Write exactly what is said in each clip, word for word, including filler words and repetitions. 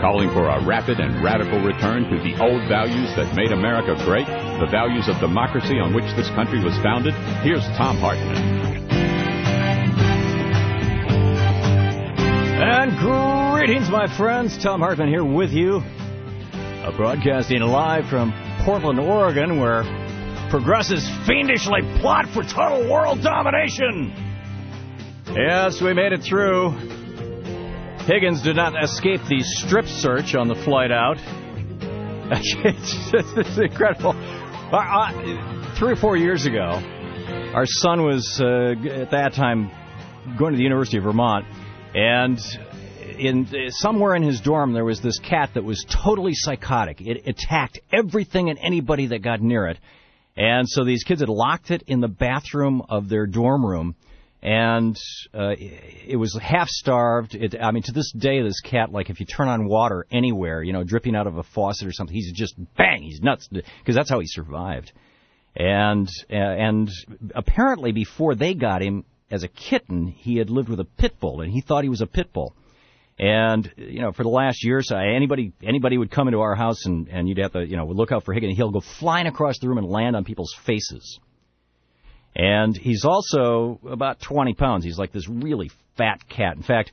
calling for a rapid and radical return to the old values that made America great, the values of democracy on which this country was founded. Here's Thom Hartmann. And greetings, my friends. Thom Hartmann here with you, uh, broadcasting live from Portland, Oregon, where progressives fiendishly plot for total world domination. Yes, we made it through. Higgins did not escape the strip search on the flight out. It's, it's, it's incredible. Uh, uh, three or four years ago, our son was, uh, at that time, going to the University of Vermont, and in somewhere in his dorm there was this cat that was totally psychotic. It attacked everything and anybody that got near it. And so these kids had locked it in the bathroom of their dorm room, and uh, it was half-starved. It, I mean, to this day, this cat, like, if you turn on water anywhere, you know, dripping out of a faucet or something, he's just, bang, he's nuts, because that's how he survived. And uh, and apparently before they got him, as a kitten, he had lived with a pit bull, and he thought he was a pit bull. And, you know, for the last year or so, anybody anybody would come into our house, and, and you'd have to, you know, look out for Higgins. He'll go flying across the room and land on people's faces. And he's also about twenty pounds. He's like this really fat cat. In fact,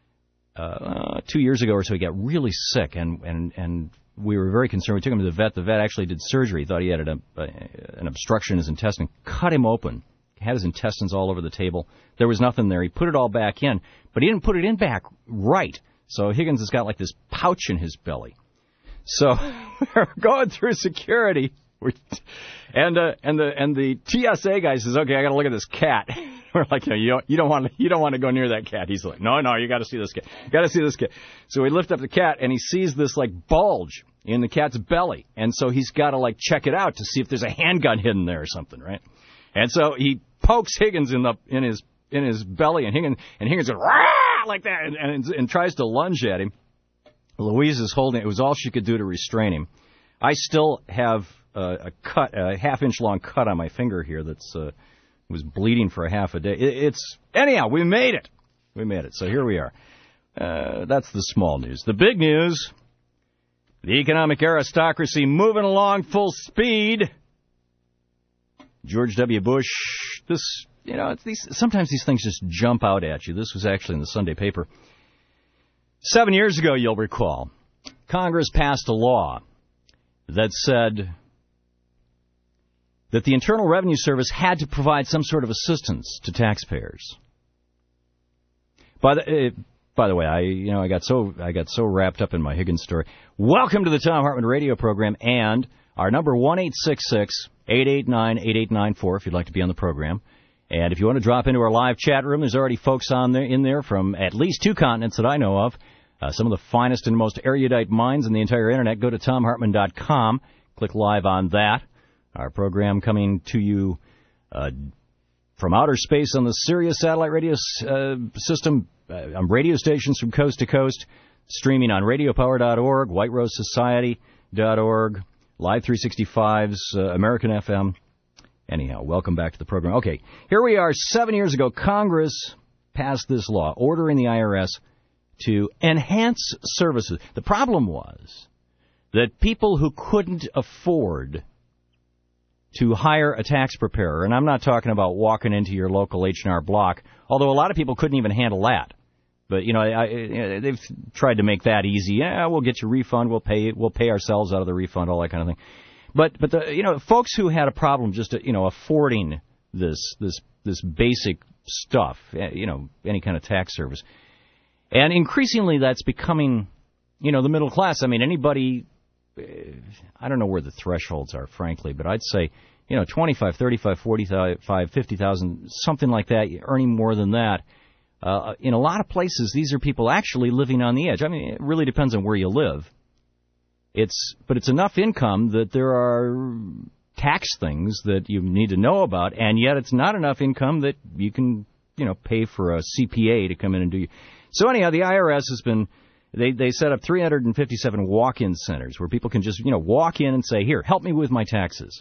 uh, two years ago or so, he got really sick, and, and, and we were very concerned. We took him to the vet. The vet actually did surgery. He thought he had an, uh, an obstruction in his intestine, cut him open. Had his intestines all over the table. There was nothing there. He put it all back in, but he didn't put it in back right. So Higgins has got like this pouch in his belly. So we're going through security, we're, and uh, and the and the T S A guy says, "Okay, I got to look at this cat." We're like, "No, you don't you don't want to you don't want to go near that cat." He's like, "No, no, you got to see this cat. You got to see this cat." So we lift up the cat, and he sees this like bulge in the cat's belly, and so he's got to like check it out to see if there's a handgun hidden there or something, right? And so he pokes Higgins in the in his in his belly, and Higgins and Higgins goes rah like that, and, and and tries to lunge at him. Louise is holding it. It was all she could do to restrain him. I still have uh, a cut, a half inch long cut on my finger here that's uh, was bleeding for a half a day. It, it's anyhow, we made it. We made it. So here we are. Uh, that's the small news. The big news: the economic aristocracy moving along full speed. George W. Bush, this, you know, it's these, sometimes these things just jump out at you. This was actually in the Sunday paper. Seven years ago, you'll recall, Congress passed a law that said that the Internal Revenue Service had to provide some sort of assistance to taxpayers. By the, uh, by the way, I, you know, I got so, I got so wrapped up in my Higgins story. Welcome to the Thom Hartmann radio program, and our number one eight six six, eight eight nine, eight eight nine four if you'd like to be on the program. And if you want to drop into our live chat room, there's already folks on there in there from at least two continents that I know of. Uh, some of the finest and most erudite minds in the entire Internet. Go to Thom Hartmann dot com. Click live on that. Our program coming to you uh, from outer space on the Sirius satellite radio uh, system, uh, on radio stations from coast to coast, streaming on radio power dot org, white rose society dot org, Live three sixty-five's uh, American F M. Anyhow, welcome back to the program. Okay, here we are. Seven years ago, Congress passed this law ordering the I R S to enhance services. The problem was that people who couldn't afford to hire a tax preparer, and I'm not talking about walking into your local H and R Block, although a lot of people couldn't even handle that. But, you know, I, I, they've tried to make that easy. Yeah, we'll get your refund. We'll pay we'll pay ourselves out of the refund, all that kind of thing. But, but the, you know, folks who had a problem just, you know, affording this this this basic stuff, you know, any kind of tax service. And increasingly that's becoming, you know, the middle class. I mean, anybody, I don't know where the thresholds are, frankly, but I'd say, you know, twenty-five, thirty-five, forty-five, fifty thousand, something like that, earning more than that. Uh, in a lot of places, these are people actually living on the edge. I mean, it really depends on where you live. It's, but it's enough income that there are tax things that you need to know about, and yet it's not enough income that you can, you know, pay for a C P A to come in and do. So anyhow, the I R S has been, they they set up three hundred fifty-seven walk-in centers where people can just, you know, walk in and say, here, help me with my taxes.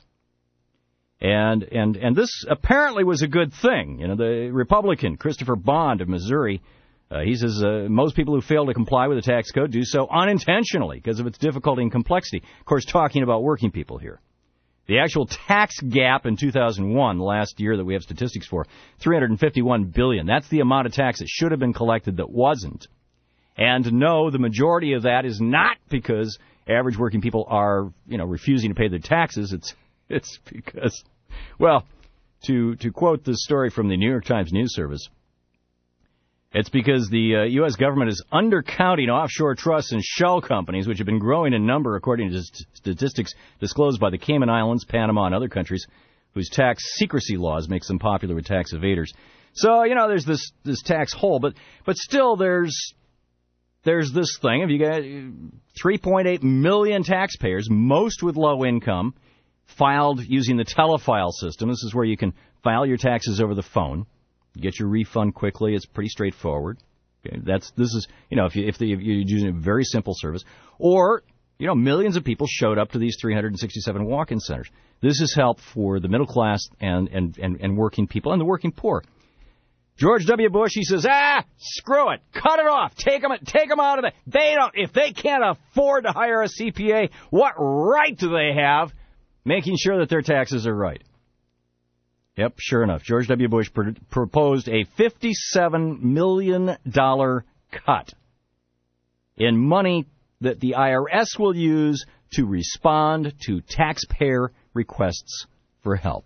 And and and this apparently was a good thing. You know, the Republican Christopher Bond of Missouri Uh, he says uh, most people who fail to comply with the tax code do so unintentionally because of its difficulty and complexity. Of course, talking about working people here. The actual tax gap in two thousand one, the last year that we have statistics for, three hundred fifty-one billion dollars. That's the amount of tax that should have been collected that wasn't. And no, the majority of that is not because average working people are, you know, refusing to pay their taxes. It's it's because, well, to to quote this story from the New York Times News Service, it's because the uh, U S government is undercounting offshore trusts and shell companies, which have been growing in number, according to st- statistics disclosed by the Cayman Islands, Panama, and other countries, whose tax secrecy laws makes them popular with tax evaders. So, you know, there's this, this tax hole, but but still there's there's this thing. If you got three point eight million taxpayers, most with low income, filed using the telefile system. This is where you can file your taxes over the phone. Get your refund quickly. It's pretty straightforward. Okay, that's this is you know if you if, the, if you're using a very simple service, or you know millions of people showed up to these three hundred sixty-seven walk-in centers. This is help for the middle class and and, and, and working people and the working poor. George W. Bush, he says, ah, screw it, cut it off, take them take them out of it. They don't if they can't afford to hire a C P A, what right do they have making sure that their taxes are right? Yep, sure enough. George W. Bush pr- proposed a fifty-seven million dollars cut in money that the I R S will use to respond to taxpayer requests for help.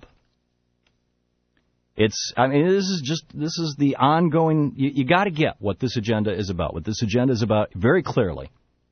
It's, I mean, this is just, this is the ongoing, you, you got to get what this agenda is about. What this agenda is about, very clearly,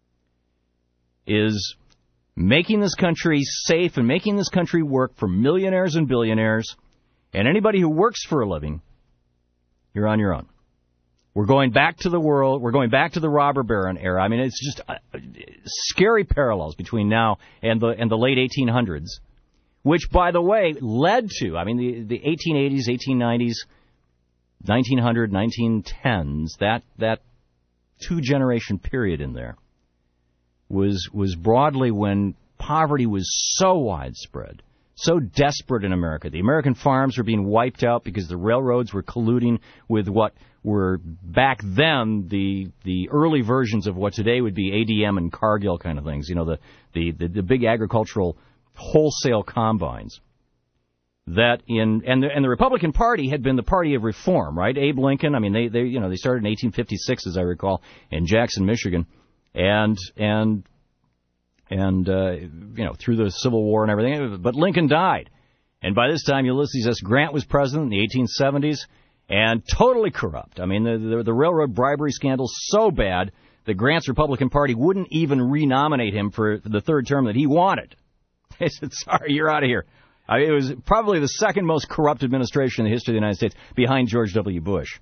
is making this country safe and making this country work for millionaires and billionaires. And anybody who works for a living, you're on your own. We're going back to the world. We're going back to the robber baron era. I mean, it's just uh, scary parallels between now and the and the late eighteen hundreds, which, by the way, led to, I mean, the, the eighteen eighties, eighteen nineties, nineteen hundred, nineteen tens, that that two-generation period in there was was broadly when poverty was so widespread, so desperate in America. The American farms were being wiped out because the railroads were colluding with what were back then the the early versions of what today would be A D M and Cargill kind of things. You know, the the, the, the big agricultural wholesale combines. That in and the, and the Republican Party had been the party of reform, right? Abe Lincoln. I mean, they they you know they started in eighteen fifty-six, as I recall, in Jackson, Michigan, and and. And, uh, you know, through the Civil War and everything. But Lincoln died. And by this time, Ulysses S. Grant was president in the eighteen seventies and totally corrupt. I mean, the, the, the railroad bribery scandal so bad that Grant's Republican Party wouldn't even renominate him for the third term that he wanted. They said, sorry, you're out of here. I mean, it was probably the second most corrupt administration in the history of the United States behind George W. Bush.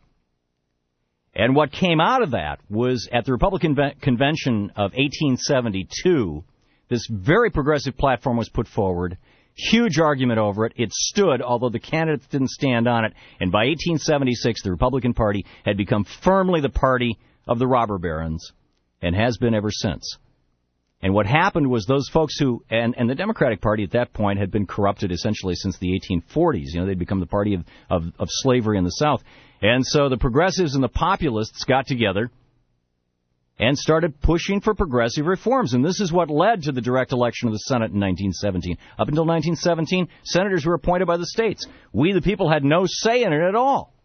And what came out of that was at the Republican Convention of eighteen seventy-two, this very progressive platform was put forward. Huge argument over it. It stood, although the candidates didn't stand on it. And by eighteen seventy-six, the Republican Party had become firmly the party of the robber barons and has been ever since. And what happened was those folks who, and, and the Democratic Party at that point had been corrupted essentially since the eighteen forties. You know, they'd become the party of, of, of slavery in the South. And so the progressives and the populists got together and started pushing for progressive reforms. And this is what led to the direct election of the Senate in nineteen seventeen. Up until nineteen seventeen, senators were appointed by the states. We, the people, had no say in it at all.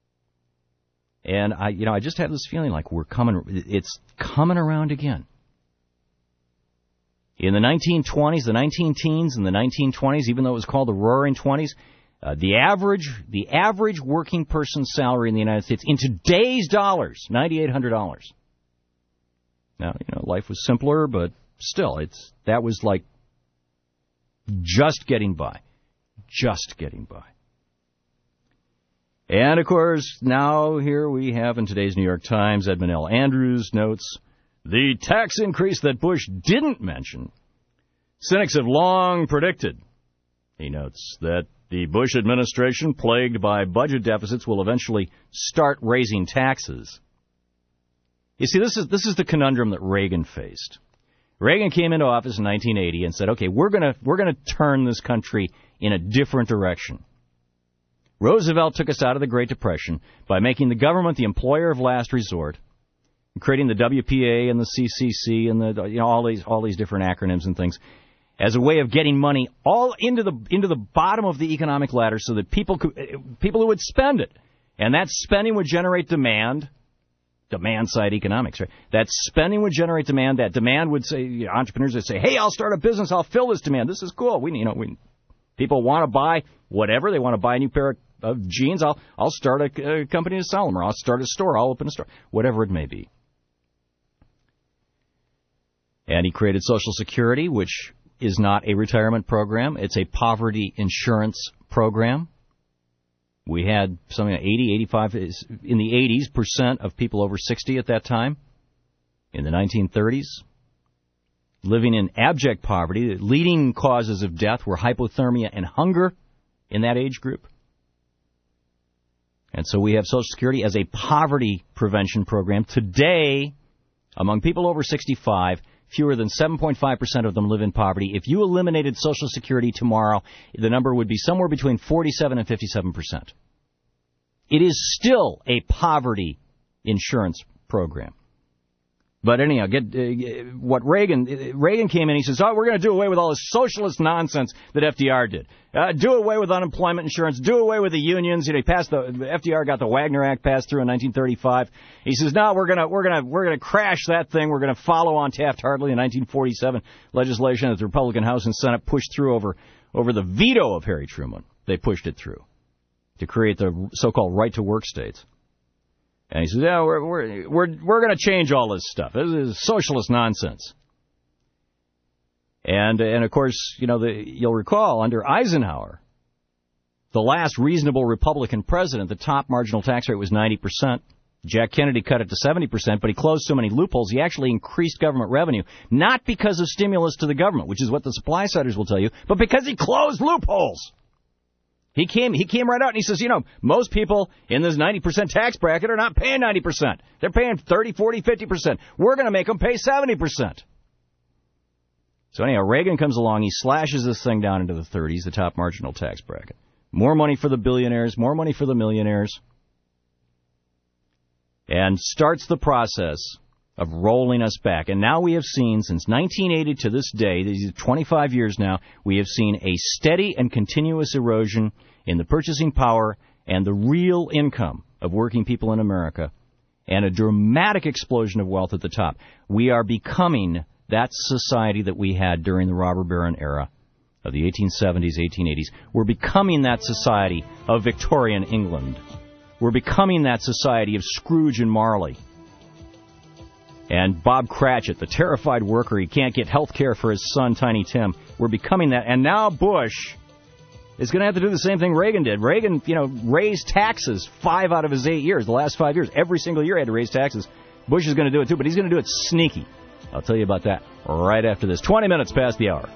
And I, you know, I just have this feeling like we're coming, it's coming around again. In the nineteen twenties, the nineteen teens, and the nineteen twenties, even though it was called the Roaring Twenties, uh, the average, the average working person's salary in the United States, in today's dollars, nine thousand eight hundred dollars. Now, you know, life was simpler, but still, it's that was like just getting by. Just getting by. And, of course, now here we have in today's New York Times, Edmund L. Andrews notes, the tax increase that Bush didn't mention, cynics have long predicted. He notes that the Bush administration, plagued by budget deficits, will eventually start raising taxes. You see, this is this is the conundrum that Reagan faced. Reagan came into office in nineteen eighty and said, okay, we're going to we're going to turn this country in a different direction. Roosevelt took us out of the Great Depression by making the government the employer of last resort, creating the W P A and the C C C and the you know all these all these different acronyms and things as a way of getting money all into the into the bottom of the economic ladder so that people could, people who would spend it, and that spending would generate demand. Demand side economics, right? That spending would generate demand. That demand would say, you know, entrepreneurs would say, "Hey, I'll start a business. I'll fill this demand. This is cool. We, you know, we people want to buy whatever they want to buy a new pair of, of jeans. I'll I'll start a, a company to sell them, or I'll start a store. I'll open a store, whatever it may be." And he created Social Security, which is not a retirement program. It's a poverty insurance program. We had something like eighty, eighty-five, in the eighties percent of people over sixty at that time, in the nineteen thirties, living in abject poverty. The leading causes of death were hypothermia and hunger in that age group. And so we have Social Security as a poverty prevention program. Today, among people over sixty-five, fewer than seven point five percent of them live in poverty. If you eliminated Social Security tomorrow, the number would be somewhere between forty-seven and fifty-seven percent. It is still a poverty insurance program. But anyhow, get uh, what Reagan Reagan came in. He says, "Oh, we're going to do away with all this socialist nonsense that F D R did. Uh, do away with unemployment insurance. Do away with the unions." You know, he passed the F D R got the Wagner Act passed through in nineteen thirty-five. He says, "No, we're gonna we're gonna we're gonna crash that thing. We're gonna follow on Taft-Hartley in nineteen forty-seven legislation that the Republican House and Senate pushed through over over the veto of Harry Truman. They pushed it through to create the so-called right-to-work states." And he says, "Yeah, we're we're we're we're going to change all this stuff. This is socialist nonsense." And and of course, you know, the, you'll recall under Eisenhower, the last reasonable Republican president, the top marginal tax rate was ninety percent. Jack Kennedy cut it to seventy percent, but he closed so many loopholes, he actually increased government revenue, not because of stimulus to the government, which is what the supply siders will tell you, but because he closed loopholes. He came he came right out and he says, you know, most people in this ninety percent tax bracket are not paying ninety percent. They're paying thirty, forty, fifty percent. We're going to make them pay seventy percent. So anyhow, Reagan comes along. He slashes this thing down into the thirties, the top marginal tax bracket. More money for the billionaires, more money for the millionaires. And starts the process of rolling us back. And now we have seen, since nineteen eighty to this day, these are twenty-five years now, we have seen a steady and continuous erosion in the purchasing power and the real income of working people in America, and a dramatic explosion of wealth at the top. We are becoming that society that we had during the robber baron era of the eighteen seventies, eighteen eighties. We're becoming that society of Victorian England. We're becoming that society of Scrooge and Marley. And Bob Cratchit, the terrified worker, he can't get health care for his son, Tiny Tim. We're becoming that. And now Bush is going to have to do the same thing Reagan did. Reagan, you know, raised taxes five out of his eight years, the last five years. Every single year he had to raise taxes. Bush is going to do it, too, but he's going to do it sneaky. I'll tell you about that right after this. twenty minutes past the hour.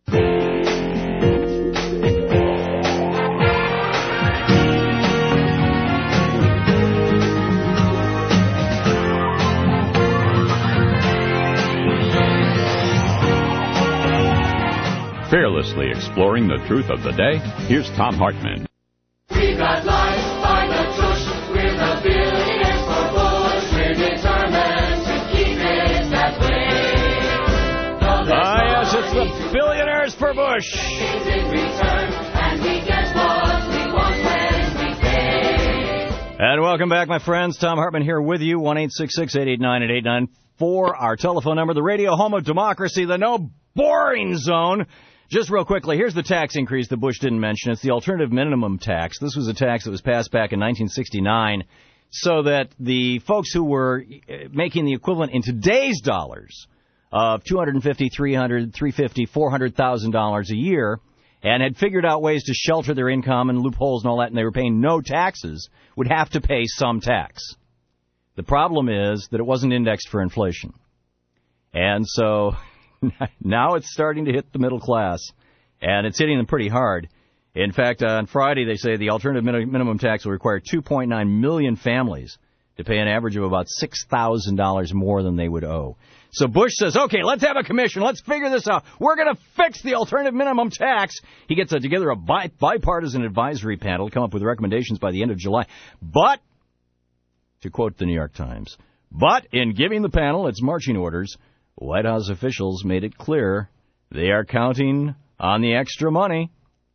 Fearlessly exploring the truth of the day, here's Thom Hartmann. We got life by the tush. We're the billionaires for Bush. We're determined to keep it that way. Ah, yes, it's the billionaires for Bush. In return, and we get what we want when we pay. And welcome back, my friends. Thom Hartmann here with you. one eight six six, eight eight nine, eight eight nine four, our telephone number, the radio home of democracy, the no boring zone. Just real quickly, here's the tax increase that Bush didn't mention. It's the alternative minimum tax. This was a tax that was passed back in nineteen sixty-nine so that the folks who were making the equivalent in today's dollars of two hundred fifty thousand dollars, three hundred thousand dollars, three hundred fifty thousand dollars, four hundred thousand dollars a year and had figured out ways to shelter their income and loopholes and all that, and they were paying no taxes, would have to pay some tax. The problem is that it wasn't indexed for inflation. And so now it's starting to hit the middle class, and it's hitting them pretty hard. In fact, uh, on Friday, they say the alternative min- minimum tax will require two point nine million families to pay an average of about six thousand dollars more than they would owe. So Bush says, okay, let's have a commission. Let's figure this out. We're going to fix the alternative minimum tax. He gets a, together a bi- bipartisan advisory panel to come up with recommendations by the end of July. But, to quote the New York Times, but in giving the panel its marching orders, White House officials made it clear they are counting on the extra money.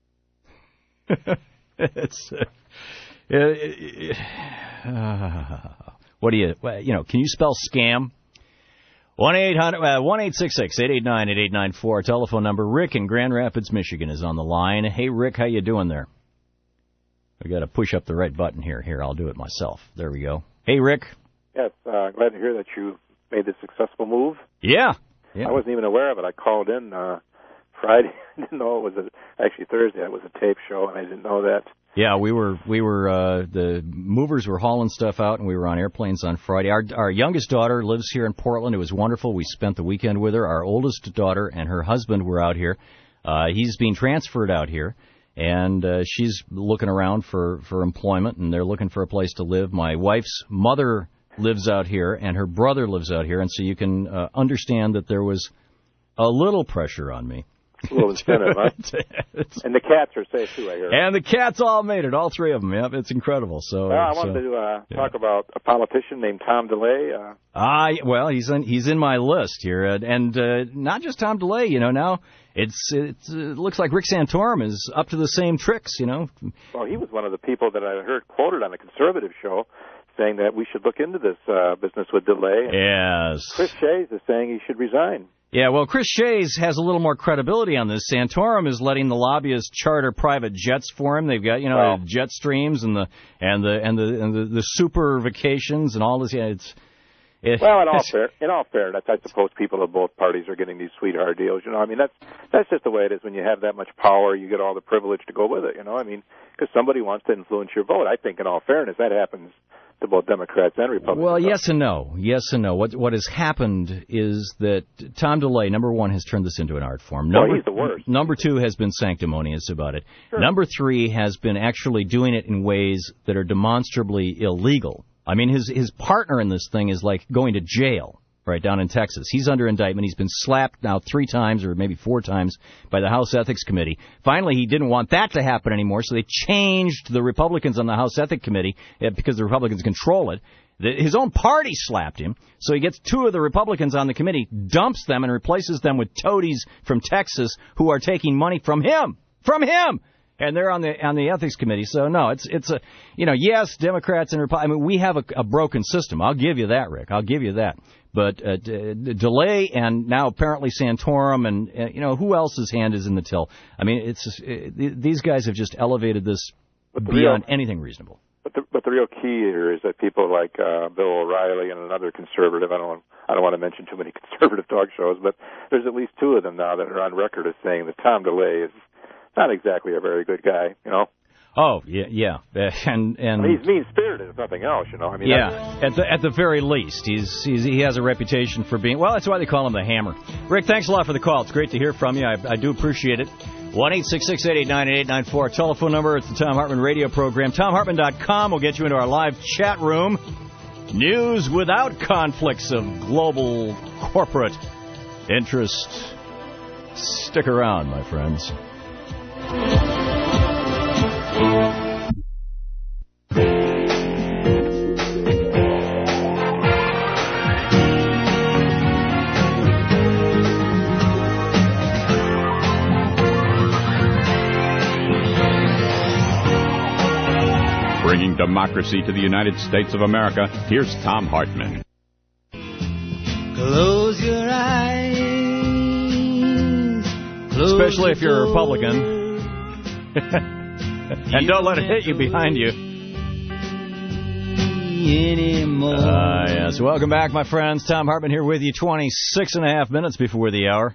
it's, uh, uh, what do you, you know, can you spell scam? one eight hundred, uh, one eight six six, eight eight nine, eight eight nine four, telephone number. Rick in Grand Rapids, Michigan is on the line. Hey, Rick, how you doing there? I got to push up the right button here. Here, I'll do it myself. There we go. Hey, Rick. Yes, uh, glad to hear that you made the successful move. Yeah. yeah. I wasn't even aware of it. I called in uh, Friday. I didn't know it was a, actually Thursday. It was a tape show, and I didn't know that. Yeah, we were we were uh, the movers were hauling stuff out, and we were on airplanes on Friday. Our our youngest daughter lives here in Portland. It was wonderful. We spent the weekend with her. Our oldest daughter and her husband were out here. Uh, he's being transferred out here, and uh, she's looking around for, for employment, and they're looking for a place to live. My wife's mother lives out here, and her brother lives out here, and so you can uh, understand that there was a little pressure on me. A little incentive, huh? And the cats are safe, too, I hear. And the cats all made it, all three of them. Yep, it's incredible. So, well, I wanted so, to uh, yeah. talk about a politician named Tom DeLay. Uh, ah, well, he's in, he's in my list here. Uh, and uh, not just Tom DeLay, you know, now it's, it's it looks like Rick Santorum is up to the same tricks, you know. Well, he was one of the people that I heard quoted on a conservative show saying that we should look into this uh, business with DeLay. And yes. Chris Shays is saying he should resign. Yeah, well, Chris Shays has a little more credibility on this. Santorum is letting the lobbyists charter private jets for him. They've got, you know, wow. jet streams and the and the and the and the, the super vacations and all this. Yeah, it's it, well, in all fair, in all fairness, I suppose people of both parties are getting these sweetheart deals. You know, I mean, that's that's just the way it is when you have that much power. You get all the privilege to go with it. You know, I mean, because somebody wants to influence your vote. I think, in all fairness, that happens to both Democrats and Republicans. Well, yes and no. Yes and no. What what has happened is that Tom DeLay, number one, has turned this into an art form. Number, well, he's the worst. Number two has been sanctimonious about it. Sure. Number three has been actually doing it in ways that are demonstrably illegal. I mean, his his partner in this thing is like going to jail right down in Texas. He's under indictment. He's been slapped now three times or maybe four times by the House Ethics Committee. Finally, he didn't want that to happen anymore, so they changed the Republicans on the House Ethics Committee uh, because the Republicans control it. The, his own party slapped him, so he gets two of the Republicans on the committee, dumps them, and replaces them with toadies from Texas who are taking money from him. From him! And they're on the on the ethics committee. So no, it's it's a you know yes, Democrats and Republicans. I mean, we have a, a broken system. I'll give you that, Rick. I'll give you that. But uh, d- d- DeLay and now apparently Santorum and uh, you know who else's hand is in the till. I mean, it's just, uh, these guys have just elevated this beyond real, anything reasonable. But the but the real key here is that people like uh, Bill O'Reilly and another conservative. I don't want, I don't want to mention too many conservative talk shows, but there's at least two of them now that are on record as saying that Tom DeLay is not exactly a very good guy, you know. Oh yeah, yeah, uh, and and I mean, he's mean spirited, if nothing else, you know. I mean, yeah, at the at the very least, he's, he's he has a reputation for being well. That's why they call him the Hammer. Rick, thanks a lot for the call. It's great to hear from you. I, I do appreciate it. One eight six six eight eight nine eight eight nine four telephone number. It's the Tom Hartman radio program. Tom Hartman dot com will get you into our live chat room. News without conflicts of global corporate interest. Stick around, my friends. Bringing democracy to the United States of America, here's Tom Hartman. Close your eyes. Close Especially if you're a Republican. And don't let it hit you behind you. Ah, uh, yes. Welcome back, my friends. Tom Hartman here with you, twenty-six and a half minutes before the hour.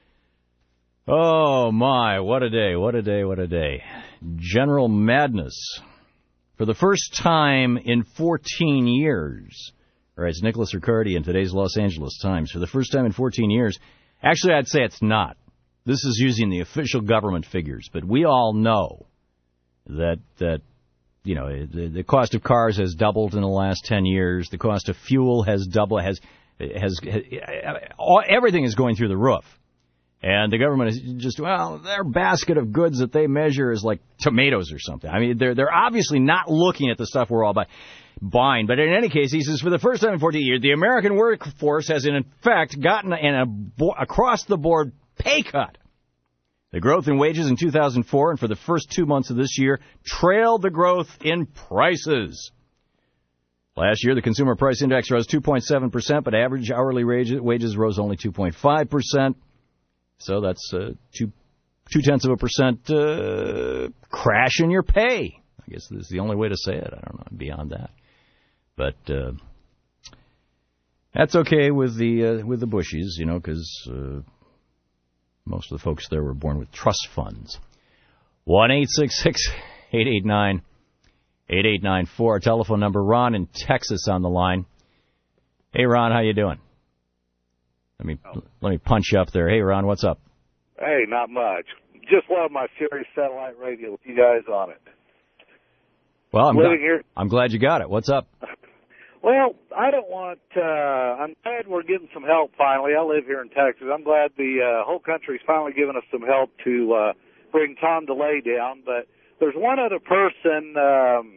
Oh, my. What a day. What a day. What a day. General Madness. For the first time in fourteen years, writes Nicholas Riccardi in today's Los Angeles Times. For the first time in fourteen years. Actually, I'd say it's not. This is using the official government figures, but we all know that, that you know, the, the cost of cars has doubled in the last ten years. The cost of fuel has doubled, has has, has all, everything is going through the roof. And the government is just, well, their basket of goods that they measure is like tomatoes or something. I mean, they're they're obviously not looking at the stuff we're all buy, buying. But in any case, he says, for the first time in fourteen years, the American workforce has, in fact, gotten an across-the-board pay cut. The growth in wages in two thousand four and for the first two months of this year trailed the growth in prices. Last year, the Consumer Price Index rose two point seven percent, but average hourly wages rose only two point five percent. So that's uh, two, two-tenths of a percent uh, crash in your pay. I guess this is the only way to say it. I don't know, beyond that. But uh, that's okay with the uh, with the Bushies, you know, because uh, most of the folks there were born with trust funds. one eight six six, eight eight nine, eight eight nine four. Our telephone number. Ron in Texas on the line. Hey, Ron, how you doing? Let me oh. let me punch you up there. Hey, Ron, what's up? Hey, not much. Just love my Sirius satellite radio with you guys on it. Well, I'm, Living glad, here. I'm glad you got it. What's up? Well, I don't want, uh, I'm glad we're getting some help finally. I live here in Texas. I'm glad the uh, whole country's finally giving us some help to uh, bring Tom DeLay down. But there's one other person, um,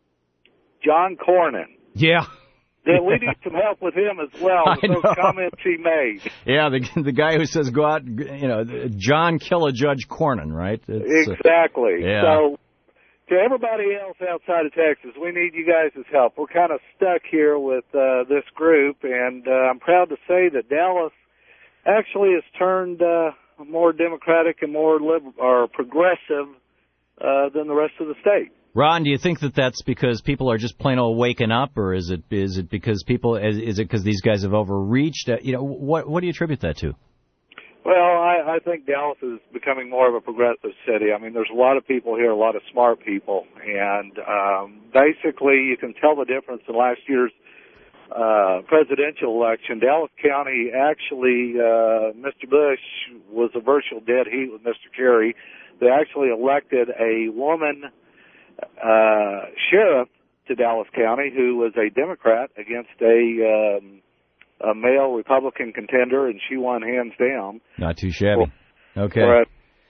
John Cornyn. Yeah. That we need some help with him as well, with those comments he made. Yeah, the the guy who says go out, you know, John kill a Judge Cornyn, right? It's, exactly. Uh, yeah. So to everybody else outside of Texas, we need you guys' help. We're kind of stuck here with uh, this group, and uh, I'm proud to say that Dallas actually has turned uh, more democratic and more liberal or progressive uh, than the rest of the state. Ron, do you think that that's because people are just plain old waking up, or is it is it because people is, is it because these guys have overreached? Uh, you know, what what do you attribute that to? Well, I, I think Dallas is becoming more of a progressive city. I mean, there's a lot of people here, a lot of smart people, and um, basically you can tell the difference in last year's uh, presidential election. Dallas County actually, uh, Mister Bush was a virtual dead heat with Mister Kerry. They actually elected a woman Uh, sheriff to Dallas County who was a Democrat against a, um, a male Republican contender, and she won hands down. Not too shabby. Okay. Right.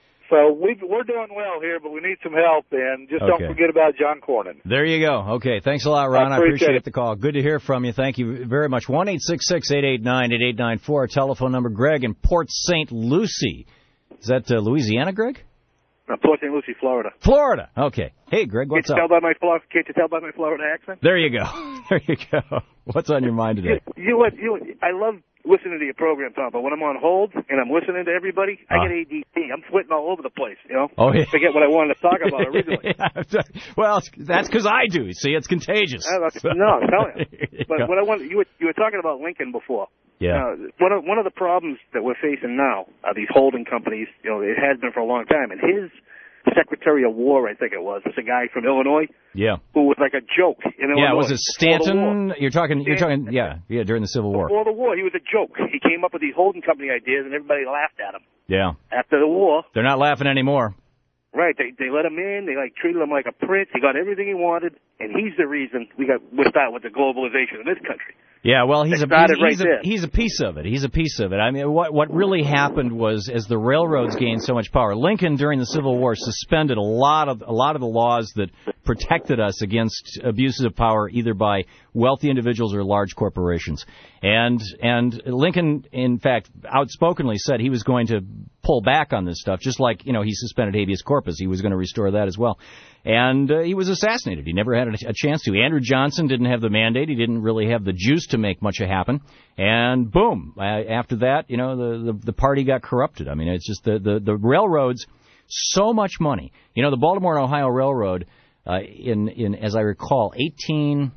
So we, we're doing well here, but we need some help, and just okay. don't forget about John Cornyn. There you go. Okay. Thanks a lot, Ron. I appreciate, I appreciate it. the call. Good to hear from you. Thank you very much. one eight six six, eight eight nine, eight eight nine four. Telephone number. Greg in Port Saint Lucie. Is that uh, Louisiana, Greg? Uh, Port Saint Lucie, Florida. Florida. Okay. Hey, Greg, what's can't you up? Tell by my, can't you tell by my Florida accent? There you go. There you go. What's on your mind today? You, you what? You, I love listening to your program, Tom, but when I'm on hold and I'm listening to everybody, uh. I get A D D. I'm sweating all over the place, you know? Oh, yeah. I forget what I wanted to talk about originally. yeah. Well, that's because I do. See, it's contagious. Uh, no, I'm telling you. But what I want, you were, you were talking about Lincoln before. Yeah. Uh, one of one of the problems that we're facing now are these holding companies. You know, it has been for a long time, and his Secretary of War, I think it was, it's a guy from Illinois. Yeah. Who was like a joke in Illinois. Yeah, was it Stanton? You're talking. You're talking. Yeah, yeah. During the Civil War. Before the war, he was a joke. He came up with these holding company ideas, and everybody laughed at him. Yeah. After the war, they're not laughing anymore. Right. They they let him in. They like treated him like a prince. He got everything he wanted, and he's the reason we got we're starting with the globalization of this country. Yeah, well, he's a he's, right he's, a he's a piece of it. He's a piece of it. I mean, what what really happened was, as the railroads gained so much power, Lincoln during the Civil War suspended a lot of a lot of the laws that protected us against abuses of power, either by wealthy individuals or large corporations. And and Lincoln, in fact, outspokenly said he was going to pull back on this stuff, just like, you know, he suspended habeas corpus. He was going to restore that as well. And uh, he was assassinated. He never had a, a chance to. Andrew Johnson didn't have the mandate. He didn't really have the juice to make much happen. And boom, uh, after that, you know, the, the the party got corrupted. I mean, it's just the, the, the railroads, so much money. You know, the Baltimore and Ohio Railroad, uh, in, in as I recall, eighteen...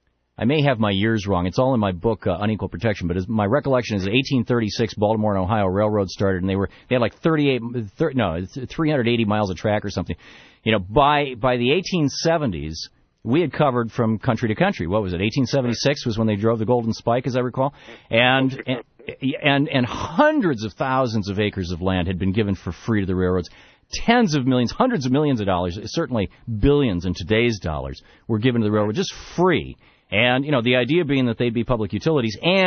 I may have my years wrong. It's all in my book, uh, Unequal Protection. But as my recollection is, eighteen thirty-six, Baltimore and Ohio Railroad started, and they were they had like thirty-eight, thirty, no, three hundred eighty miles of track or something. You know, by by the eighteen seventies, we had covered from country to country. What was it? eighteen seventy-six was when they drove the Golden Spike, as I recall, and and and, and hundreds of thousands of acres of land had been given for free to the railroads. Tens of millions, hundreds of millions of dollars, certainly billions in today's dollars, were given to the railroad just free. And, you know, the idea being that they'd be public utilities, and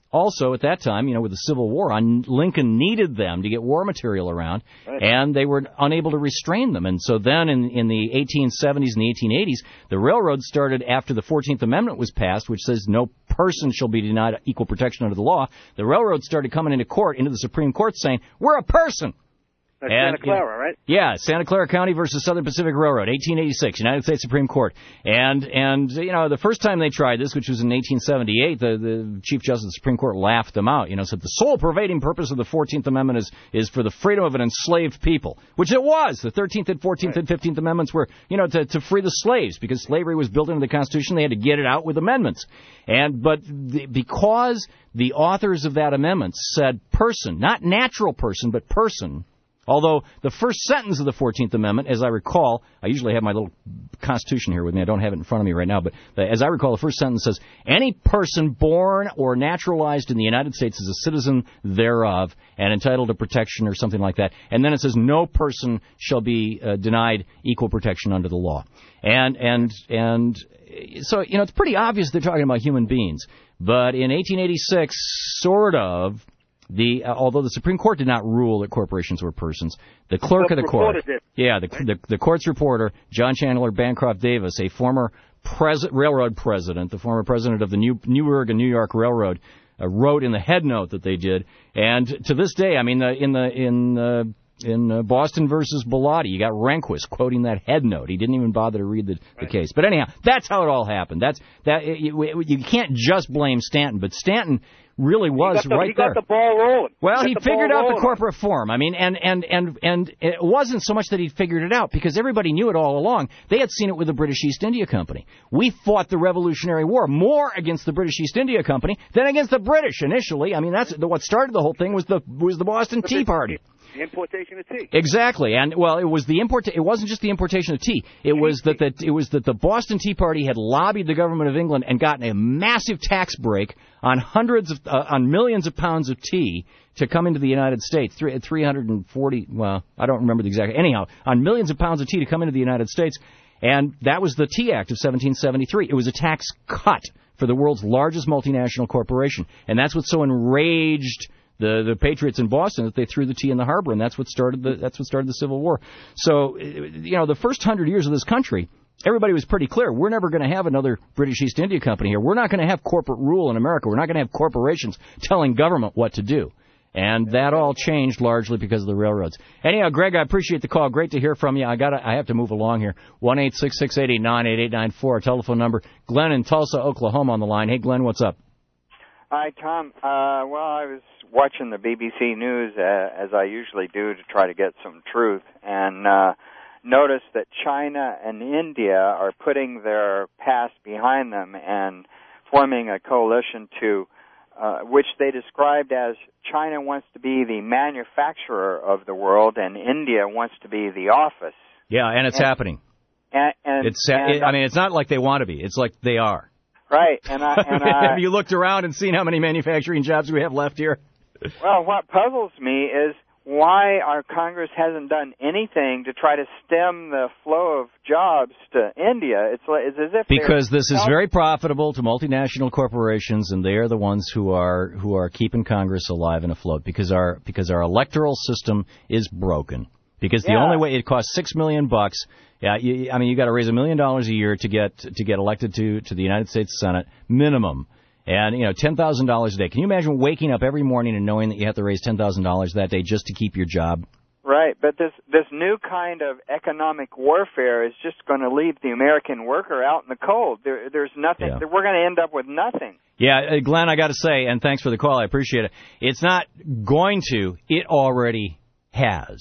also, at that time, you know, with the Civil War on, Lincoln needed them to get war material around, right. and they were unable to restrain them. And so then in, in the eighteen seventies and the eighteen eighties, the railroads started, after the fourteenth Amendment was passed, which says no person shall be denied equal protection under the law, the railroads started coming into court, into the Supreme Court, saying, we're a person. That's and, Santa Clara, right? Yeah, Santa Clara County versus Southern Pacific Railroad, eighteen eighty-six, United States Supreme Court. And, and you know, the first time they tried this, which was in eighteen seventy-eight, the, the Chief Justice of the Supreme Court laughed them out. You know, said the sole pervading purpose of the fourteenth Amendment is, is for the freedom of an enslaved people, which it was. The thirteenth and fourteenth right. and fifteenth Amendments were, you know, to, to free the slaves, because slavery was built into the Constitution. They had to get it out with amendments. And, but the, because the authors of that amendment said person, not natural person, but person, although the first sentence of the fourteenth Amendment, as I recall, I usually have my little Constitution here with me. I don't have it in front of me right now. But as I recall, the first sentence says, any person born or naturalized in the United States is a citizen thereof and entitled to protection or something like that. And then it says, no person shall be uh, denied equal protection under the law. And, and, and so, you know, it's pretty obvious they're talking about human beings. But in eighteen eighty-six, sort of, The uh, although the Supreme Court did not rule that corporations were persons, the clerk the of the court, did. yeah, the, the the court's reporter, John Chandler Bancroft Davis, a former pres- railroad president, the former president of the New Newark and New York Railroad, uh, wrote in the head note that they did, and to this day, I mean, the, in the in uh, in uh, Boston versus Bellotti, you got Rehnquist quoting that head note. He didn't even bother to read the, the right. case. But anyhow, that's how it all happened. That's that you, you can't just blame Stanton, but Stanton really was he the, right he there. He got the ball rolling. Well, he, he the figured out rolling. the corporate form. I mean, and, and, and, and it wasn't so much that he figured it out, because everybody knew it all along. They had seen it with the British East India Company. We fought the Revolutionary War more against the British East India Company than against the British initially. I mean, that's what started the whole thing was the was the Boston Tea Party. The importation of tea. Exactly, and well, it was the import. It wasn't just the importation of tea. It was that that it was that the Boston Tea Party had lobbied the government of England and gotten a massive tax break on hundreds of uh, on millions of pounds of tea to come into the United States. Three three hundred and forty. Well, I don't remember the exact. Anyhow, on millions of pounds of tea to come into the United States, and that was the Tea Act of seventeen seventy-three. It was a tax cut for the world's largest multinational corporation, and that's what so enraged the the patriots in Boston that they threw the tea in the harbor, and that's what started the that's what started the Civil War. So, you know, the first hundred years of this country, everybody was pretty clear. We're never going to have another British East India Company here. We're not going to have corporate rule in America. We're not going to have corporations telling government what to do. And that all changed largely because of the railroads. Anyhow, Greg, I appreciate the call. Great to hear from you. I got I have to move along here. one eight six six eight eight nine eight eight nine four, our telephone number. Glenn in Tulsa, Oklahoma on the line. Hey, Glenn, what's up? Hi, Tom. Uh, well, I was watching the B B C News, uh, as I usually do, to try to get some truth, and uh, noticed that China and India are putting their past behind them and forming a coalition to, uh, which they described as China wants to be the manufacturer of the world and India wants to be the office. Yeah, and it's and, happening. And, and, it's. And, I mean, it's not like they want to be. It's like they are. Right, and I, and I, have you looked around and seen how many manufacturing jobs we have left here? Well, what puzzles me is why our Congress hasn't done anything to try to stem the flow of jobs to India. It's, like, it's as if because this is very profitable to multinational corporations, and they are the ones who are who are keeping Congress alive and afloat. Because our because our electoral system is broken. Because the yeah. only way it costs six million bucks. Yeah, you, I mean, you got to raise a million dollars a year to get to get elected to to the United States Senate minimum, and you know, ten thousand dollars a day. Can you imagine waking up every morning and knowing that you have to raise ten thousand dollars that day just to keep your job? Right, but this this new kind of economic warfare is just going to leave the American worker out in the cold. There, there's nothing. Yeah. We're going to end up with nothing. Yeah, uh, Glenn, I got to say, and thanks for the call. I appreciate it. It's not going to. It already has.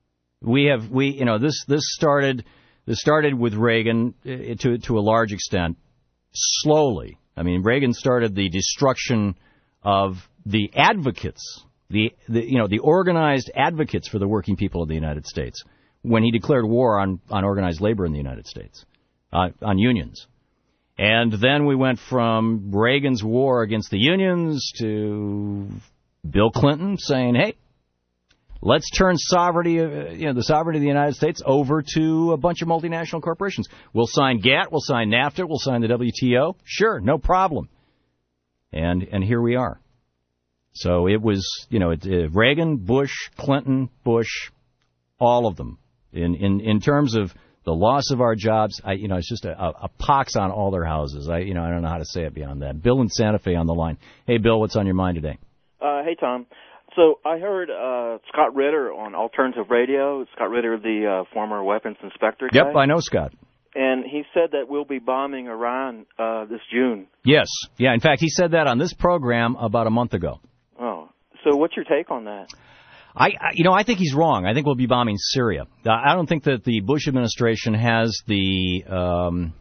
We have we you know this this started. This started with Reagan uh, to to a large extent, slowly. I mean, Reagan started the destruction of the advocates, the, the you know the organized advocates for the working people of the United States, when he declared war on, on organized labor in the United States, uh, on unions. And then we went from Reagan's war against the unions to Bill Clinton saying, hey, let's turn sovereignty, you know, the sovereignty of the United States over to a bunch of multinational corporations. We'll sign GATT, we'll sign NAFTA, we'll sign the W T O. Sure, no problem. And and here we are. So it was, you know, it, uh, Reagan, Bush, Clinton, Bush, all of them. In, in, in terms of the loss of our jobs, I, you know, it's just a, a, a pox on all their houses. I, you know, I don't know how to say it beyond that. Bill in Santa Fe on the line. Hey, Bill, what's on your mind today? Uh, hey, Tom. So I heard uh, Scott Ritter on Alternative Radio. Scott Ritter, the uh, former weapons inspector guy. Yep, I know Scott. And he said that we'll be bombing Iran uh, this June. Yes. Yeah, in fact, he said that on this program about a month ago. Oh. So what's your take on that? I, I you know, I think he's wrong. I think we'll be bombing Syria. I don't think that the Bush administration has the, um,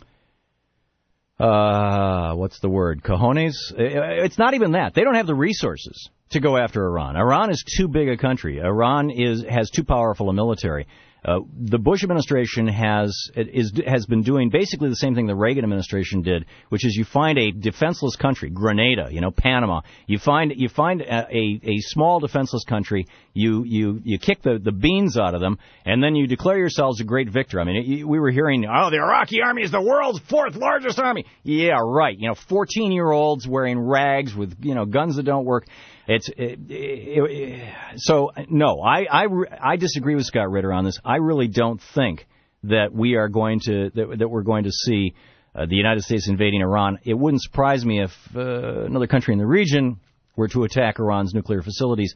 uh, what's the word, cojones? It's not even that. They don't have the resources to go after Iran. Iran is too big a country. Iran is has too powerful a military. Uh, the Bush administration has is has been doing basically the same thing the Reagan administration did, which is you find a defenseless country, Grenada, you know, Panama. You find you find a, a, a small defenseless country. You you you kick the, the beans out of them, and then you declare yourselves a great victor. I mean, it, we were hearing, oh, the Iraqi army is the world's fourth largest army. Yeah, right. You know, fourteen-year-olds wearing rags with you know guns that don't work. It's it, it, it, so no, I, I I disagree with Scott Ritter on this. I really don't think that we are going to that, that we're going to see uh, the United States invading Iran. It wouldn't surprise me if uh, another country in the region were to attack Iran's nuclear facilities.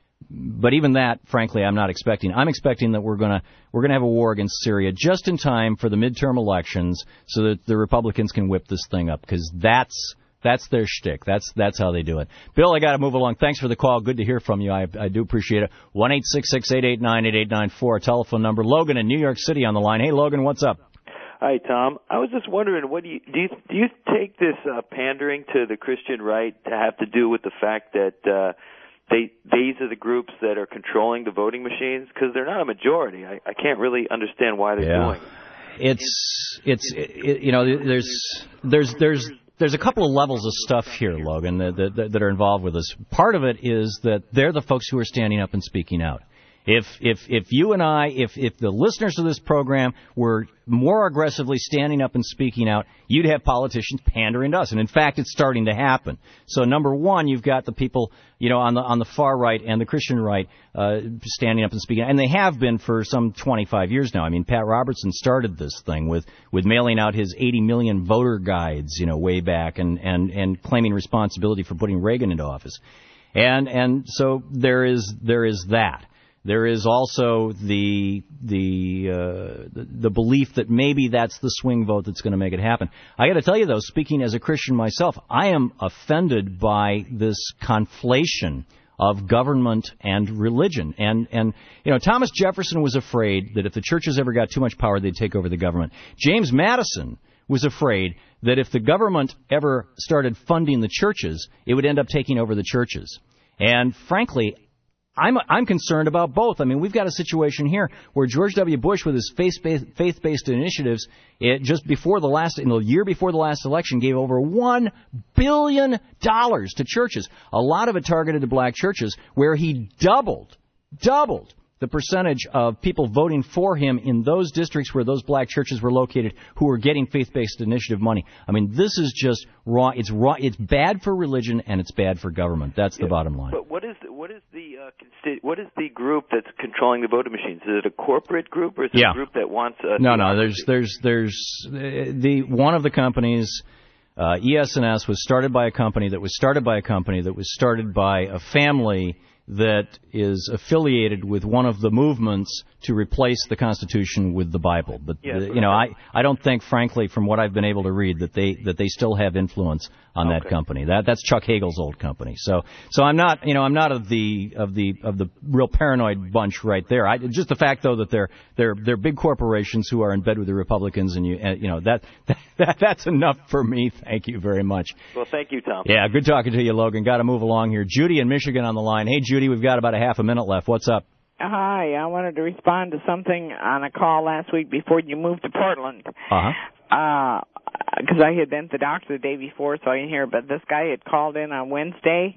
But even that, frankly, I'm not expecting. I'm expecting that we're gonna we're gonna have a war against Syria just in time for the midterm elections, so that the Republicans can whip this thing up, because that's. That's their shtick. That's that's how they do it. Bill, I got to move along. Thanks for the call. Good to hear from you. I, I do appreciate it. one eight six six, eight eight nine, eight eight nine four, telephone number. Logan in New York City on the line. Hey, Logan, what's up? Hi, Tom. I was just wondering, what do you do? You, do you take this uh, pandering to the Christian right to have to do with the fact that uh, they these are the groups that are controlling the voting machines? Because they're not a majority. I, I can't really understand why they're yeah. doing it. It's it's it, you know there's there's there's. There's a couple of levels of stuff here, Logan, that, that, that are involved with this. Part of it is that they're the folks who are standing up and speaking out. If if if you and I, if if the listeners of this program were more aggressively standing up and speaking out, you'd have politicians pandering to us. And in fact, it's starting to happen. So number one, you've got the people, you know, on the on the far right and the Christian right uh, standing up and speaking, and they have been for some twenty-five years now. I mean, Pat Robertson started this thing with with mailing out his eighty million voter guides, you know, way back, and and and claiming responsibility for putting Reagan into office. And and so there is there is that. There is also the the, uh, the the belief that maybe that's the swing vote that's going to make it happen. I got to tell you, though, speaking as a Christian myself, I am offended by this conflation of government and religion. And, and you know, Thomas Jefferson was afraid that if the churches ever got too much power, they'd take over the government. James Madison was afraid that if the government ever started funding the churches, it would end up taking over the churches. And frankly, I'm I'm concerned about both. I mean, we've got a situation here where George W. Bush, with his faith-based, faith-based initiatives, it, just before the last, in the year before the last election, gave over one billion dollars to churches. A lot of it targeted to black churches, where he doubled, doubled the percentage of people voting for him in those districts where those black churches were located who were getting faith-based initiative money. I mean, this is just raw. It's raw. It's bad for religion and it's bad for government. That's the yeah, bottom line. But what is what is the uh, consti- what is the group that's controlling the voting machines? Is it a corporate group or is it yeah. a group that wants? Uh, no, no. There's there's there's uh, the one of the companies. Uh, E S N S was started by a company that was started by a company that was started by a family that is affiliated with one of the movements to replace the Constitution with the Bible. But yes, the, you know, I, I don't think, frankly, from what I've been able to read, that they that they still have influence on okay. that company. That that's Chuck Hagel's old company. So so I'm not you know I'm not of the of the of the real paranoid bunch right there. I, just the fact though that they're they're they're big corporations who are in bed with the Republicans, and you uh, you know that, that that's enough for me. Thank you very much. Well, thank you, Tom. Yeah, good talking to you, Logan. Got to move along here. Judy in Michigan on the line. Hey, Judy, we've got about a half a minute left. What's up? Hi, I wanted to respond to something on a call last week before you moved to Portland. Uh-huh. Uh, because I had been to the doctor the day before, so I didn't hear, but this guy had called in on Wednesday,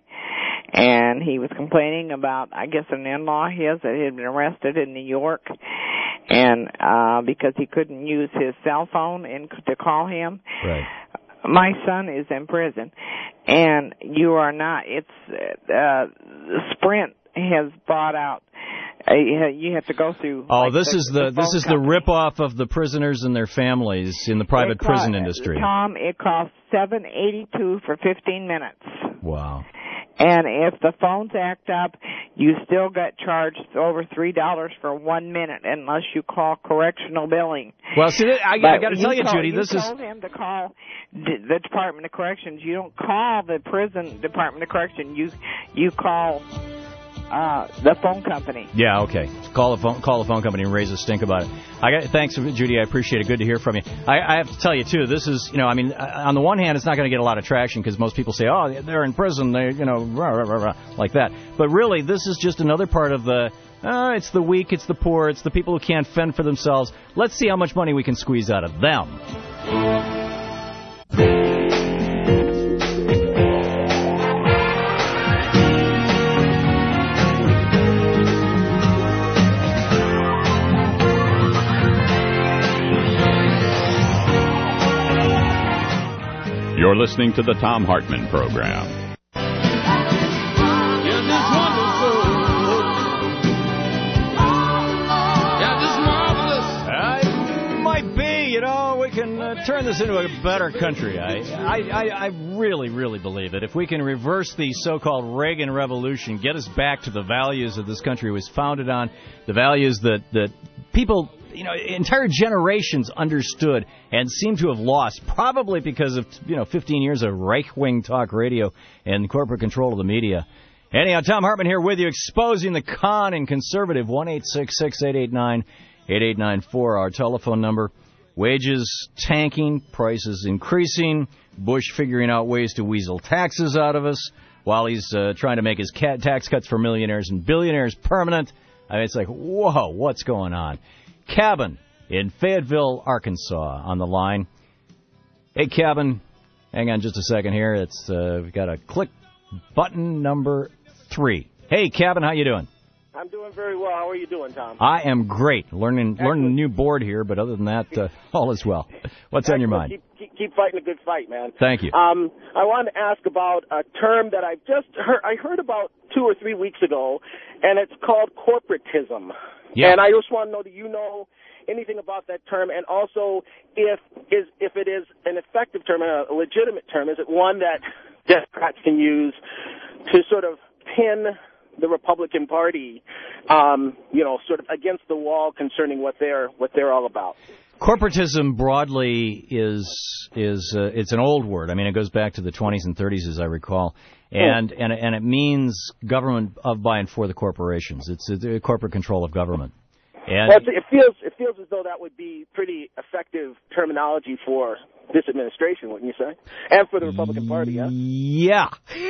and he was complaining about, I guess, an in-law of his that had been arrested in New York, and uh, because he couldn't use his cell phone in, to call him. Right. my son is in prison, and you are not. It's uh, Sprint has bought out. Uh, you have to go through. Oh, like, this the, is the, the this is company. the rip-off of the prisoners and their families in the private It prison cost, industry. Tom, it costs seven eighty-two for fifteen minutes. Wow. And if the phones act up, you still get charged over three dollars for one minute unless you call correctional billing. Well, see, I, I got to tell you, call, Judy, you this is... told him to call the Department of Corrections. You don't call the prison Department of Corrections. You you call uh, the phone company. Yeah, okay. Call the phone, call the phone company and raise a stink about it. I got thanks, Judy. I appreciate it. Good to hear from you. I, I have to tell you too. This is, you know, I mean, on the one hand, it's not going to get a lot of traction because most people say, oh, they're in prison, they, you know, rah, rah, rah, rah, like that. But really, this is just another part of the. Uh, it's the weak, it's the poor, it's the people who can't fend for themselves. Let's see how much money we can squeeze out of them. You're listening to the Thom Hartmann Program. Turn this into a better country. I, I, I, I really, really believe it. If we can reverse the so-called Reagan Revolution, get us back to the values that this country was founded on, the values that, that people, you know, entire generations understood and seem to have lost, probably because of, you know, fifteen years of right-wing talk radio and corporate control of the media. Anyhow, Thom Hartmann here with you, exposing the con and conservative. one eight six six, eight eight nine, eight eight nine four, our telephone number. Wages tanking, prices increasing, Bush figuring out ways to weasel taxes out of us while he's uh, trying to make his cat tax cuts for millionaires and billionaires permanent. I mean, it's like, whoa, what's going on? Cabin in Fayetteville, Arkansas on the line. Hey, Cabin, hang on just a second here. It's uh, we've got to click button number three. Hey, Cabin, how you doing? I'm doing very well. How are you doing, Tom? I am great. Learning Excellent. learning a new board here, but other than that, uh, all is well. What's Excellent. on your mind? Keep, keep, keep fighting a good fight, man. Thank you. Um, I wanted to ask about a term that I just heard. I heard about two or three weeks ago, and it's called corporatism. Yeah. And I just want to know, do you know anything about that term? And also, if is if it is an effective term, a legitimate term, is it one that Democrats can use to sort of pin the Republican Party, um, you know, sort of against the wall concerning what they're what they're all about? Corporatism broadly is is uh, it's an old word. I mean, it goes back to the twenties and thirties, as I recall, and oh. and and it means government of, by, and for the corporations. It's a, a corporate control of government. And well, it feels it feels as though that would be pretty effective terminology for this administration, wouldn't you say? And for the Republican Party, yeah? Yeah.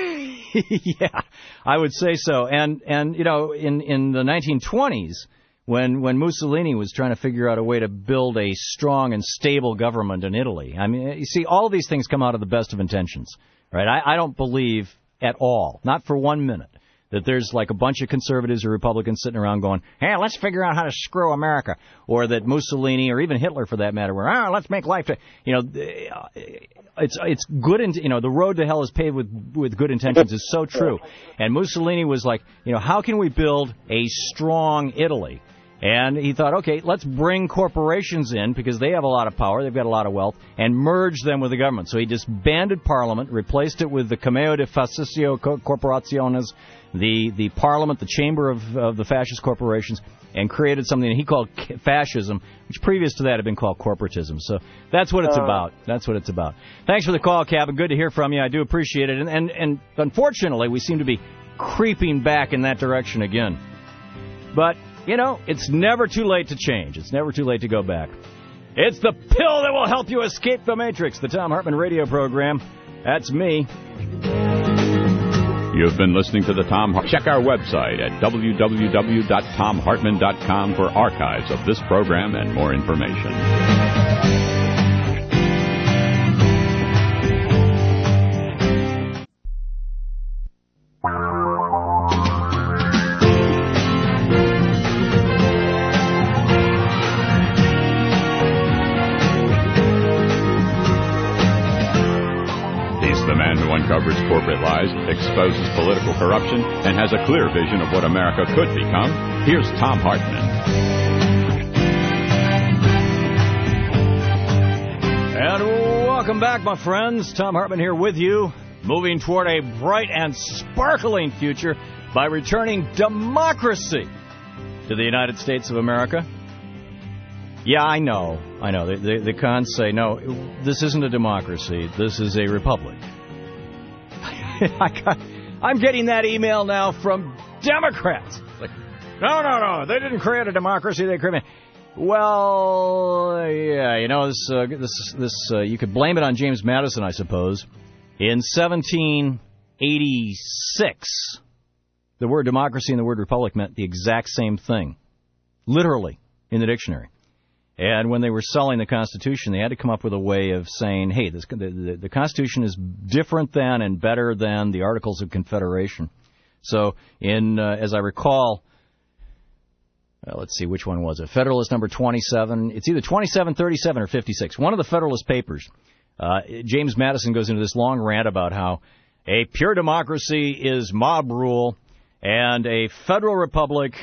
yeah, I would say so. And, and you know, in, in the nineteen twenties, when when Mussolini was trying to figure out a way to build a strong and stable government in Italy, I mean, you see, all these things come out of the best of intentions, right? I, I don't believe at all, not for one minute, that there's like a bunch of conservatives or Republicans sitting around going, hey, let's figure out how to screw America. Or that Mussolini, or even Hitler for that matter, were, ah, let's make life, to, you know, it's it's good, in, you know, the road to hell is paved with, with good intentions is so true. And Mussolini was like, you know, how can we build a strong Italy? And he thought, okay, let's bring corporations in because they have a lot of power, they've got a lot of wealth, and merge them with the government. So he disbanded Parliament, replaced it with the Cameo de Fascisio Corporaciones, the the Parliament, the chamber of, of the fascist corporations, and created something that he called fascism, which previous to that had been called corporatism. So that's what it's uh, about. That's what it's about. Thanks for the call, Cabin. Good to hear from you. I do appreciate it. And, and, and unfortunately, we seem to be creeping back in that direction again. But, you know, it's never too late to change. It's never too late to go back. It's the pill that will help you escape the Matrix, the Thom Hartmann radio program. That's me. You've been listening to the Thom Hartmann. Check our website at w w w dot thom hartmann dot com for archives of this program and more information. uncovers corporate lies, exposes political corruption, and has a clear vision of what America could become. Here's Thom Hartmann. And welcome back, my friends. Thom Hartmann here with you, moving toward a bright and sparkling future by returning democracy to the United States of America. Yeah, I know. I know. The, the, the cons say, no, this isn't a democracy. This is a republic. I got, I'm getting that email now from Democrats. Like, no, no, no. They didn't create a democracy. They created. Well, yeah, you know, this, uh, this, this. Uh, you could blame it on James Madison, I suppose. In seventeen eighty-six, the word democracy and the word republic meant the exact same thing, literally, in the dictionary. And when they were selling the Constitution, they had to come up with a way of saying, hey, this, the, the, the Constitution is different than and better than the Articles of Confederation. So, in uh, as I recall, uh, let's see, which one was it? Federalist number twenty-seven. It's either twenty-seven thirty-seven or fifty-six. One of the Federalist Papers. Uh, James Madison goes into this long rant about how a pure democracy is mob rule and a federal republic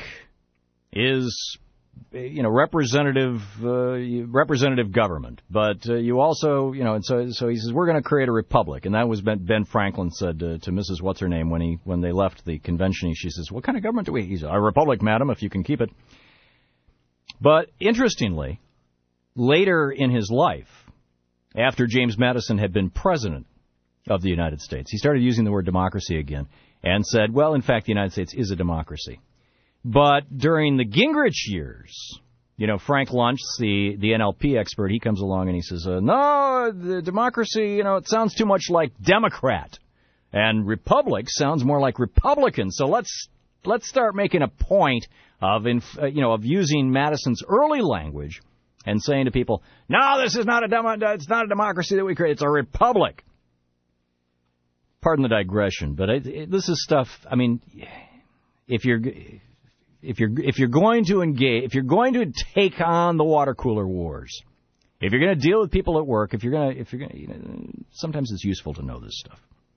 is, you know, representative uh, representative government. But uh, you also, you know, and so so he says we're going to create a republic, and that was Ben, Ben Franklin said uh, to Missus What's her name when he when they left the convention. She says, "What kind of government do we?" He said, "A republic, madam, if you can keep it." But interestingly, later in his life, after James Madison had been president of the United States, he started using the word democracy again and said, "Well, in fact, the United States is a democracy." But during the Gingrich years, you know, Frank Luntz, the, the N L P expert, he comes along and he says, uh, no, the democracy, you know, it sounds too much like Democrat. And Republic sounds more like Republican. So let's let's start making a point of, inf- uh, you know, of using Madison's early language and saying to people, no, this is not a demo- it's not a democracy that we create. It's a republic. Pardon the digression, but it, it, this is stuff, I mean, if you're... If you're if you're going to engage, if you're going to take on the water cooler wars, if you're going to deal with people at work, if you're going to if you're going to, you know, sometimes it's useful to know this stuff.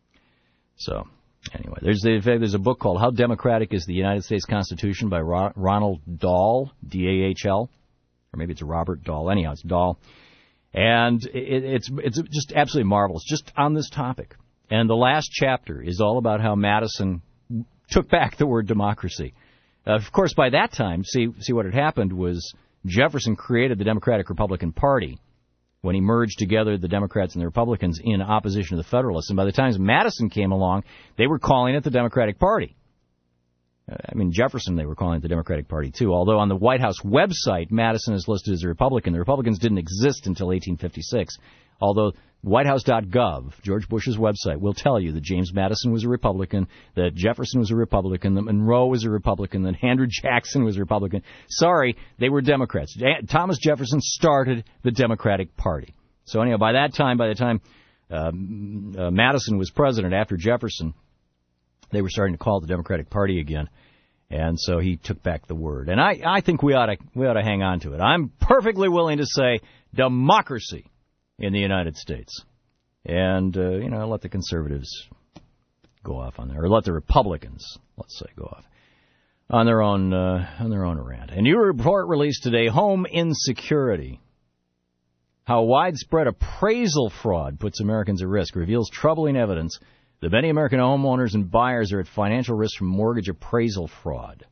So anyway, there's the, there's a book called How Democratic is the United States Constitution by Ro- Ronald Dahl, D A H L, or maybe it's Robert Dahl. Anyhow, it's Dahl, and it, it's it's just absolutely marvelous, just on this topic. And the last chapter is all about how Madison took back the word democracy. Uh, of course, by that time, see see what had happened was Jefferson created the Democratic Republican Party when he merged together the Democrats and the Republicans in opposition to the Federalists. And by the time Madison came along, they were calling it the Democratic Party. Uh, I mean, Jefferson, they were calling it the Democratic Party, too. Although on the White House website, Madison is listed as a Republican. The Republicans didn't exist until eighteen fifty-six. Although White House dot gov, George Bush's website, will tell you that James Madison was a Republican, that Jefferson was a Republican, that Monroe was a Republican, that Andrew Jackson was a Republican. Sorry, they were Democrats. Thomas Jefferson started the Democratic Party. So anyhow, by that time, by the time um, uh, Madison was president after Jefferson, they were starting to call it the Democratic Party again. And so he took back the word. And I, I think we ought to we ought to hang on to it. I'm perfectly willing to say democracy in the United States. And, uh, you know, let the conservatives go off on there, or let the Republicans, let's say, go off on their own uh, on their own rant. A new report released today, Home Insecurity. How widespread appraisal fraud puts Americans at risk, reveals troubling evidence that many American homeowners and buyers are at financial risk from mortgage appraisal fraud.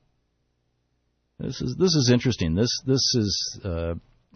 This is this is interesting. This this is uh,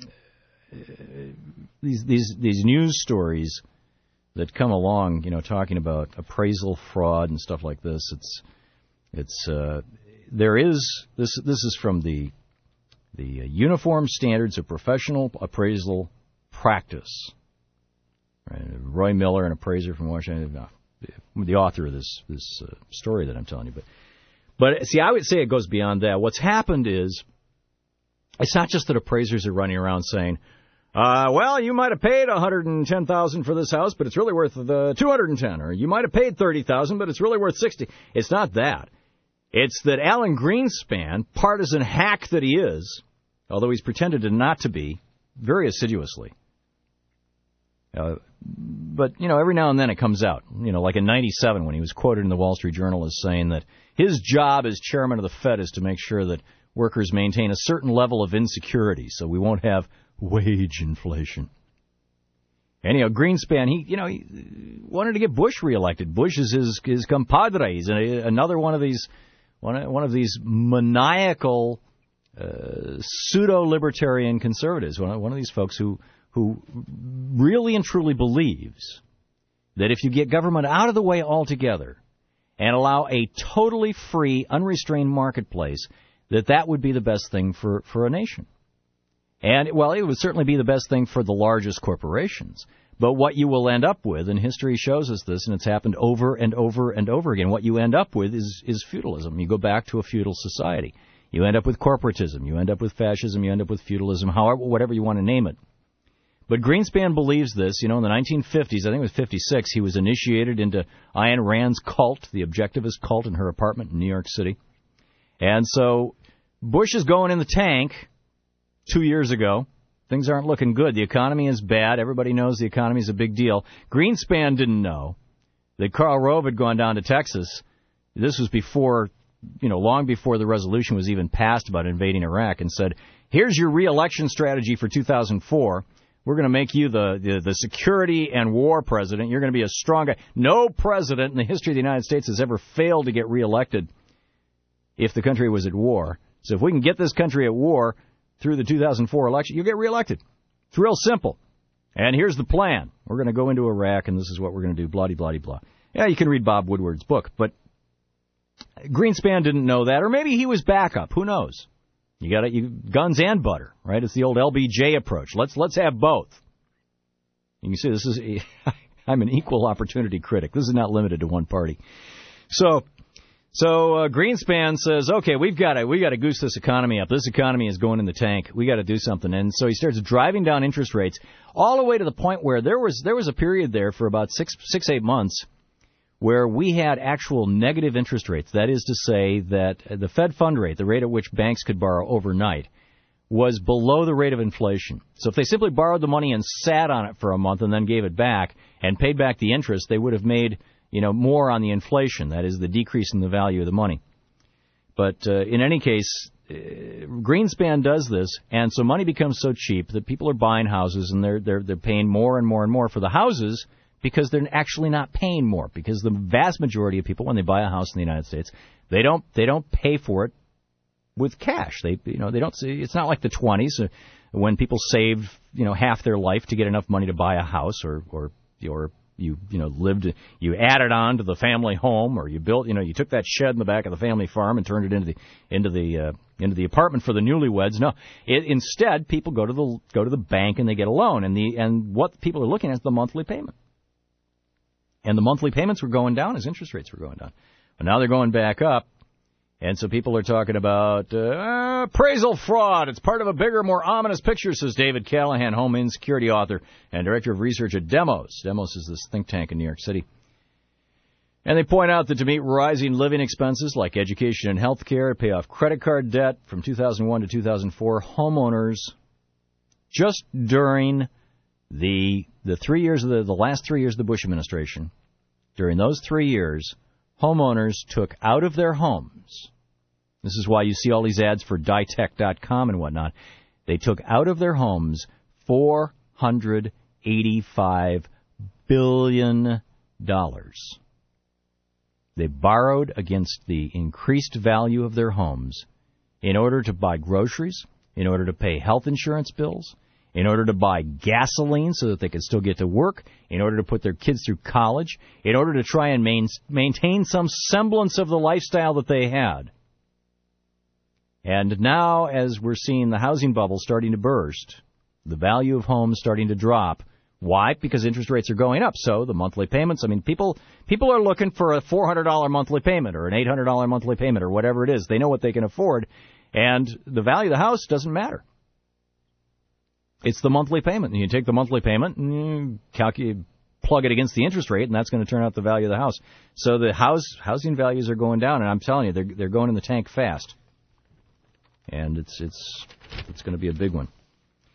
these these these news stories that come along, you know, talking about appraisal fraud and stuff like this. It's it's uh, there is this this is from the the Uniform Standards of Professional Appraisal Practice. Right. Roy Miller, an appraiser from Washington, uh, the author of this this uh, story that I'm telling you. But but see, I would say it goes beyond that. What's happened is it's not just that appraisers are running around saying, Uh, well, you might have paid one hundred ten thousand dollars for this house, but it's really worth the two hundred ten, or you might have paid thirty thousand dollars, but it's really worth sixty. It's not that. It's that Alan Greenspan, partisan hack that he is, although he's pretended to not to be, very assiduously, Uh, but, you know, every now and then it comes out. You know, like in ninety-seven when he was quoted in the Wall Street Journal as saying that his job as chairman of the Fed is to make sure that workers maintain a certain level of insecurity so we won't have wage inflation. And, you know, Greenspan, he, you know, he wanted to get Bush reelected. Bush is his, his compadre. He's a, another one of these, one, one of these maniacal, uh, pseudo-libertarian conservatives. One, one of these folks who, who really and truly believes that if you get government out of the way altogether and allow a totally free, unrestrained marketplace, that that would be the best thing for, for a nation. And, well, it would certainly be the best thing for the largest corporations. But what you will end up with, and history shows us this, and it's happened over and over and over again, what you end up with is, is feudalism. You go back to a feudal society. You end up with corporatism. You end up with fascism. You end up with feudalism, however, whatever you want to name it. But Greenspan believes this. You know, in the nineteen fifties, I think it was fifty-six, he was initiated into Ayn Rand's cult, the objectivist cult, in her apartment in New York City. And so Bush is going in the tank two years ago. Things aren't looking good. The economy is bad. Everybody knows the economy is a big deal. Greenspan didn't know that Karl Rove had gone down to Texas. This was before, you know, long before the resolution was even passed about invading Iraq, and said, here's your re-election strategy for two thousand four. We're going to make you the, the, the security and war president. You're going to be a strong guy. No president in the history of the United States has ever failed to get reelected if the country was at war. So if we can get this country at war through the two thousand four election, you'll get reelected. It's real simple. And here's the plan. We're going to go into Iraq, and this is what we're going to do, blah-de-blah-de-blah. Yeah, you can read Bob Woodward's book, but Greenspan didn't know that, or maybe he was backup. Who knows? You got you guns and butter, right? It's the old L B J approach. Let's let's have both. You can see this is I'm an equal opportunity critic. This is not limited to one party. So. So uh, Greenspan says, okay, we've got to we got to goose this economy up. This economy is going in the tank. We got to do something. And so he starts driving down interest rates all the way to the point where there was there was a period there for about six six eight months where we had actual negative interest rates. That is to say that the Fed fund rate, the rate at which banks could borrow overnight, was below the rate of inflation. So if they simply borrowed the money and sat on it for a month and then gave it back and paid back the interest, they would have made, you know, more on the inflation, that is the decrease in the value of the money. But uh, in any case, uh, Greenspan does this, and so money becomes so cheap that people are buying houses, and they're they're they're paying more and more and more for the houses because they're actually not paying more. Because the vast majority of people, when they buy a house in the United States, they don't they don't pay for it with cash. They you know they don't. It's not like the twenties uh, when people saved you know half their life to get enough money to buy a house, or or or you you know lived you added on to the family home, or you built you know you took that shed in the back of the family farm and turned it into the into the uh, into the apartment for the newlyweds. No, it, instead people go to the go to the bank and they get a loan, and the and what people are looking at is the monthly payment. And the monthly payments were going down as interest rates were going down, but now they're going back up. And so people are talking about uh, appraisal fraud. It's part of a bigger, more ominous picture, says David Callahan, home insecurity author and director of research at Demos. Demos is this think tank in New York City. And they point out that to meet rising living expenses like education and health care, to pay off credit card debt from two thousand one to two thousand four, homeowners, just during the the three years of the, the last three years of the Bush administration, during those three years, homeowners took out of their homes, this is why you see all these ads for Ditech dot com and whatnot, they took out of their homes four hundred eighty-five billion dollars. They borrowed against the increased value of their homes in order to buy groceries, in order to pay health insurance bills, in order to buy gasoline so that they could still get to work, in order to put their kids through college, in order to try and main, maintain some semblance of the lifestyle that they had. And now, as we're seeing the housing bubble starting to burst, the value of homes starting to drop. Why? Because interest rates are going up. So the monthly payments, I mean, people people are looking for a four hundred dollars monthly payment or an eight hundred dollars monthly payment or whatever it is. They know what they can afford, and the value of the house doesn't matter. It's the monthly payment. And you take the monthly payment and you calculate, plug it against the interest rate, and that's going to turn out the value of the house. So the house housing values are going down, and I'm telling you, they're they're going in the tank fast. And it's it's it's going to be a big one.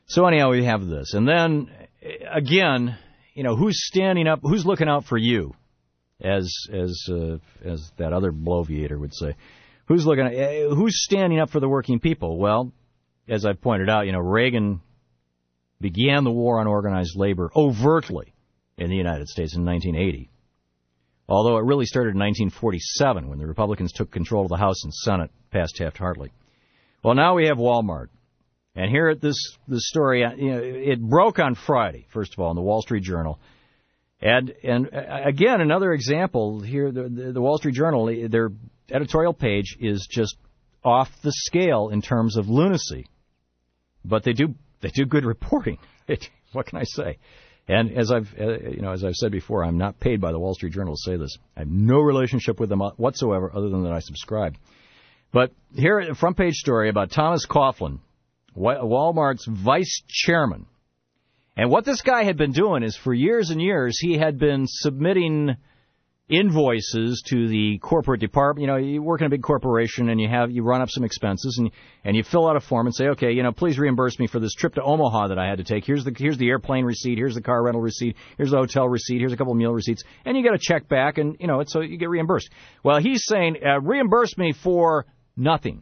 So anyhow, we have this. And then, again, you know, who's standing up, who's looking out for you, as as uh, as that other bloviator would say. Who's looking at, who's standing up for the working people? Well, as I pointed out, you know, Reagan began the war on organized labor overtly in the United States in nineteen eighty. Although it really started in nineteen forty-seven when the Republicans took control of the House and Senate past Taft-Hartley. Well, now we have Walmart. And here at this this story, you know, it broke on Friday, first of all, in the Wall Street Journal. And and again, another example here, the, the, the Wall Street Journal, their editorial page is just off the scale in terms of lunacy. But they do they do good reporting. What can I say? And as I've uh, you know as I've said before, I'm not paid by the Wall Street Journal to say this. I have no relationship with them whatsoever, other than that I subscribe. But here, a front page story about Thomas Coughlin, Walmart's vice chairman. And what this guy had been doing is, for years and years, he had been submitting invoices to the corporate department. You know, you work in a big corporation and you have you run up some expenses and and you fill out a form and say, okay, you know, please reimburse me for this trip to Omaha that I had to take. Here's the here's the airplane receipt. Here's the car rental receipt. Here's the hotel receipt. Here's a couple of meal receipts, and you get a check back, and you know, it's so you get reimbursed. Well, he's saying uh, reimburse me for nothing,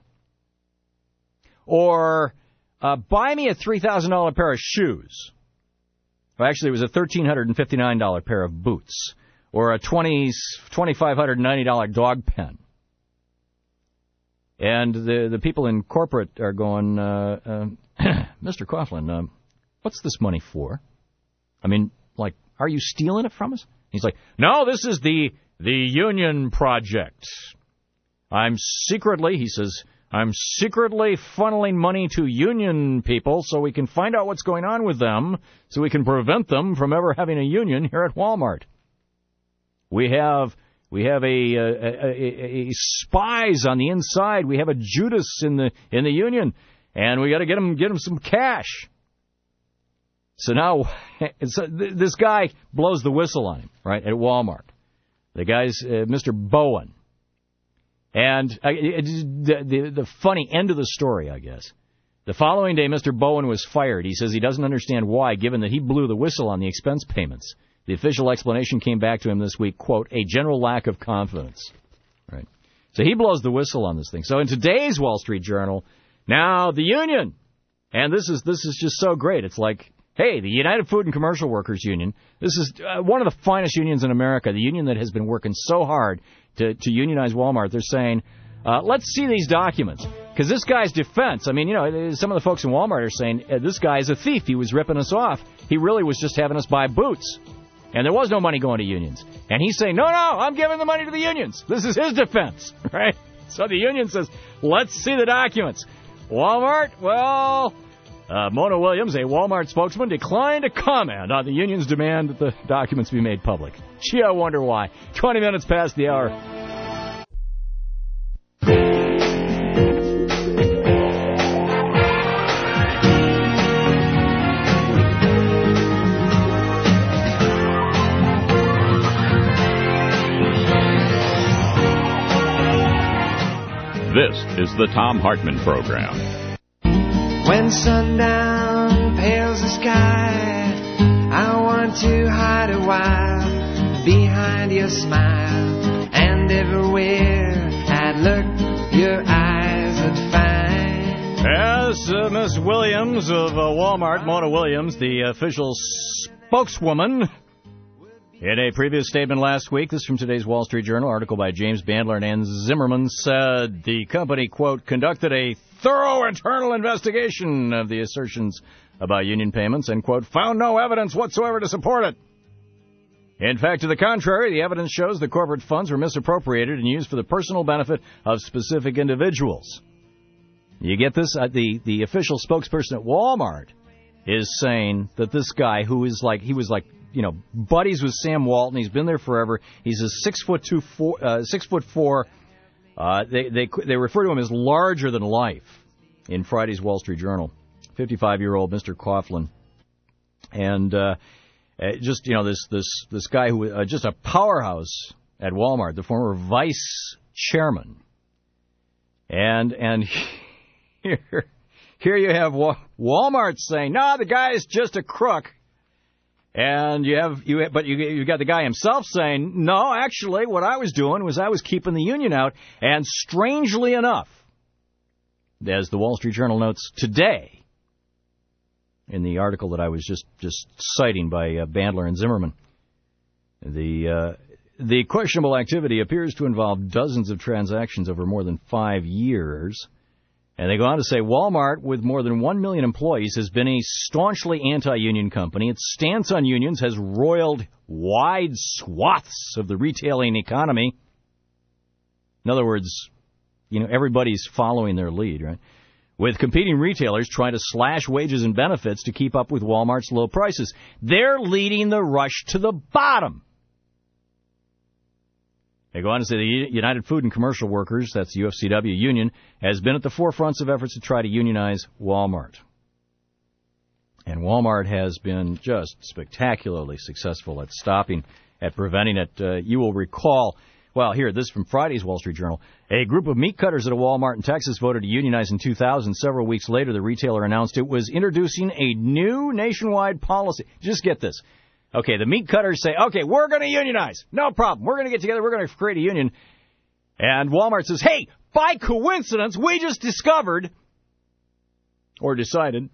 or uh, buy me a three thousand dollar pair of shoes. Well, actually, it was a one thousand three hundred fifty-nine dollar pair of boots, or a two thousand five hundred ninety dollar dog pen. And the the people in corporate are going, uh, uh, Mister Coughlin, um, what's this money for? I mean, like, are you stealing it from us? He's like, no, this is the the union project. I'm secretly, he says, I'm secretly funneling money to union people so we can find out what's going on with them, so we can prevent them from ever having a union here at Walmart. We have we have a, a, a, a spies on the inside. We have a Judas in the in the union, and we got to get them get them some cash. So now, so this guy blows the whistle on him, right, at Walmart. The guy's uh, Mister Bowen. And uh, it, the, the, the funny end of the story, I guess. The following day, Mister Bowen was fired. He says he doesn't understand why, given that he blew the whistle on the expense payments. The official explanation came back to him this week, quote, a general lack of confidence. Right. So he blows the whistle on this thing. So in today's Wall Street Journal, now the union. And this is this is just so great. It's like, hey, the United Food and Commercial Workers Union, this is uh, one of the finest unions in America, the union that has been working so hard to, to unionize Walmart. They're saying, uh, let's see these documents. Because this guy's defense, I mean, you know, some of the folks in Walmart are saying, uh, this guy is a thief. He was ripping us off. He really was just having us buy boots. And there was no money going to unions. And he's saying, no, no, I'm giving the money to the unions. This is his defense, right? So the union says, let's see the documents. Walmart, well... Uh, Mona Williams, a Walmart spokesman, declined to comment on the union's demand that the documents be made public. Gee, I wonder why. twenty minutes past the hour. This is the Thom Hartmann Program. When sundown pales the sky, I want to hide a while behind your smile, and everywhere I look, your eyes would find. Yes, uh, Miss Williams of uh, Walmart, Mona Williams, the official spokeswoman. In a previous statement last week, this is from today's Wall Street Journal, article by James Bandler and Ann Zimmerman, said the company, quote, conducted a thorough internal investigation of the assertions about union payments and, quote, found no evidence whatsoever to support it. In fact, to the contrary, the evidence shows the corporate funds were misappropriated and used for the personal benefit of specific individuals. You get this? Uh, the, the official spokesperson at Walmart is saying that this guy who is like, he was like, you know, buddies with Sam Walton. He's been there forever. He's a six foot two, four, uh, six foot four. Uh, they they they refer to him as larger than life in Friday's Wall Street Journal. fifty-five-year-old Mister Coughlin, and uh, just you know this this this guy who uh, just a powerhouse at Walmart, the former vice chairman, and and here here you have Walmart saying, no, the guy is just a crook. And you have, you, but you, you got the guy himself saying, no, actually, what I was doing was I was keeping the union out. And strangely enough, as the Wall Street Journal notes today, in the article that I was just, just citing by uh, Bandler and Zimmerman, the uh, the questionable activity appears to involve dozens of transactions over more than five years. And they go on to say Walmart, with more than one million employees, has been a staunchly anti-union company. Its stance on unions has roiled wide swaths of the retailing economy. In other words, you know, everybody's following their lead, right? With competing retailers trying to slash wages and benefits to keep up with Walmart's low prices. They're leading the rush to the bottom. They go on to say the United Food and Commercial Workers, that's the U F C W union, has been at the forefronts of efforts to try to unionize Walmart. And Walmart has been just spectacularly successful at stopping, at preventing it. Uh, you will recall, well, here, this is from Friday's Wall Street Journal. A group of meat cutters at a Walmart in Texas voted to unionize in two thousand. Several weeks later, the retailer announced it was introducing a new nationwide policy. Just get this. Okay, the meat cutters say, okay, we're going to unionize. No problem. We're going to get together. We're going to create a union. And Walmart says, hey, by coincidence, we just discovered or decided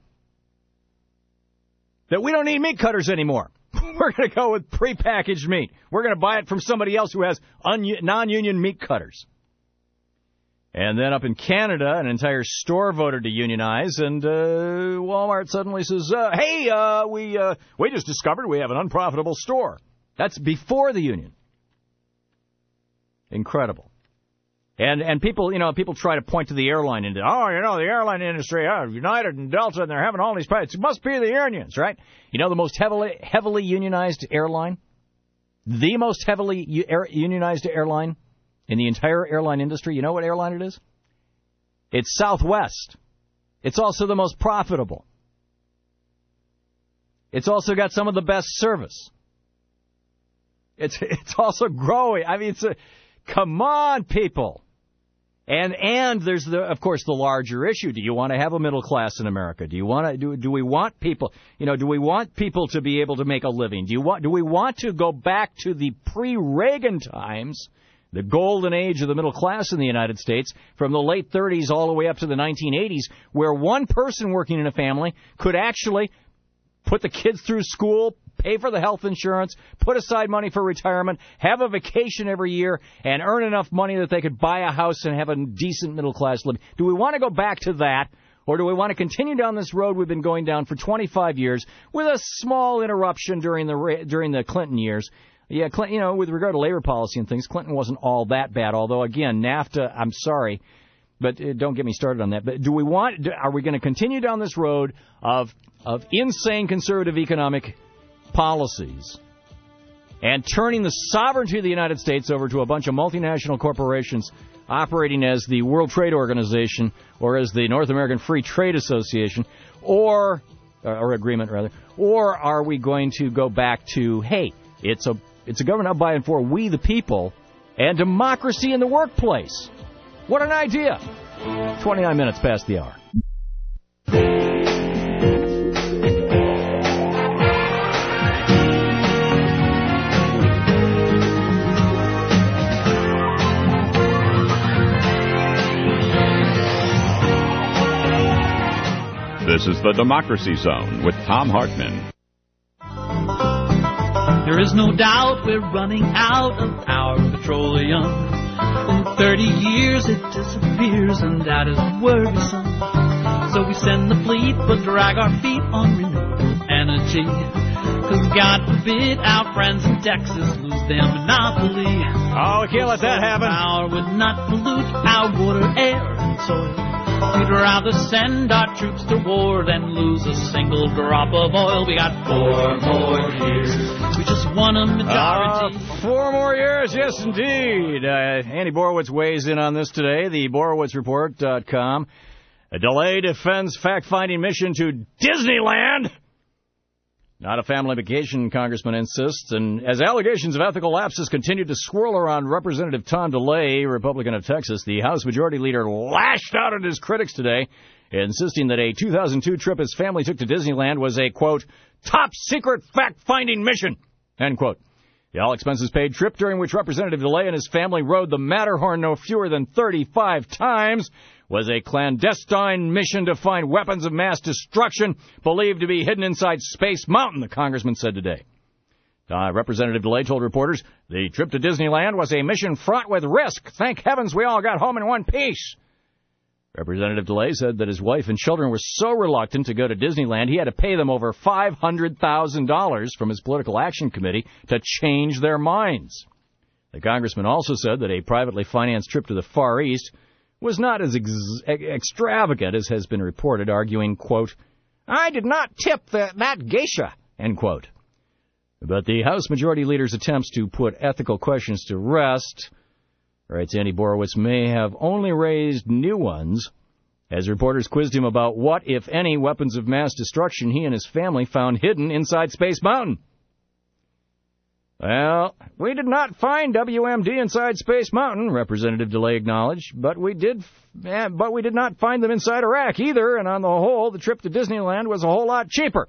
that we don't need meat cutters anymore. We're going to go with prepackaged meat. We're going to buy it from somebody else who has un- non-union meat cutters. And then up in Canada, an entire store voted to unionize, and uh, Walmart suddenly says, uh, hey, uh, we uh, we just discovered we have an unprofitable store. That's before the union. Incredible. And and people, you know, people try to point to the airline industry. Oh, you know, the airline industry, oh, United and Delta, and they're having all these problems. It must be the unions, right? You know the most heavily heavily unionized airline? The most heavily u- air, unionized airline in the entire airline industry, you know what airline it is? It's Southwest. It's also the most profitable. It's also got some of the best service. It's it's also growing. I mean, it's a, come on, people. And and there's the of course the larger issue. Do you want to have a middle class in America? Do you want to do do we want people, you know, do we want people to be able to make a living? Do you want do we want to go back to the pre-Reagan times? The golden age of the middle class in the United States, from the late thirties all the way up to the nineteen eighties, where one person working in a family could actually put the kids through school, pay for the health insurance, put aside money for retirement, have a vacation every year, and earn enough money that they could buy a house and have a decent middle class living. Do we want to go back to that, or do we want to continue down this road we've been going down for twenty-five years with a small interruption during the during the Clinton years? Yeah, Clinton, you know, with regard to labor policy and things, Clinton wasn't all that bad. Although, again, NAFTA, I'm sorry, but uh, don't get me started on that. But do we want? Do, are we going to continue down this road of of insane conservative economic policies and turning the sovereignty of the United States over to a bunch of multinational corporations operating as the World Trade Organization or as the North American Free Trade Association, or or agreement rather, or are we going to go back to, hey, it's a It's a government by and for we the people and democracy in the workplace. What an idea. twenty-nine minutes past the hour. This is the Democracy Zone with Thom Hartmann. There is no doubt we're running out of our petroleum. In thirty years it disappears, and that is worrisome. So we send the fleet, but drag our feet on renewable energy. Cause God forbid our friends in Texas lose their monopoly. Oh, we can't let that happen. Power would not pollute our water, air, and soil. We'd rather send our troops to war than lose a single drop of oil. We got four more years. We just won a majority. Uh, four more years, yes, indeed. Uh, Andy Borowitz weighs in on this today. The Borowitz Report dot com. A delay defends fact-finding mission to Disneyland. Not a family vacation, Congressman insists. And as allegations of ethical lapses continue to swirl around Representative Tom DeLay, Republican of Texas, the House Majority Leader lashed out at his critics today insisting that a two thousand two trip his family took to Disneyland was a, quote, top-secret fact-finding mission, end quote. The all-expenses-paid trip, during which Representative DeLay and his family rode the Matterhorn no fewer than thirty-five times, was a clandestine mission to find weapons of mass destruction believed to be hidden inside Space Mountain, the congressman said today. Uh, Representative DeLay told reporters the trip to Disneyland was a mission fraught with risk. Thank heavens we all got home in one piece. Representative DeLay said that his wife and children were so reluctant to go to Disneyland, he had to pay them over five hundred thousand dollars from his political action committee to change their minds. The congressman also said that a privately financed trip to the Far East was not as ex- extravagant as has been reported, arguing, quote, I did not tip the, that geisha, end quote. But the House Majority Leader's attempts to put ethical questions to rest, writes Andy Borowitz, may have only raised new ones, as reporters quizzed him about what, if any, weapons of mass destruction he and his family found hidden inside Space Mountain. Well, we did not find W M D inside Space Mountain, Representative DeLay acknowledged, but we did eh, but we did not find them inside Iraq either, and on the whole, the trip to Disneyland was a whole lot cheaper.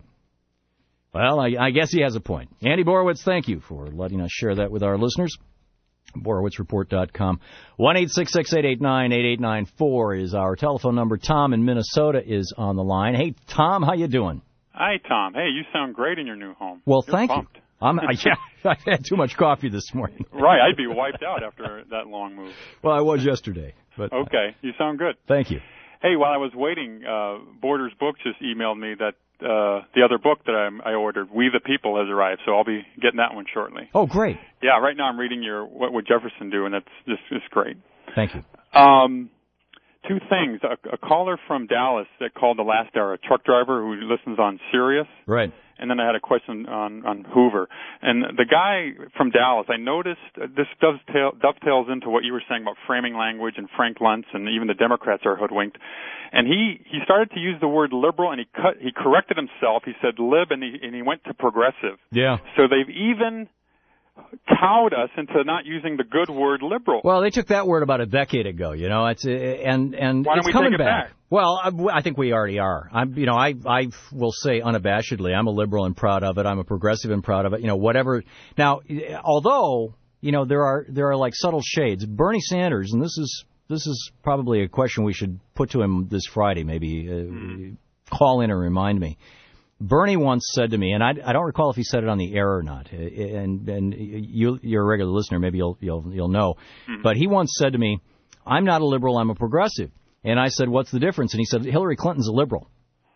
Well, I, I guess he has a point. Andy Borowitz, thank you for letting us share that with our listeners. Borowitz Report dot com. one eight six six, eight eight nine, eight eight nine four is our telephone number. Tom in Minnesota is on the line. Hey, Tom, how you doing? Hi, Tom. Hey, you sound great in your new home. Well, You're thank pumped. you. I'm, I, yeah, I had too much coffee this morning. Right, I'd be wiped out after that long move. Well, I was yesterday. But okay, you sound good. Thank you. Hey, while I was waiting, uh, Borders Books just emailed me that uh, the other book that I, I ordered, We the People, has arrived, so I'll be getting that one shortly. Oh, great. Yeah, right now I'm reading your What Would Jefferson Do, and that's just it's great. Thank you. Um, two things. A, a caller from Dallas that called the last hour, a truck driver who listens on Sirius. Right. And then I had a question on, on Hoover. And the guy from Dallas, I noticed, uh, this dovetail, dovetails into what you were saying about framing language and Frank Luntz, and even the Democrats are hoodwinked. And he, he started to use the word liberal, and he cut, he corrected himself. He said lib, and he, and he went to progressive. Yeah. So they've even cowed us into not using the good word liberal. Well, they took that word about a decade ago, you know. It's uh, and and Why don't it's we coming take it back. back? Well, I, I think we already are. I'm, you know, I I will say unabashedly, I'm a liberal and proud of it. I'm a progressive and proud of it. You know, whatever. Now, although you know there are there are like subtle shades. Bernie Sanders, and this is this is probably a question we should put to him this Friday. Maybe uh, mm. call in and remind me. Bernie once said to me, and I, I don't recall if he said it on the air or not, and and you, you're a regular listener, maybe you'll you'll you'll know, mm-hmm. but he once said to me, "I'm not a liberal, I'm a progressive," and I said, "What's the difference?" And he said, "Hillary Clinton's a liberal,"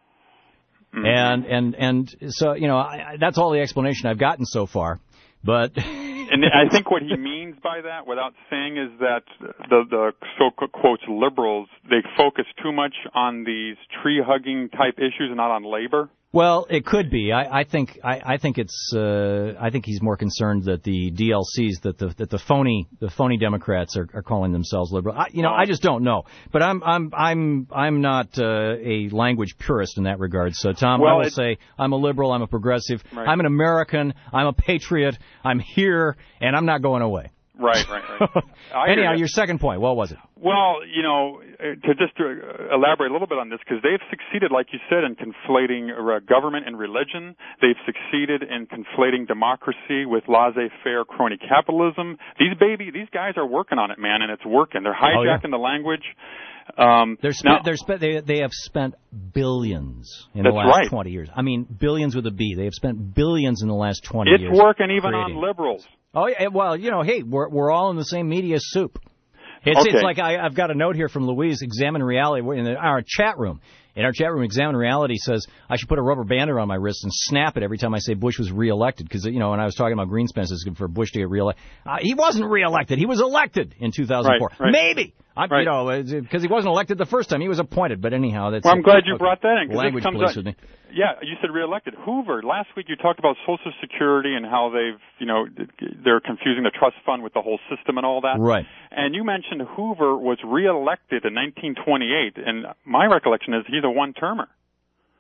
mm-hmm. and and and so you know I, that's all the explanation I've gotten so far, but. And I think what he means by that, without saying, is that the, the so-quote liberals, they focus too much on these tree-hugging type issues and not on labor. Well, it could be. I, I think. I, I think it's. Uh, I think he's more concerned that the D L Cs, that the that the phony the phony Democrats are, are calling themselves liberal. I, you know, I just don't know. But I'm I'm I'm I'm not uh, a language purist in that regard. So, Tom, well, I will it, say I'm a liberal. I'm a progressive. Right. I'm an American. I'm a patriot. I'm here, and I'm not going away. Right, right, right. Anyhow, your second point, what was it? Well, you know, to just to elaborate a little bit on this, because they've succeeded, like you said, in conflating government and religion. They've succeeded in conflating democracy with laissez-faire crony capitalism. These baby, these guys are working on it, man, and it's working. They're hijacking oh, yeah. the language. Um, they're spent, now, they're spent, they, they have spent billions in the last right. twenty years. I mean, billions with a B. They have spent billions in the last twenty it's years. It's working even creating. on liberals. Oh, yeah, well, you know, hey, we're we're all in the same media soup. It's okay. it's like I, I've got a note here from Louise, Examine Reality, in our chat room. In our chat room, Examine Reality says I should put a rubber band around my wrist and snap it every time I say Bush was reelected. Because, you know, when I was talking about Greenspan, it's good for Bush to get reelected. Uh, he wasn't reelected. He was elected in two thousand four. Right, right. Maybe. I, right. You know, because he wasn't elected the first time. He was appointed. But anyhow, that's... Well, I'm glad you okay. brought that in. Language comes police out, with me. Yeah, you said reelected. Hoover, last week you talked about Social Security and how they've, you know, they're confusing the trust fund with the whole system and all that. Right. And you mentioned Hoover was reelected in nineteen twenty-eight, and my recollection is he's a one-termer.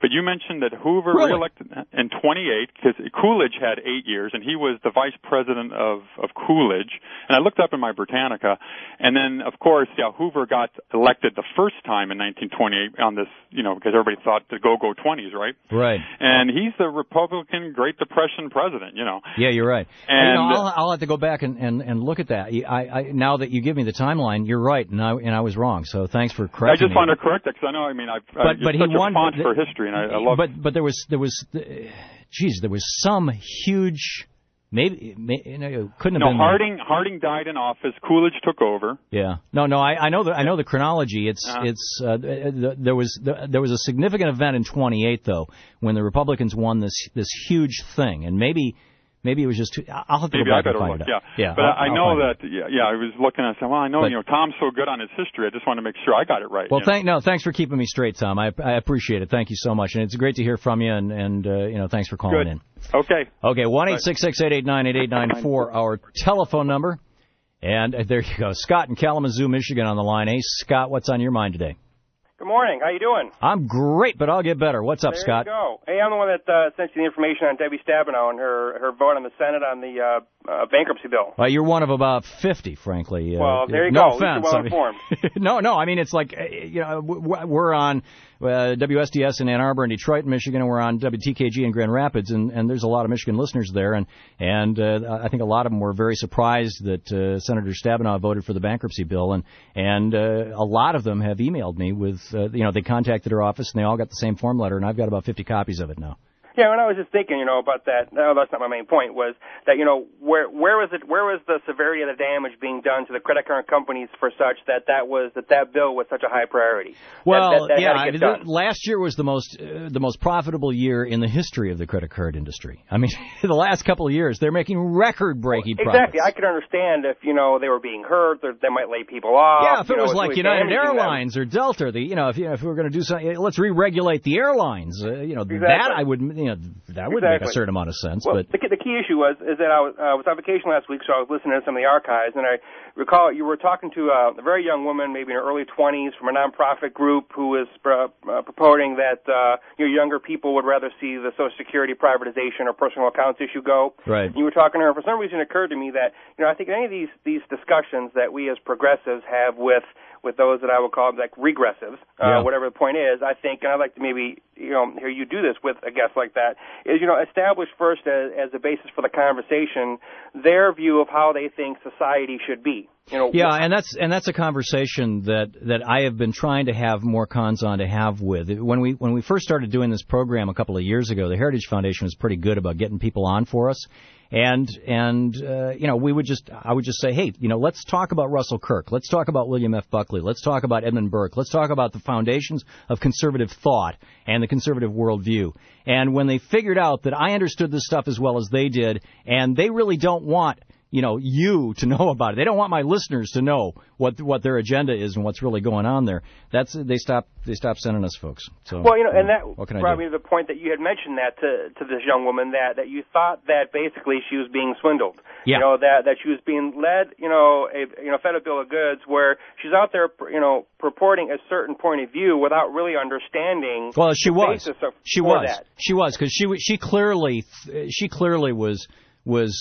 But you mentioned that Hoover really? reelected in twenty-eight because Coolidge had eight years, and he was the vice president of, of Coolidge. And I looked up in my Britannica, and then, of course, yeah, Hoover got elected the first time in nineteen twenty-eight on this, you know, because everybody thought the go-go twenties, right? Right. And he's the Republican Great Depression president, you know. Yeah, you're right. And, you know, I'll, I'll have to go back and, and, and look at that. I, I, now that you give me the timeline, you're right, and I, and I was wrong. So thanks for correcting I just me. wanted to correct it because I know, I mean, I've, but, I'm but such he a won font the, for history, and I, I love But but there was there was, geez, there was some huge. Maybe, maybe you know, couldn't have no, been. No, Harding Harding died in office. Coolidge took over. Yeah. No, no. I, I know the I know the chronology. It's uh-huh. it's uh, the, there was the, there was a significant event in twenty-eight though when the Republicans won this this huge thing, and maybe. Maybe it was just too... I'll have to Maybe go back I better and find look, it out. Yeah, yeah but I'll, I I'll know that, yeah, yeah, I was looking and I said, well, I know, but, you know, Tom's so good on his history, I just want to make sure I got it right. Well, you thank know? no, thanks for keeping me straight, Tom. I, I appreciate it. Thank you so much. And it's great to hear from you, and, and uh, you know, thanks for calling good. in. Okay. Okay, one eight six six, eight eight nine, eight eight nine four, our telephone number. And uh, there you go. Scott in Kalamazoo, Michigan on the line. Hey, Scott, what's on your mind today? Good morning. How you doing? I'm great, but I'll get better. What's up, there Scott? There you go. Hey, I'm the one that uh, sent you the information on Debbie Stabenow and her, her vote on the Senate on the uh, uh, bankruptcy bill. Well, you're one of about fifty, frankly. Well, uh, there you no go. offense. Well informed. I mean, no, no. I mean, it's like, you know, we're on uh, W S D S in Ann Arbor and Detroit, Michigan, and we're on W T K G in Grand Rapids, and, and there's a lot of Michigan listeners there, and and uh, I think a lot of them were very surprised that uh, Senator Stabenow voted for the bankruptcy bill, and and uh, a lot of them have emailed me with, uh, you know, they contacted her office and they all got the same form letter, and I've got about fifty copies of it now. Yeah, and I was just thinking, you know, about that. No, that's not my main point. Was that, you know, where where was it? Where was the severity of the damage being done to the credit card companies for such that that was that that bill was such a high priority? Well, that, that, that yeah, had to I get mean, done. last year was the most uh, the most profitable year in the history of the credit card industry. I mean, the last couple of years they're making record breaking well, profits. Exactly, I could understand if you know they were being hurt, they might lay people off. Yeah, if it you know, was like really United damaging Airlines them. or Delta, the you know if you know, if we were going to do something, let's re-regulate the airlines. Uh, you know exactly. that I would you know that would Exactly. make a certain amount of sense. Well, but the, the key issue was is that I was, uh, was on vacation last week, so I was listening to some of the archives, and I recall you were talking to uh, a very young woman, maybe in her early twenties, from a nonprofit group who was uh, uh, purporting that uh, you know, younger people would rather see the Social Security privatization or personal accounts issue go. Right. And you were talking to her. For some reason, it occurred to me that you know I think any of these these discussions that we as progressives have with with those that I would call like regressives, uh, Yeah. whatever the point is, I think, and I'd like to maybe, you know, hear you do this with a guest like that, is, you know, establish first as, as the basis for the conversation their view of how they think society should be. You know, yeah, and that's and that's a conversation that, that I have been trying to have more cons on to have with. When we when we first started doing this program a couple of years ago, the Heritage Foundation was pretty good about getting people on for us. And, and uh, you know, we would just, I would just say, hey, you know, let's talk about Russell Kirk. Let's talk about William F. Buckley. Let's talk about Edmund Burke. Let's talk about the foundations of conservative thought and the conservative worldview. And when they figured out that I understood this stuff as well as they did, and they really don't want, you know, you to know about it. They don't want my listeners to know what what their agenda is and what's really going on there. That's they stop they stop sending us folks. So well, you know, and that what can I brought do? me to the point that you had mentioned that to to this young woman that that you thought that basically she was being swindled. Yeah. You know that that she was being led, you know, a you know fed a bill of goods where she's out there, you know, purporting a certain point of view without really understanding. Well, she the was. basis of, She for was. That. She was because she she clearly she clearly was. was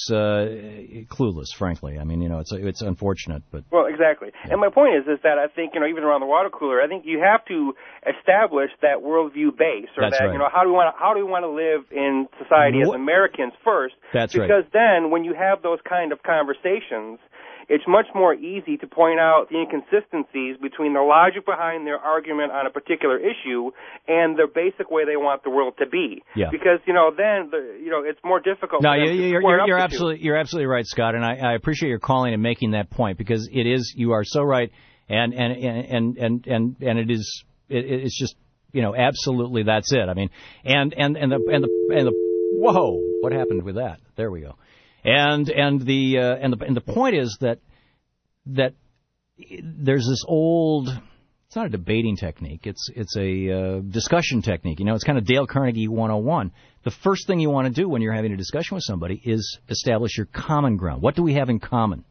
uh, clueless, frankly. I mean, you know, it's it's unfortunate, but well, exactly. Yeah. And my point is, is that I think you know, even around the water cooler, I think you have to establish that worldview base, or That's that right. you know, how do we want to, how do we want to live in society what? as Americans first? That's because right. Because then, when you have those kind of conversations, it's much more easy to point out the inconsistencies between the logic behind their argument on a particular issue and the basic way they want the world to be. Yeah. Because you know, then the, you know, it's more difficult. No, for them you're, to you're, square you're, up you're the absolutely two. you're absolutely right, Scott, and I, I appreciate your calling and making that point because it is you are so right, and and and and and, and it is it, it's just you know absolutely that's it. I mean, and and and the and the and the whoa, what happened with that? There we go. And and the uh, and the and the point is that. that there's this old, it's not a debating technique, it's it's a uh, discussion technique. You know, it's kind of Dale Carnegie one oh one. The first thing you want to do when you're having a discussion with somebody is establish your common ground. What do we have in common?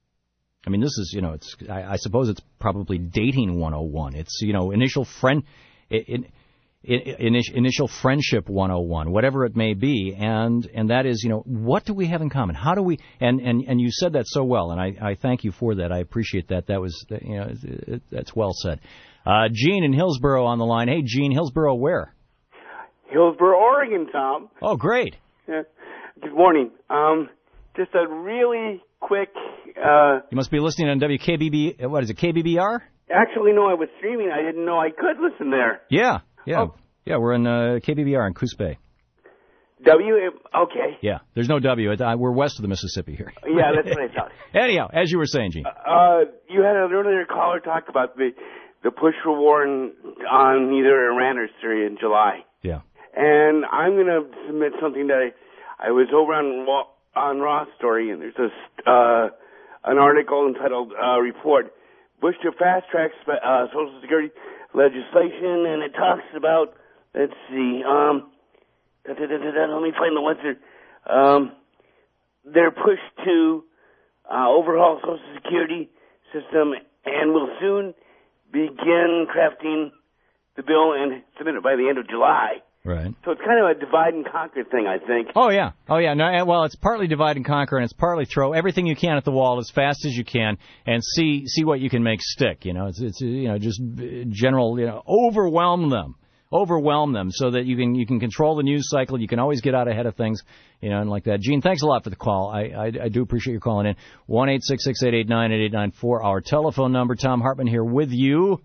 I mean, this is, you know, it's I, I suppose it's probably dating one oh one. It's, you know, initial friend, it, it, initial, initial friendship one oh one, whatever it may be, and and that is, you know, what do we have in common? How do we? And and, and you said that so well, and I, I thank you for that. I appreciate that. That was, you know, it, it, that's well said. Uh, Gene in Hillsboro on the line. Hey, Gene, Hillsboro, where? Hillsboro, Oregon, Tom. Oh, great. Yeah. Good morning. Um, just a really quick. Uh, you must be listening on W K B B. What is it? K B B R? Actually, no, I was streaming. I didn't know I could listen there. Yeah, yeah, oh. yeah. We're in uh, K B B R in Coos Bay. W. Okay. Yeah, there's no W. It, uh, we're west of the Mississippi here. Yeah, that's what I thought. Anyhow, as you were saying, Gene. Uh, you had an earlier caller talk about the the push for war in, on either Iran or Syria in July. Yeah. And I'm going to submit something that I, I was over on on Ross Story, and there's a uh, an article entitled uh, "Report Bush to Fast Track uh, Social Security Legislation," and it talks about, let's see, um, da, da, da, da, da, let me find the ones there. Um, they're pushed to uh, overhaul Social Security system, and will soon begin crafting the bill and submit it by the end of July. Right. So it's kind of a divide and conquer thing, I think. Oh, yeah. Oh, yeah. No, well, it's partly divide and conquer, and it's partly throw everything you can at the wall as fast as you can and see see what you can make stick. You know, it's, it's you know, just general, you know, overwhelm them. Overwhelm them so that you can you can control the news cycle. You can always get out ahead of things, you know, and like that. Gene, thanks a lot for the call. I I, I do appreciate you calling in. one eight six six, eight eight nine, eight eight nine four, our telephone number. Tom Hartman here with you.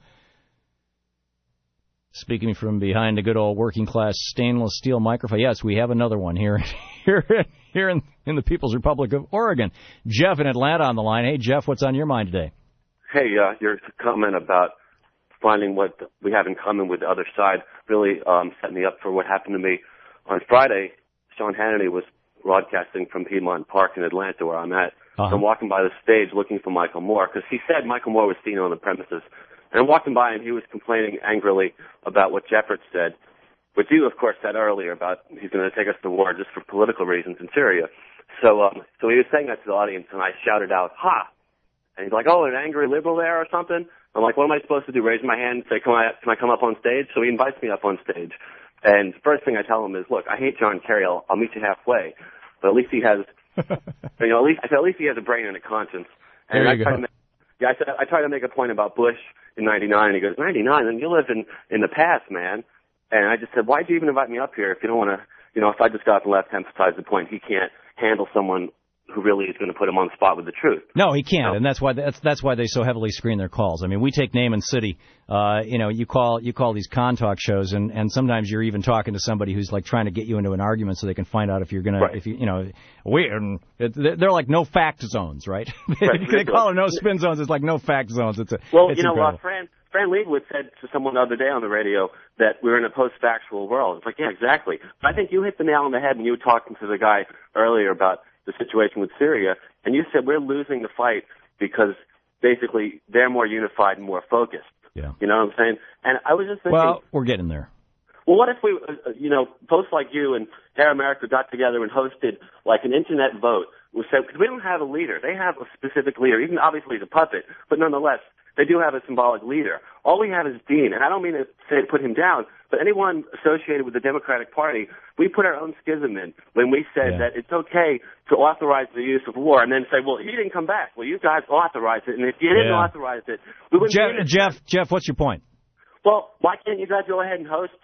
Speaking from behind a good old working-class stainless steel microphone. Yes, we have another one here here, here in, in the People's Republic of Oregon. Jeff in Atlanta on the line. Hey, Jeff, what's on your mind today? Hey, uh, your comment about finding what we have in common with the other side really um, set me up for what happened to me on Friday. Sean Hannity was broadcasting from Piedmont Park in Atlanta, where I'm at. Uh-huh. So I'm walking by the stage looking for Michael Moore, because he said Michael Moore was seen on the premises. And I'm walking by, and he was complaining angrily about what Jeffords said, which you, of course, said earlier about he's going to take us to war just for political reasons in Syria. So um, so he was saying that to the audience, and I shouted out, "Ha!" And he's like, "Oh, an angry liberal there or something?" I'm like, "What am I supposed to do, raise my hand and say, can I, can I come up on stage?" So he invites me up on stage. And the first thing I tell him is, "Look, I hate John Kerry. I'll, I'll meet you halfway. But at least he has, you know, at least, I said, at least he has a brain and a conscience." And there I you try go. to make, yeah, I said, I try to make a point about Bush in ninety-nine. And he goes, ninety-nine? And you live in, in the past, man. And I just said, why'd you even invite me up here if you don't want to, you know, if I just got up and left to emphasize the point, he can't handle someone who really is going to put him on the spot with the truth. No, he can't, No. and that's why that's that's why they so heavily screen their calls. I mean, we take name and city. Uh, you know, you call you call these con talk shows, and, and sometimes you're even talking to somebody who's like trying to get you into an argument so they can find out if you're gonna Right. if you you know we they're like no fact zones, right? Right. They call them no spin zones. It's like no fact zones. It's a Well, it's you know, uh, incredible. Fran Fran Leibowitz said to someone the other day on the radio that we're in a post-factual world. It's like, yeah, exactly. But I think you hit the nail on the head when you were talking to the guy earlier about the situation with Syria, and you said we're losing the fight because basically they're more unified and more focused. Yeah. You know what I'm saying? And I was just thinking, Well, we're getting there. well, what if we, uh, you know, folks like you and Air America got together and hosted like an internet vote? We said, because we don't have a leader. They have a specific leader. Even obviously he's a puppet, but nonetheless, they do have a symbolic leader. All we have is Dean, and I don't mean to say put him down, but anyone associated with the Democratic Party, we put our own schism in when we said Yeah. that it's okay to authorize the use of war, and then say, well, he didn't come back. Well, you guys authorized it, and if you didn't Yeah. authorize it, we wouldn't Jeff, be in it. Jeff, Jeff, what's your point? Well, why can't you guys go ahead and host,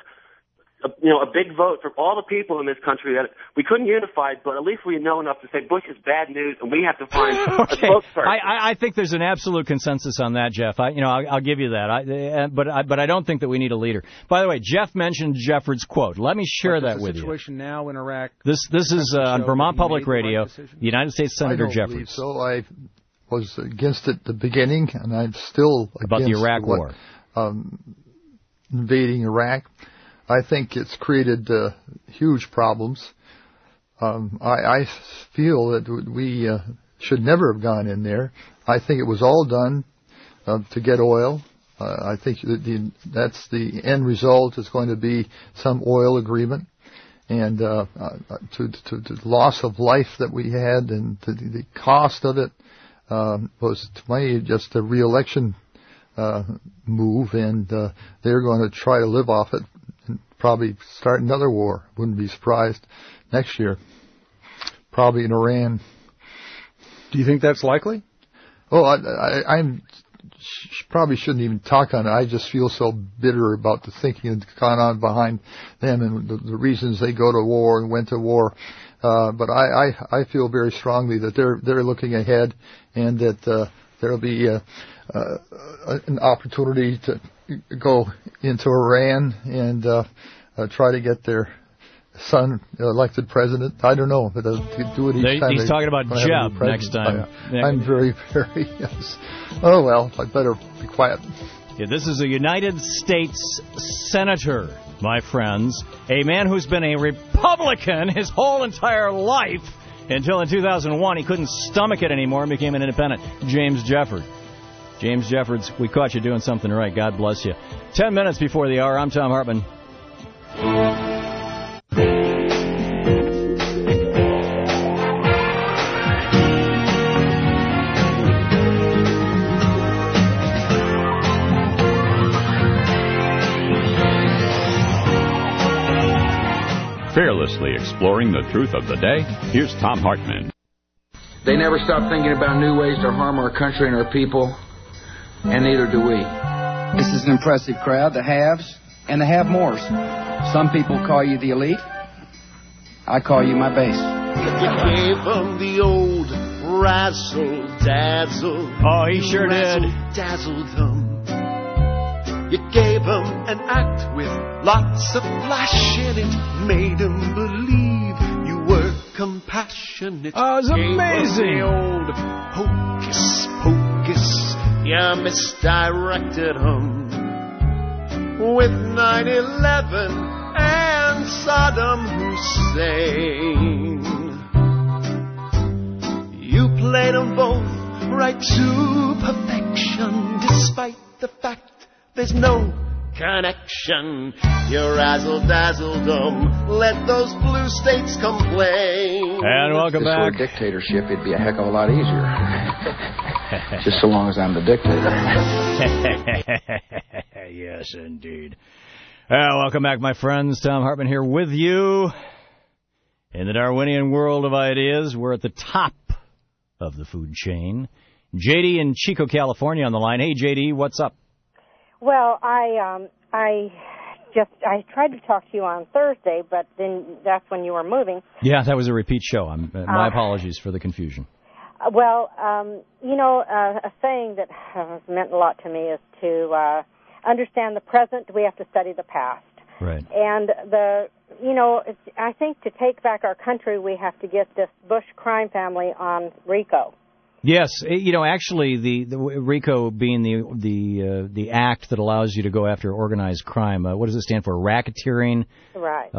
a, you know, a big vote for all the people in this country that we couldn't unify, but at least we know enough to say Bush is bad news, and we have to find Okay. a spokesperson. I, I, I think there's an absolute consensus on that, Jeff. I, you know, I'll, I'll give you that. I, uh, but I, but I don't think that we need a leader. By the way, Jeff mentioned Jeffords' quote. Let me share that the with you. situation now in Iraq. This this is uh, on show Vermont that he Public made the right Radio. decision? United States Senator I don't Jeffords. believe so. I was against it at the beginning, and I'm still About the against Iraq what, War. Um, invading Iraq. I think it's created uh, huge problems. Um, I, I feel that we uh, should never have gone in there. I think it was all done uh, to get oil. Uh, I think that the, that's the end result is going to be some oil agreement. And uh, uh, to, to, to the loss of life that we had and to the, the cost of it um, was, to me, just a re-election uh, move, and uh, they're going to try to live off it probably start another war. Wouldn't be surprised next year. Probably in Iran. Do you think that's likely? Oh, I, I, I'm sh- probably shouldn't even talk on it. I just feel so bitter about the thinking that's gone on behind them and the, the reasons they go to war and went to war. Uh, but I, I, I feel very strongly that they're they're looking ahead, and that uh, there'll be uh, uh, an opportunity to go into Iran and uh, uh, try to get their son elected president. I don't know, but they'll do it each they, time. He's they, talking about Jeb next time. I, I'm very, very, yes. Oh, well, I better be quiet. Yeah, this is a United States Senator, my friends. A man who's been a Republican his whole entire life until in two thousand one he couldn't stomach it anymore and became an independent. James Jefford. James Jeffords, we caught you doing something right. God bless you. Ten minutes before the hour, I'm Tom Hartman. Fearlessly exploring the truth of the day, here's Tom Hartman. They never stop thinking about new ways to harm our country and our people, and neither do we. This is an impressive crowd, the haves and the have-mores. Some people call you the elite. I call you my base. You gave them the old razzle-dazzle. Oh, he sure did. Dazzled them. You gave them an act with lots of flash in it. Made them believe you were compassionate. Oh, it was amazing. The old hocus pocus. You misdirected them with nine eleven and Saddam Hussein. You played them both right to perfection, despite the fact there's no connection. You razzle-dazzled them. Let those blue states complain. And welcome if back. If this were a dictatorship, it'd be a heck of a lot easier. Just so long as I'm the dictator. Yes, indeed. Uh, welcome back, my friends. Tom Hartman here with you. In the Darwinian world of ideas, we're at the top of the food chain. J D in Chico, California on the line. Hey, J D, what's up? Well, I um, I just I tried to talk to you on Thursday, but then that's when you were moving. Yeah, that was a repeat show. I'm, uh, my uh, apologies for the confusion. Uh, well, um, you know, uh, a saying that has meant a lot to me is to uh, understand the present. We have to study the past. Right. And the you know, it's, I think to take back our country, we have to get this Bush crime family on RICO. Yes, you know, actually, the, the RICO being the the uh, the act that allows you to go after organized crime. Uh, what does it stand for? Racketeering, right?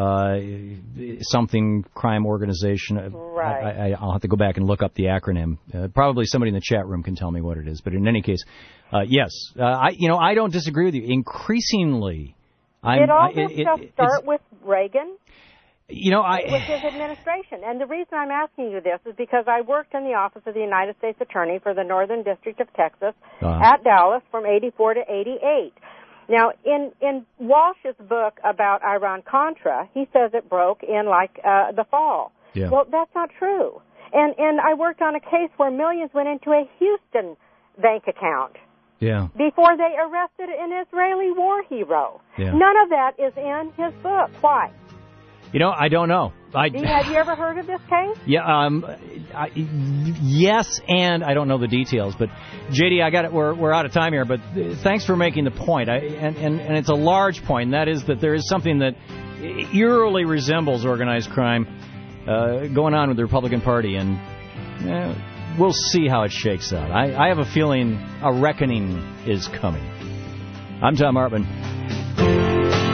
Uh, something crime organization. Right. I, I, I'll have to go back and look up the acronym. Uh, probably somebody in the chat room can tell me what it is. But in any case, uh, yes, uh, I you know I don't disagree with you. Increasingly, I'm, Did all I, this it, stuff it, start with Reagan? You know, I with his administration. And the reason I'm asking you this is because I worked in the office of the United States Attorney for the Northern District of Texas uh-huh. at Dallas from eighty-four to eighty-eight. Now, in, in Walsh's book about Iran-Contra, he says it broke in, like, uh, the fall. Yeah. Well, that's not true. And, and I worked on a case where millions went into a Houston bank account. Yeah. Before they arrested an Israeli war hero. Yeah. None of that is in his book. Why? You know, I don't know. I, Do you, have you ever heard of this case? Yeah, um, I, yes, and I don't know the details. But J D, I got it. We're we're out of time here. But thanks for making the point. I, and, and and it's a large point. And that is that there is something that eerily resembles organized crime uh, going on with the Republican Party, and uh, we'll see how it shakes out. I, I have a feeling a reckoning is coming. I'm Tom Hartman.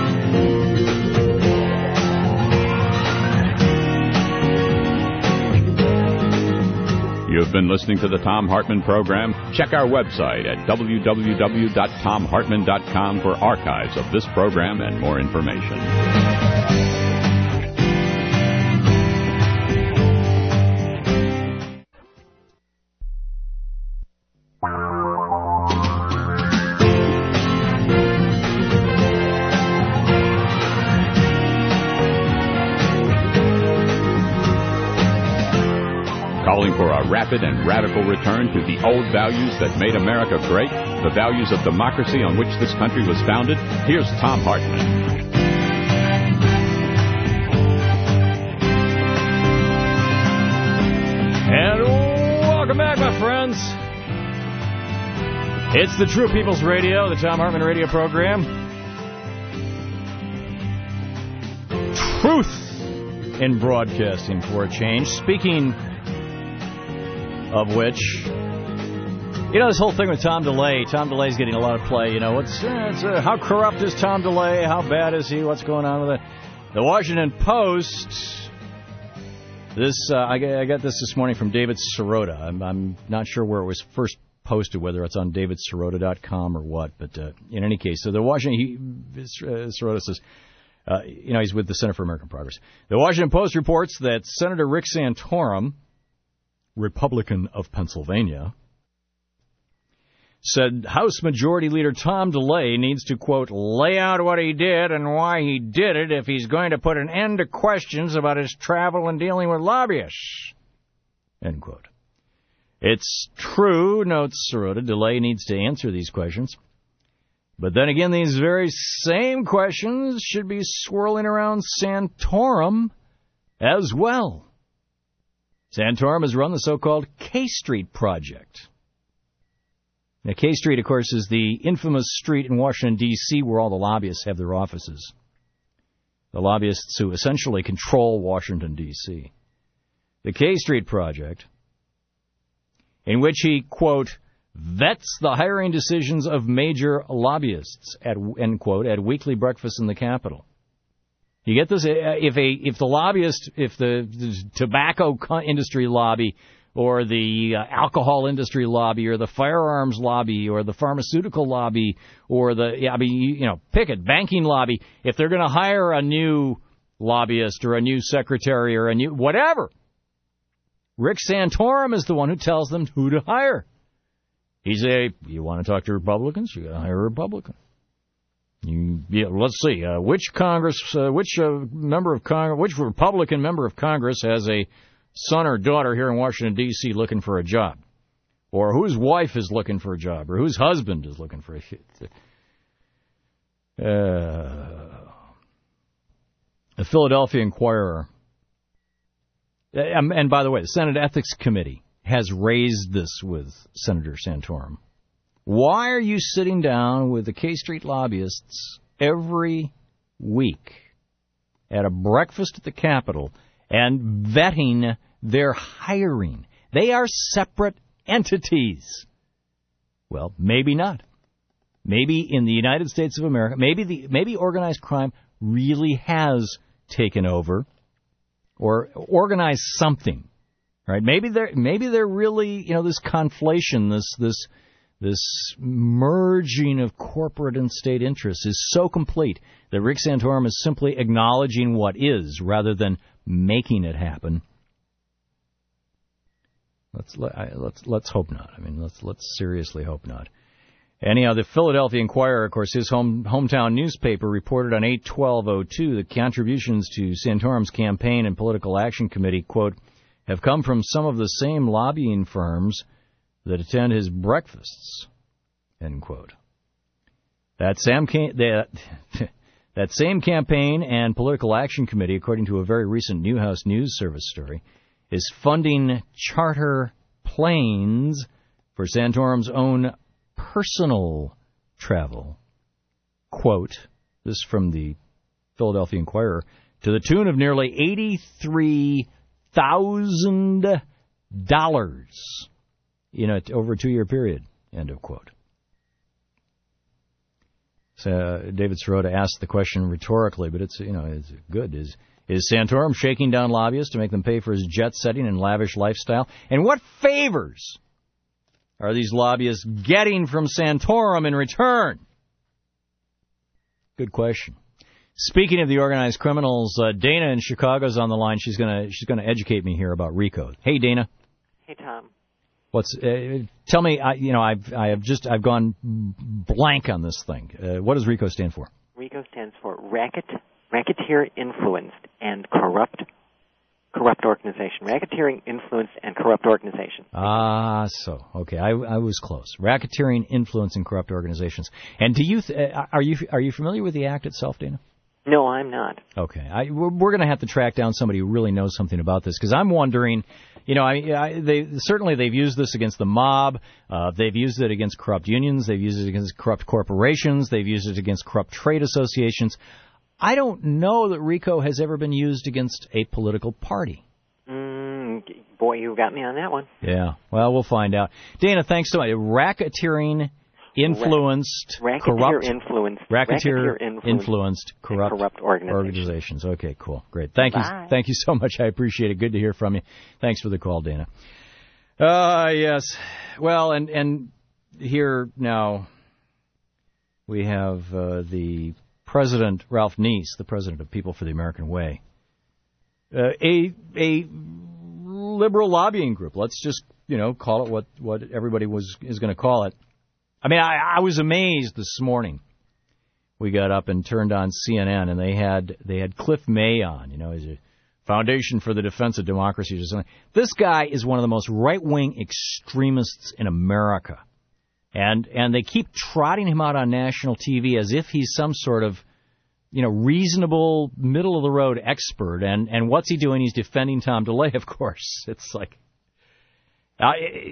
You've been listening to the Tom Hartman Program. Check our website at w w w dot tom hartman dot com for archives of this program and more information. calling for a rapid and radical return to the old values that made America great, the values of democracy on which this country was founded. Here's Thom Hartmann. And welcome back, my friends. It's the True People's Radio, the Thom Hartmann radio program. Truth in broadcasting for a change. Speaking of which, you know, this whole thing with Tom DeLay. Tom DeLay's getting a lot of play. You know, what's uh, it's, uh, how corrupt is Tom DeLay? How bad is he? What's going on with it? The Washington Post. This uh, I, I got this this morning from David Sirota. I'm, I'm not sure where it was first posted, whether it's on david sirota dot com or what. But uh, in any case, so the Washington he, uh, Sirota says, uh, you know, he's with the Center for American Progress. The Washington Post reports that Senator Rick Santorum, Republican of Pennsylvania, said House Majority Leader Tom DeLay needs to, quote, lay out what he did and why he did it if he's going to put an end to questions about his travel and dealing with lobbyists, end quote. It's true, notes Sirota, DeLay needs to answer these questions. But then again, these very same questions should be swirling around Santorum as well. Santorum has run the so-called K Street Project. Now, K Street, of course, is the infamous street in Washington, D C, where all the lobbyists have their offices. The lobbyists who essentially control Washington, D C. The K Street Project, in which he, quote, vets the hiring decisions of major lobbyists, at, end quote, at weekly breakfast in the Capitol. You get this? If a if the lobbyist, if the, the tobacco industry lobby, or the uh, alcohol industry lobby, or the firearms lobby, or the pharmaceutical lobby, or the, yeah, I mean, you, you know, pick it, banking lobby, if they're going to hire a new lobbyist or a new secretary or a new whatever, Rick Santorum is the one who tells them who to hire. He's a, you want to talk to Republicans? You got to hire a Republican. You, yeah, let's see, uh, which Congress, uh, which uh, member of Congress, which Republican member of Congress has a son or daughter here in Washington, D C looking for a job? Or whose wife is looking for a job? Or whose husband is looking for a uh, The Philadelphia Inquirer. And, and by the way, the Senate Ethics Committee has raised this with Senator Santorum. Why are you sitting down with the K Street lobbyists every week at a breakfast at the Capitol and vetting their hiring? They are separate entities. Well, maybe not. Maybe in the United States of America, maybe the maybe organized crime really has taken over or organized something. Right? Maybe they're maybe they're really, you know, this conflation, this this this merging of corporate and state interests is so complete that Rick Santorum is simply acknowledging what is rather than making it happen. Let's let's let's hope not. I mean, let's let's seriously hope not. Anyhow, the Philadelphia Inquirer, of course, his home hometown newspaper, reported on eight twelve oh two that contributions to Santorum's campaign and political action committee, quote, have come from some of the same lobbying firms that attend his breakfasts, end quote. That same, that, that same campaign and political action committee, according to a very recent Newhouse News Service story, is funding charter planes for Santorum's own personal travel. Quote, this from the Philadelphia Inquirer, to the tune of nearly eighty-three thousand dollars in a, over a two-year period, end of quote. So uh, David Sirota asked the question rhetorically, but it's, you know, it's good. Is is Santorum shaking down lobbyists to make them pay for his jet-setting and lavish lifestyle? And what favors are these lobbyists getting from Santorum in return? Good question. Speaking of the organized criminals, uh, Dana in Chicago's on the line. She's gonna she's gonna educate me here about RICO. Hey, Dana. Hey, Tom. What's uh, tell me? I, you know, I've I have just I've gone blank on this thing. Uh, what does RICO stand for? RICO stands for racket, racketeer influenced and corrupt corrupt organization. Racketeering, influence, and corrupt organizations. Ah, so okay, I, I was close. Racketeering, influence, and corrupt organizations. And do you th- are you are you familiar with the act itself, Dana? No, I'm not. Okay, I, we're, we're going to have to track down somebody who really knows something about this, because I'm wondering, you know, I, I, they certainly they've used this against the mob, uh, they've used it against corrupt unions, they've used it against corrupt corporations, they've used it against corrupt trade associations. I don't know that RICO has ever been used against a political party. Mm, boy, you got me on that one. Yeah, well, we'll find out. Dana, thanks so much. Racketeering. Influenced, Racketeer corrupt, influenced, racketeer, racketeer influenced, influenced, corrupt, corrupt organizations. organizations. Okay, cool, great. Thank Bye. you, thank you so much. I appreciate it. Good to hear from you. Thanks for the call, Dana. Uh, yes. Well, and and here now we have uh, the president, Ralph Neese, the president of People for the American Way, uh, a a liberal lobbying group. Let's just you know call it what what everybody was is going to call it. I mean, I, I was amazed this morning. We got up and turned on C N N, and they had they had Cliff May on. You know, he's a Foundation for the Defense of Democracy or something. This guy is one of the most right-wing extremists in America, and and they keep trotting him out on national T V as if he's some sort of you know reasonable middle of the road expert. And and what's he doing? He's defending Tom DeLay, of course. It's like uh,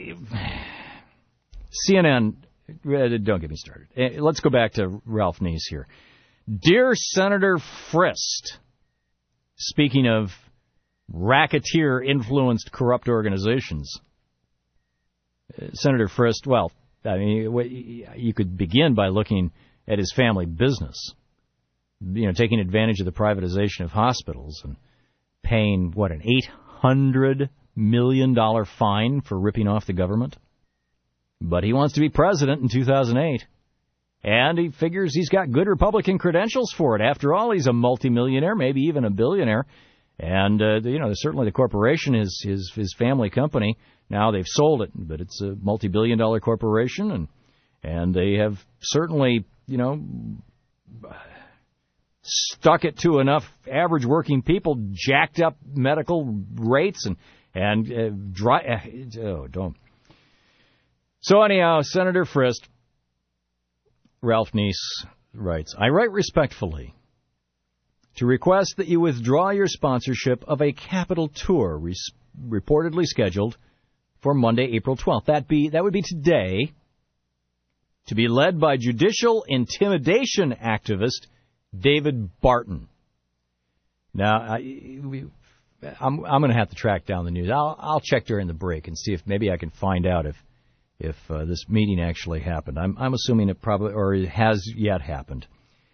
C N N. Don't get me started. Let's go back to Ralph Neese here. Dear Senator Frist, speaking of racketeer-influenced corrupt organizations, Senator Frist, well, I mean, you could begin by looking at his family business, you know, taking advantage of the privatization of hospitals and paying, what, an eight hundred million dollars fine for ripping off the government? But he wants to be president in two thousand eight, and he figures he's got good Republican credentials for it. After all, he's a multimillionaire, maybe even a billionaire, and uh, you know certainly the corporation is his his family company. Now they've sold it, but it's a multi-billion-dollar corporation, and and they have certainly you know stuck it to enough average working people, jacked up medical rates, and and uh, dry. Uh, oh, don't. So anyhow, Senator Frist, Ralph Neese writes, I write respectfully to request that you withdraw your sponsorship of a Capitol tour res- reportedly scheduled for Monday, April twelfth. That be that would be today, to be led by judicial intimidation activist David Barton. Now, I, we, I'm, I'm going to have to track down the news. I'll, I'll check during the break and see if maybe I can find out if if uh, this meeting actually happened. I'm, I'm assuming it probably, or it has yet happened.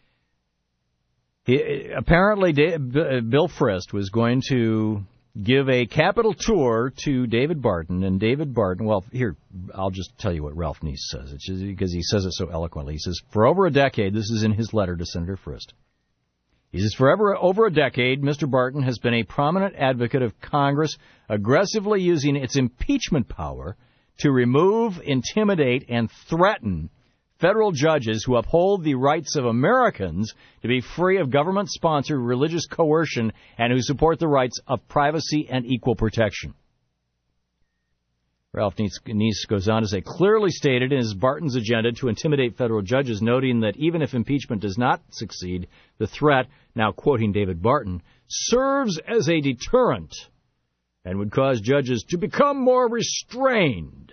He, apparently, da- B- Bill Frist was going to give a Capitol tour to David Barton, and David Barton, well, here, I'll just tell you what Ralph Neese says, it's just because he says it so eloquently. He says, for over a decade, this is in his letter to Senator Frist, he says, for over, over a decade, Mister Barton has been a prominent advocate of Congress aggressively using its impeachment power to remove, intimidate, and threaten federal judges who uphold the rights of Americans to be free of government-sponsored religious coercion and who support the rights of privacy and equal protection. Ralph Neese goes on to say, clearly stated in his Barton's agenda to intimidate federal judges, noting that even if impeachment does not succeed, the threat, now quoting David Barton, serves as a deterrent and would cause judges to become more restrained.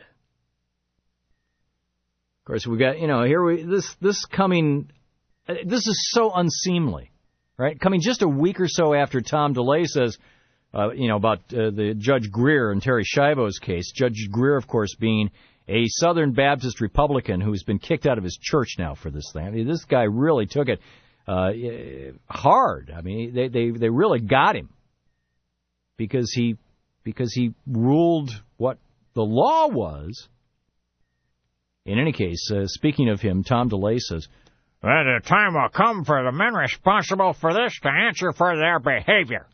Of course, we got, you know, here we, this, this coming, this is so unseemly, right? Coming just a week or so after Tom DeLay says, uh, you know, about uh, the Judge Greer and Terry Schiavo's case. Judge Greer, of course, being a Southern Baptist Republican who's been kicked out of his church now for this thing. I mean, this guy really took it uh, hard. I mean, they, they, they really got him because he, because he ruled what the law was. In any case, uh, speaking of him, Tom DeLay says, well, the time will come for the men responsible for this to answer for their behavior.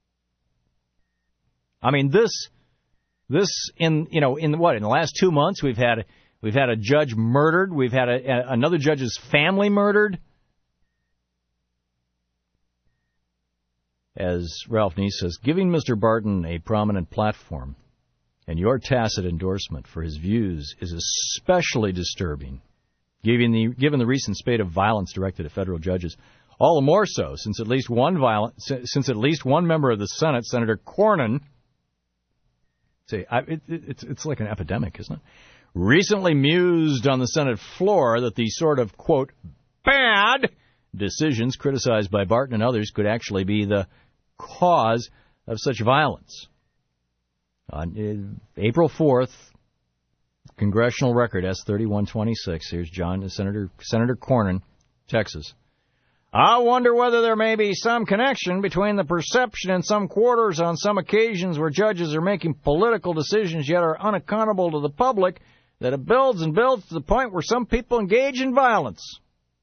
I mean, this, this in, you know, in what, in the last two months, we've had, we've had a judge murdered. We've had a, a, another judge's family murdered. as Ralph Neese says, giving Mister Barton a prominent platform and your tacit endorsement for his views is especially disturbing, given the, given the recent spate of violence directed at federal judges. All the more so since at least one violent, since at least one member of the Senate, Senator Cornyn, say I, it, it, it's it's like an epidemic, isn't it? Recently mused on the Senate floor that the sort of quote bad decisions criticized by Barton and others could actually be the cause of such violence. On uh, April fourth, Congressional Record S thirty-one twenty-six. Here's John Senator Senator Cornyn, Texas. I wonder whether there may be some connection between the perception in some quarters on some occasions where judges are making political decisions yet are unaccountable to the public, that it builds and builds to the point where some people engage in violence.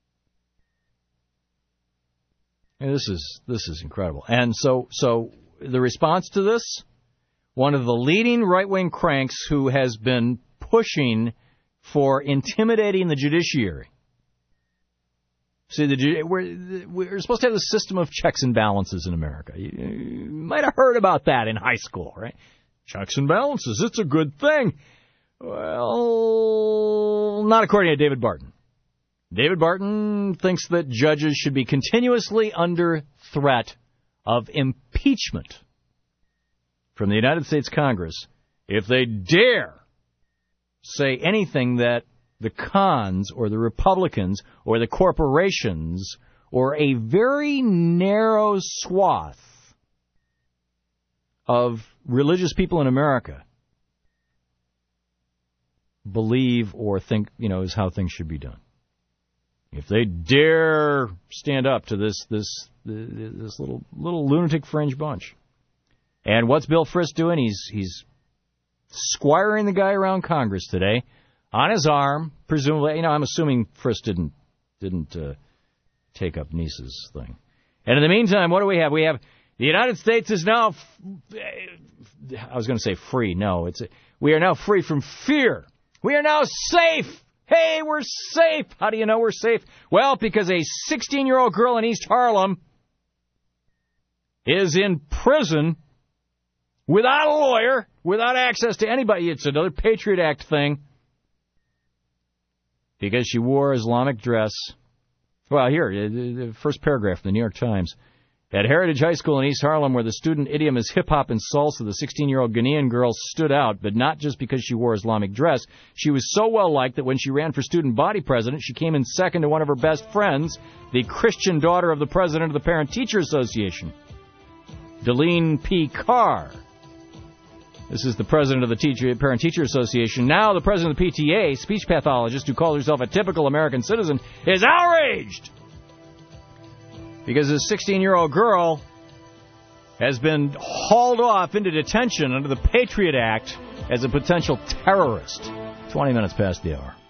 And this is this is incredible. And so so the response to this, one of the leading right-wing cranks who has been pushing for intimidating the judiciary. See, the, we're, we're supposed to have a system of checks and balances in America. You, you might have heard about that in high school, right? Checks and balances, it's a good thing. Well, not according to David Barton. David Barton thinks that judges should be continuously under threat of impeachment from the United States Congress if they dare say anything that the cons or the Republicans or the corporations or a very narrow swath of religious people in America believe or think, you know, is how things should be done. If they dare stand up to this this this little little lunatic fringe bunch. And what's Bill Frist doing? He's he's squiring the guy around Congress today. On his arm, presumably, you know, I'm assuming Frist didn't didn't uh, take up Neese's thing. And in the meantime, what do we have? We have the United States is now, f- I was going to say free. No, it's we are now free from fear. We are now safe. Hey, we're safe. How do you know we're safe? Well, because a sixteen-year-old girl in East Harlem is in prison without a lawyer, without access to anybody. It's another Patriot Act thing. Because she wore Islamic dress. Well, here, the first paragraph of the New York Times. At Heritage High School in East Harlem, where the student idiom is hip-hop and salsa, the sixteen-year-old Ghanaian girl stood out, but not just because she wore Islamic dress. She was so well-liked that when she ran for student body president, she came in second to one of her best friends, the Christian daughter of the president of the Parent-Teacher Association, Deline P. Carr. This is the president of the Teacher, Parent-Teacher Association. Now the president of the P T A, speech pathologist who calls herself a typical American citizen, is outraged because this sixteen-year-old girl has been hauled off into detention under the Patriot Act as a potential terrorist. twenty minutes past the hour.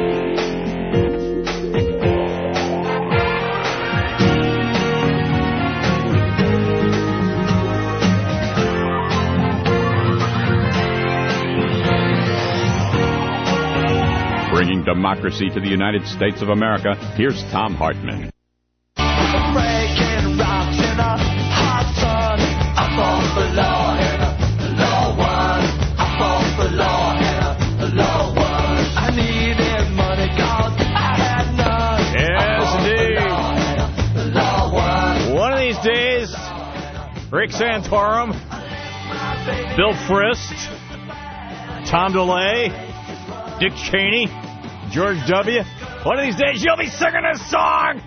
Bringing democracy to the United States of America, here's Tom Hartman. Breaking rocks in a hot sun. I fought for law and a law won. I fought for law and a law won. I needed money cause I had none. Yes, indeed. Law won. One of these days, Rick Santorum, Bill Frist, Tom DeLay, Dick Cheney, George W. One of these days, you'll be singing this song.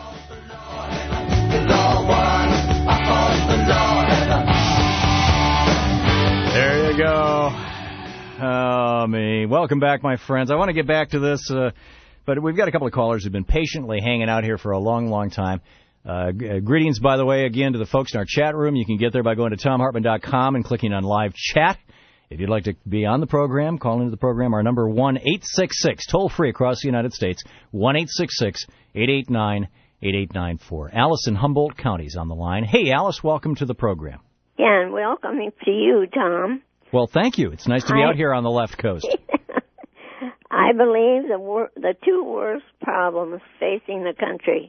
There you go. Oh, me. Welcome back, my friends. I want to get back to this, uh, but we've got a couple of callers who've been patiently hanging out here for a long, long time. Uh, g- greetings, by the way, again, to the folks in our chat room. You can get there by going to tom hartman dot com and clicking on live chat. If you'd like to be on the program, call into the program. Our number one eight six six, toll free across the United States, one eight six six, eight eight nine, eight eight nine four. Alice in Humboldt County is on the line. Hey, Alice, welcome to the program. Yeah, and welcome to you, Tom. Well, thank you. It's nice to be I, out here on the left coast. I believe the wor- the two worst problems facing the country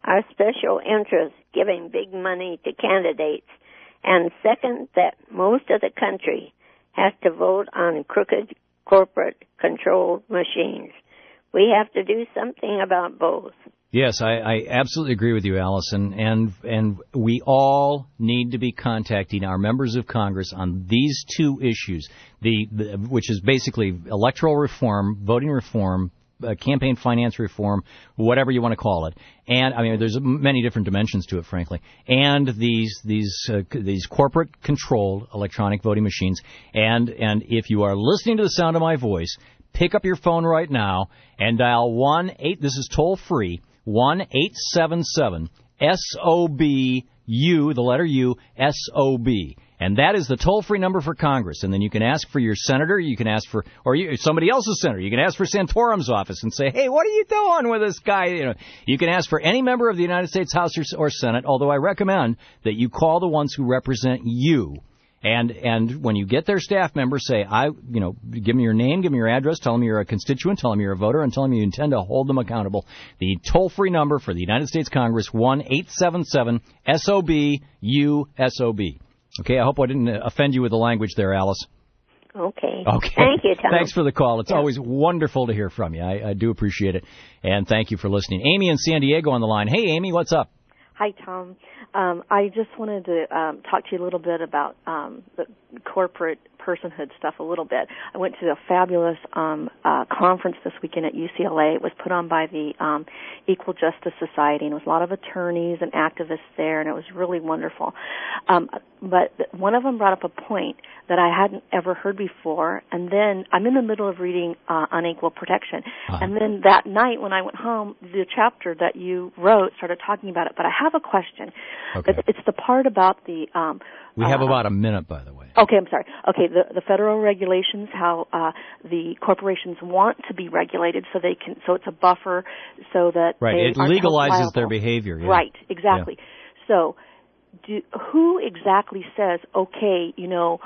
are special interests giving big money to candidates. And second, that most of the country has to vote on crooked corporate-controlled machines. We have to do something about both. Yes, I, I absolutely agree with you, Allison, and and we all need to be contacting our members of Congress on these two issues, the, the which is basically electoral reform, voting reform, uh, campaign finance reform, whatever you want to call it. And I mean, there's many different dimensions to it, frankly. And these these uh, these corporate controlled electronic voting machines. And and if you are listening to the sound of my voice, pick up your phone right now and dial one eight. This is toll free. one eight seven seven S O B U, the letter U, S O B. And that is the toll-free number for Congress. And then you can ask for your senator, you can ask for, or you, somebody else's senator. You can ask for Santorum's office and say, hey, what are you doing with this guy? You know, you can ask for any member of the United States House or, or Senate, although I recommend that you call the ones who represent you. And and when you get their staff member, say, I, you know, give me your name, give me your address, tell them you're a constituent, tell them you're a voter, and tell them you intend to hold them accountable. The toll-free number for the United States Congress, one eight seven seven S O B U S O B. Okay, I hope I didn't offend you with the language there, Alice. Okay. Okay. Thank you, Tom. Thanks for the call. It's yeah. always wonderful to hear from you. I, I do appreciate it. And thank you for listening. Amy in San Diego on the line. Hey, Amy, what's up? Hi, Tom. Um, I just wanted to um, talk to you a little bit about um, the corporate personhood stuff a little bit. I went to a fabulous um, uh, conference this weekend at U C L A. It was put on by the um, Equal Justice Society, and there was a lot of attorneys and activists there, and it was really wonderful. Um, but one of them brought up a point that I hadn't ever heard before, and then I'm in the middle of reading uh, Unequal Protection, uh-huh. and then that night when I went home, the chapter that you wrote started talking about it. But I have a question. Okay. It's the part about the... Um, we have uh, about a minute, by the way. Okay, I'm sorry. Okay, the the federal regulations, how uh, the corporations want to be regulated, so they can, so it's a buffer, so that right. they It aren't legalizes liable. their behavior. Yeah. Right, exactly. Yeah. So, do, who exactly says, okay, you know,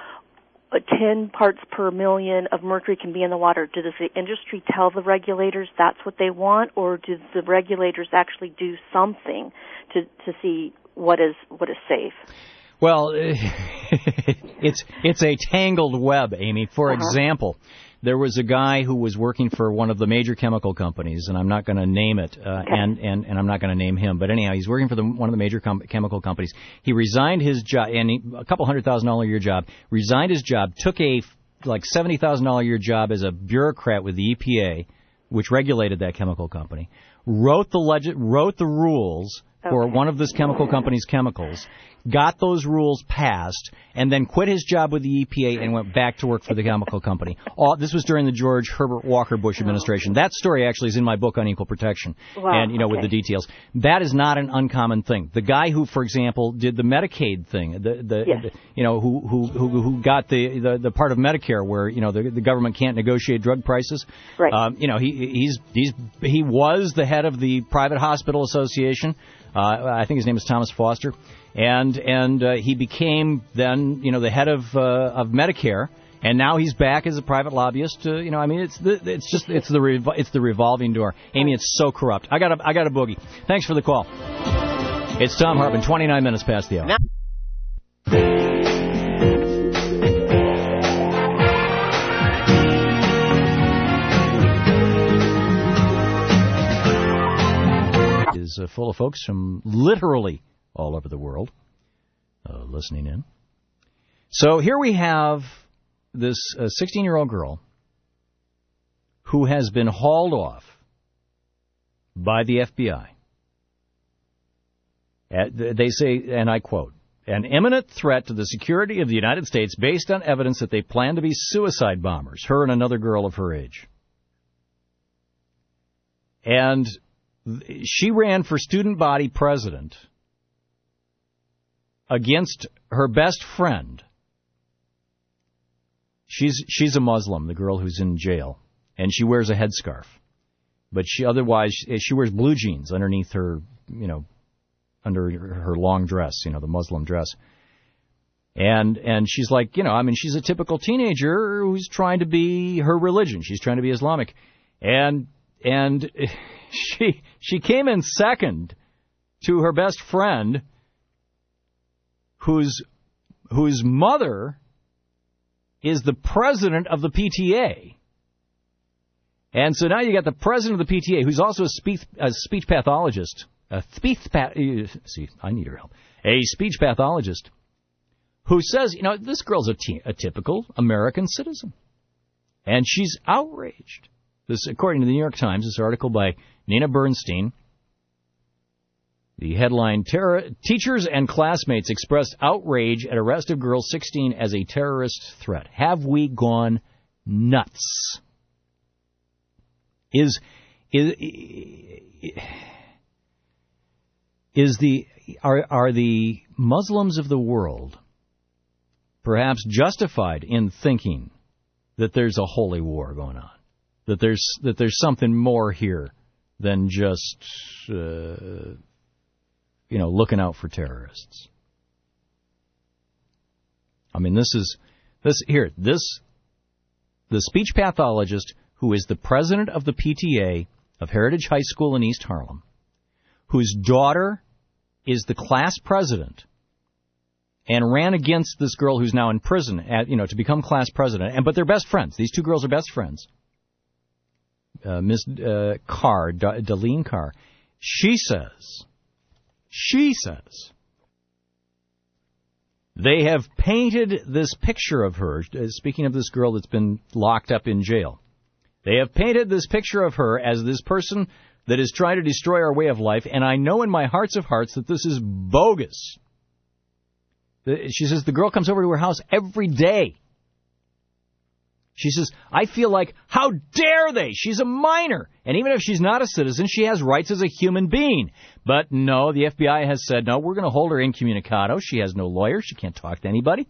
ten parts per million of mercury can be in the water? Does the industry tell the regulators that's what they want, or do the regulators actually do something to to see what is what is safe? Well, it's it's a tangled web, Amy. For uh-huh. example, there was a guy who was working for one of the major chemical companies, and I'm not going to name it, uh, okay. and, and, and I'm not going to name him. But anyhow, he's working for the, one of the major com- chemical companies. He resigned his job, and he, a couple hundred thousand dollar a year job, resigned his job, took a like seventy thousand dollar a year job as a bureaucrat with the E P A, which regulated that chemical company, wrote the leg- wrote the rules okay. for one of this chemical company's chemicals, got those rules passed, and then quit his job with the E P A and went back to work for the chemical company. All, this was during the George Herbert Walker Bush administration. That story actually is in my book on equal protection, wow, and you know okay. with the details. That is not an uncommon thing. The guy who, for example, did the Medicaid thing, the the, yes. the you know who who who who got the, the the part of Medicare where you know the the government can't negotiate drug prices. Right. Um, you know he he's he's he was the head of the Private Hospital Association. Uh, I think his name is Thomas Foster. And and uh, he became then, you know, the head of uh, of Medicare, and now he's back as a private lobbyist. Uh, you know, I mean, it's the it's just it's the revo- it's the revolving door. Amy, it's so corrupt. I got a I got a boogie. Thanks for the call. It's Thom Hartmann. twenty-nine minutes past the hour. Is uh, full of folks from literally all over the world uh, listening in. So here we have this sixteen-year-old uh, girl who has been hauled off by the F B I. At, they say, and I quote, an imminent threat to the security of the United States based on evidence that they plan to be suicide bombers, her and another girl of her age. And she ran for student body president against her best friend. She's she's a Muslim, the girl who's in jail, and she wears a headscarf. But she otherwise she wears blue jeans underneath her, you know, under her long dress, you know, the Muslim dress. And and she's like, you know, I mean, she's a typical teenager who's trying to be her religion. She's trying to be Islamic. And and she she came in second to her best friend, whose whose mother is the president of the P T A. And so now you got the president of the P T A, who's also a speech, a speech pathologist. A speech path, see, I need your help. A speech pathologist who says, you know, this girl's a, t- a typical American citizen. And she's outraged. This, according to the New York Times, this article by Nina Bernstein, the headline, Terror, Teachers and Classmates Expressed Outrage at Arrest of Girl sixteen as a Terrorist Threat. Have we gone nuts? Is, is, is the, are, are the Muslims of the world perhaps justified in thinking that there's a holy war going on? That there's, that there's something more here than just, uh, you know, looking out for terrorists? I mean, this is, this, here, this, the speech pathologist who is the president of the P T A of Heritage High School in East Harlem, whose daughter is the class president and ran against this girl who's now in prison, at, you know, to become class president. And but they're best friends. These two girls are best friends. Uh, Miss uh, Carr, D- Deline Carr, she says, she says, they have painted this picture of her, uh, speaking of this girl that's been locked up in jail, they have painted this picture of her as this person that is trying to destroy our way of life, and I know in my hearts of hearts that this is bogus. She says the girl comes over to her house every day. She says, I feel like, how dare they? She's a minor. And even if she's not a citizen, she has rights as a human being. But no, the F B I has said, no, we're going to hold her incommunicado. She has no lawyer. She can't talk to anybody.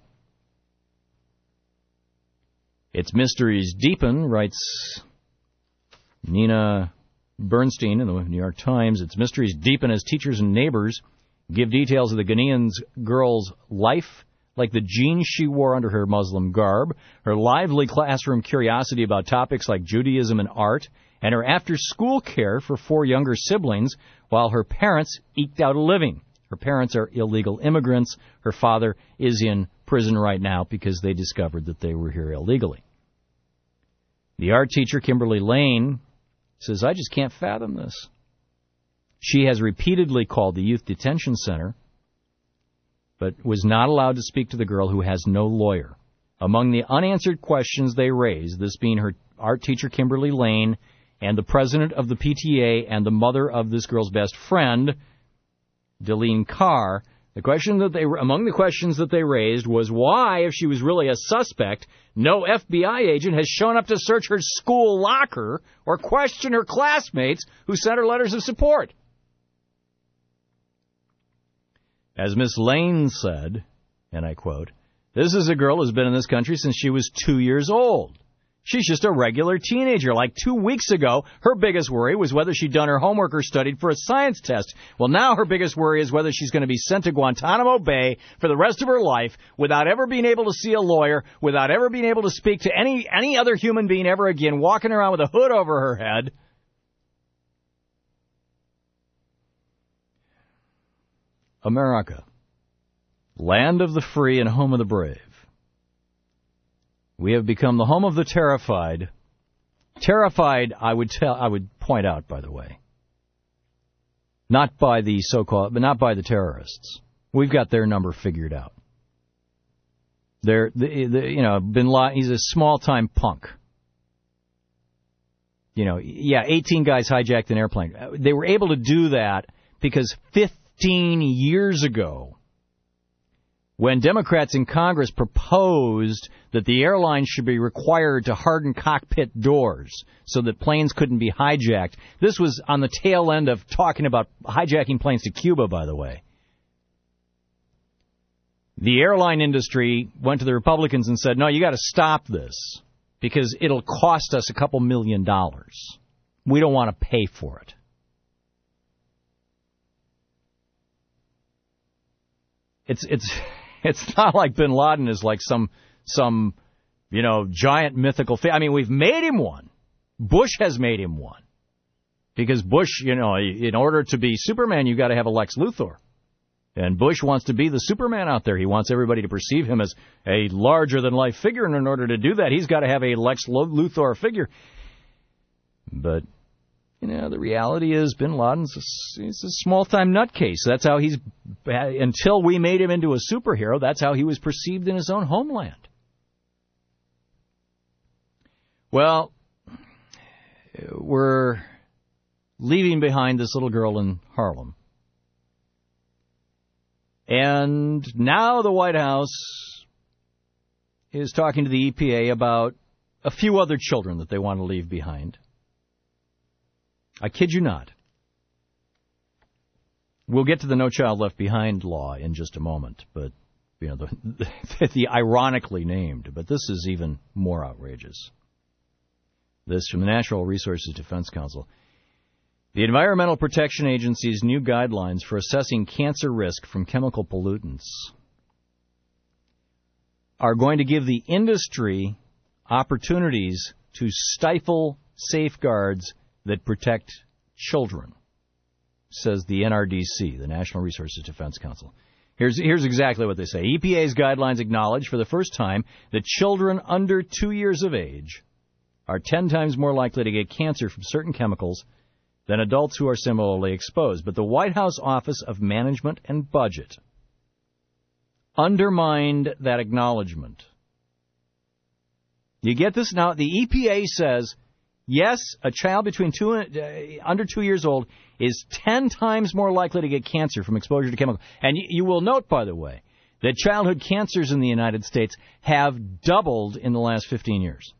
Its mysteries deepen, writes Nina Bernstein in the New York Times. Its mysteries deepen as teachers and neighbors give details of the Ghanaian girl's life, like the jeans she wore under her Muslim garb, her lively classroom curiosity about topics like Judaism and art, and her after-school care for four younger siblings while her parents eked out a living. Her parents are illegal immigrants. Her father is in prison right now because they discovered that they were here illegally. The art teacher, Kimberly Lane, says, I just can't fathom this. She has repeatedly called the Youth Detention Center, but was not allowed to speak to the girl who has no lawyer. Among the unanswered questions they raised, this being her art teacher, Kimberly Lane, and the president of the P T A and the mother of this girl's best friend, Deline Carr, the question that they among the questions that they raised was why, if she was really a suspect, no F B I agent has shown up to search her school locker or question her classmates who sent her letters of support. As Miss Lane said, and I quote, this is a girl who's been in this country since she was two years old. She's just a regular teenager. Like two weeks ago, her biggest worry was whether she'd done her homework or studied for a science test. Well, now her biggest worry is whether she's going to be sent to Guantanamo Bay for the rest of her life without ever being able to see a lawyer, without ever being able to speak to any, any other human being ever again, walking around with a hood over her head. America, land of the free and home of the brave. We have become the home of the terrified. Terrified, I would tell, I would point out, by the way, not by the so-called, but not by the terrorists. We've got their number figured out. They're, the, the, you know, Bin Laden, he's a small-time punk. You know, yeah, eighteen guys hijacked an airplane. They were able to do that because fifteen years ago, when Democrats in Congress proposed that the airline should be required to harden cockpit doors so that planes couldn't be hijacked. This was on the tail end of talking about hijacking planes to Cuba, by the way. The airline industry went to the Republicans and said, no, you got to stop this because it'll cost us a couple million dollars. We don't want to pay for it. It's, it's... It's not like Bin Laden is like some, some, you know, giant mythical figure. I mean, we've made him one. Bush has made him one. Because Bush, you know, in order to be Superman, you've got to have a Lex Luthor. And Bush wants to be the Superman out there. He wants everybody to perceive him as a larger-than-life figure, and in order to do that, he's got to have a Lex Luthor figure. But, you know, the reality is Bin Laden's a, he's a small-time nutcase. That's how he's, until we made him into a superhero, that's how he was perceived in his own homeland. Well, we're leaving behind this little girl in Harlem. And now the White House is talking to the E P A about a few other children that they want to leave behind. I kid you not. We'll get to the No Child Left Behind law in just a moment, but you know the, the, the ironically named, but this is even more outrageous. This from the Natural Resources Defense Council. The Environmental Protection Agency's new guidelines for assessing cancer risk from chemical pollutants are going to give the industry opportunities to stifle safeguards that protect children, says the N R D C, the National Resources Defense Council. Here's, here's exactly what they say. E P A's guidelines acknowledge for the first time that children under two years of age are ten times more likely to get cancer from certain chemicals than adults who are similarly exposed. But the White House Office of Management and Budget undermined that acknowledgement. You get this now? The E P A says, yes, a child between two and, uh, under two years old is ten times more likely to get cancer from exposure to chemicals. And you, you will note, by the way, that childhood cancers in the United States have doubled in the last fifteen years.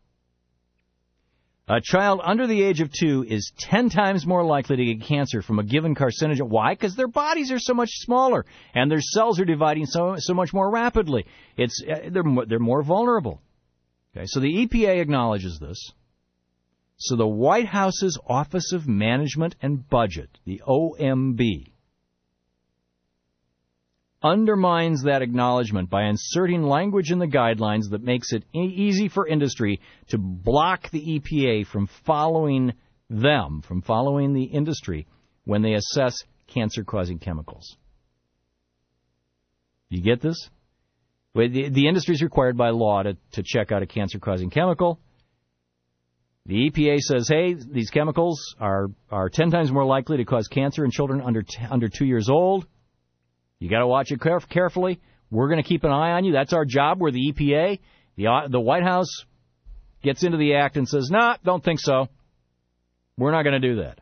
A child under the age of two is ten times more likely to get cancer from a given carcinogen. Why? Because their bodies are so much smaller and their cells are dividing so so much more rapidly. It's uh, they're more, they're more vulnerable. Okay, so the E P A acknowledges this. So the White House's Office of Management and Budget, the O M B, undermines that acknowledgement by inserting language in the guidelines that makes it e- easy for industry to block the E P A from following them, from following the industry when they assess cancer-causing chemicals. You get this? The, the industry is required by law to, to check out a cancer-causing chemical. The E P A says, hey, these chemicals are, are ten times more likely to cause cancer in children under t- under two years old. You got to watch it caref- carefully. We're going to keep an eye on you. That's our job. We're the E P A. The, uh, the White House gets into the act and says, nah, don't think so. We're not going to do that.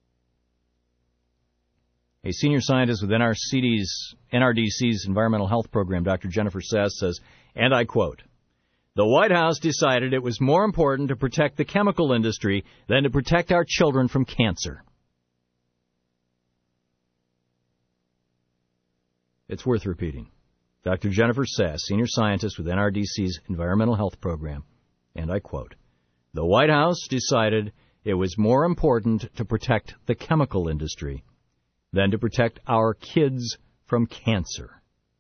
A senior scientist with N R C D's, N R D C's Environmental Health Program, Doctor Jennifer Sass, says, and I quote, the White House decided it was more important to protect the chemical industry than to protect our children from cancer. It's worth repeating. Doctor Jennifer Sass, senior scientist with N R D C's Environmental Health Program, and I quote, the White House decided it was more important to protect the chemical industry than to protect our kids from cancer.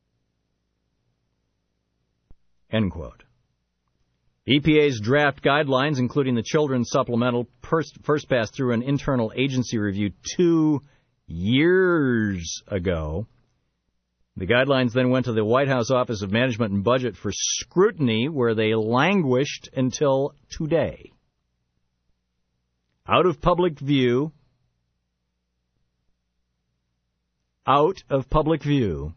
End quote. E P A's draft guidelines, including the Children's Supplemental, first, first passed through an internal agency review two years ago. The guidelines then went to the White House Office of Management and Budget for scrutiny, where they languished until today. Out of public view, out of public view,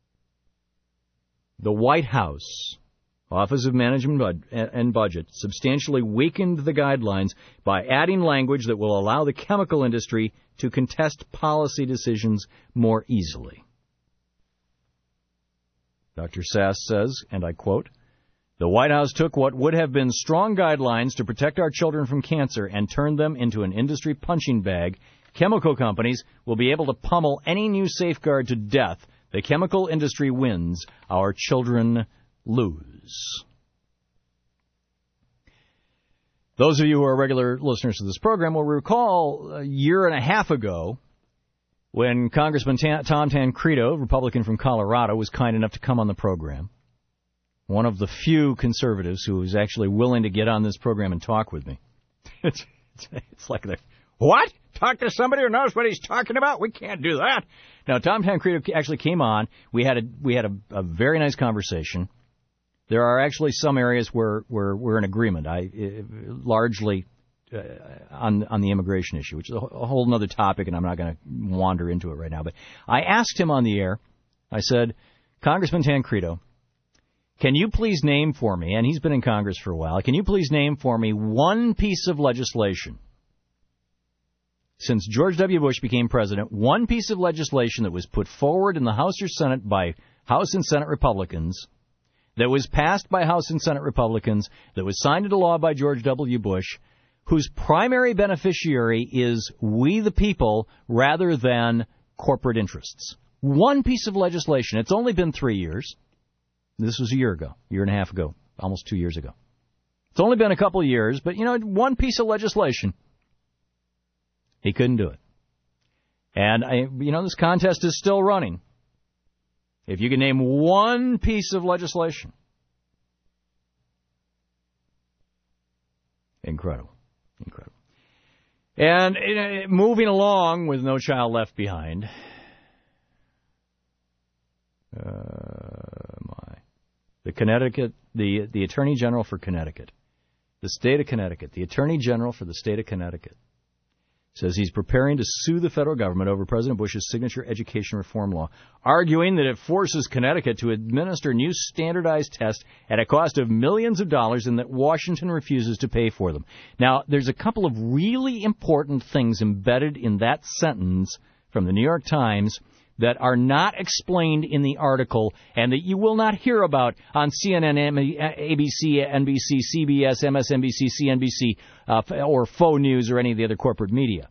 the White House Office of Management and Budget substantially weakened the guidelines by adding language that will allow the chemical industry to contest policy decisions more easily. Doctor Sass says, and I quote, the White House took what would have been strong guidelines to protect our children from cancer and turned them into an industry punching bag. Chemical companies will be able to pummel any new safeguard to death. The chemical industry wins. Our children lose. Those of you who are regular listeners to this program will recall a year and a half ago when Congressman Tom Tancredo, Republican from Colorado, was kind enough to come on the program. One of the few conservatives who was actually willing to get on this program and talk with me. It's, it's like they're What? Talk to somebody who knows what he's talking about? We can't do that. Now, Tom Tancredo actually came on. We had a we had a, a very nice conversation. There are actually some areas where, where we're in agreement. I uh, largely uh, on on the immigration issue, which is a, a whole other topic, and I'm not going to wander into it right now. But I asked him on the air. I said, Congressman Tancredo, can you please name for me, and he's been in Congress for a while, can you please name for me one piece of legislation since George W. Bush became president, one piece of legislation that was put forward in the House or Senate by House and Senate Republicans, that was passed by House and Senate Republicans, that was signed into law by George W. Bush, whose primary beneficiary is we the people rather than corporate interests. One piece of legislation. It's only been three years. This was a year ago, a year and a half ago, almost two years ago. It's only been a couple of years, but, you know, one piece of legislation. He couldn't do it. And, I, you know, this contest is still running. If you can name one piece of legislation. Incredible. Incredible. And uh, moving along with No Child Left Behind. Uh, my. The Connecticut, the, the Attorney General for Connecticut. The state of Connecticut. The Attorney General for the state of Connecticut says he's preparing to sue the federal government over President Bush's signature education reform law, arguing that it forces Connecticut to administer new standardized tests at a cost of millions of dollars and that Washington refuses to pay for them. Now, there's a couple of really important things embedded in that sentence from the New York Times that are not explained in the article and that you will not hear about on C N N, A B C, N B C, C B S, M S N B C, C N B C, uh, or Faux News or any of the other corporate media.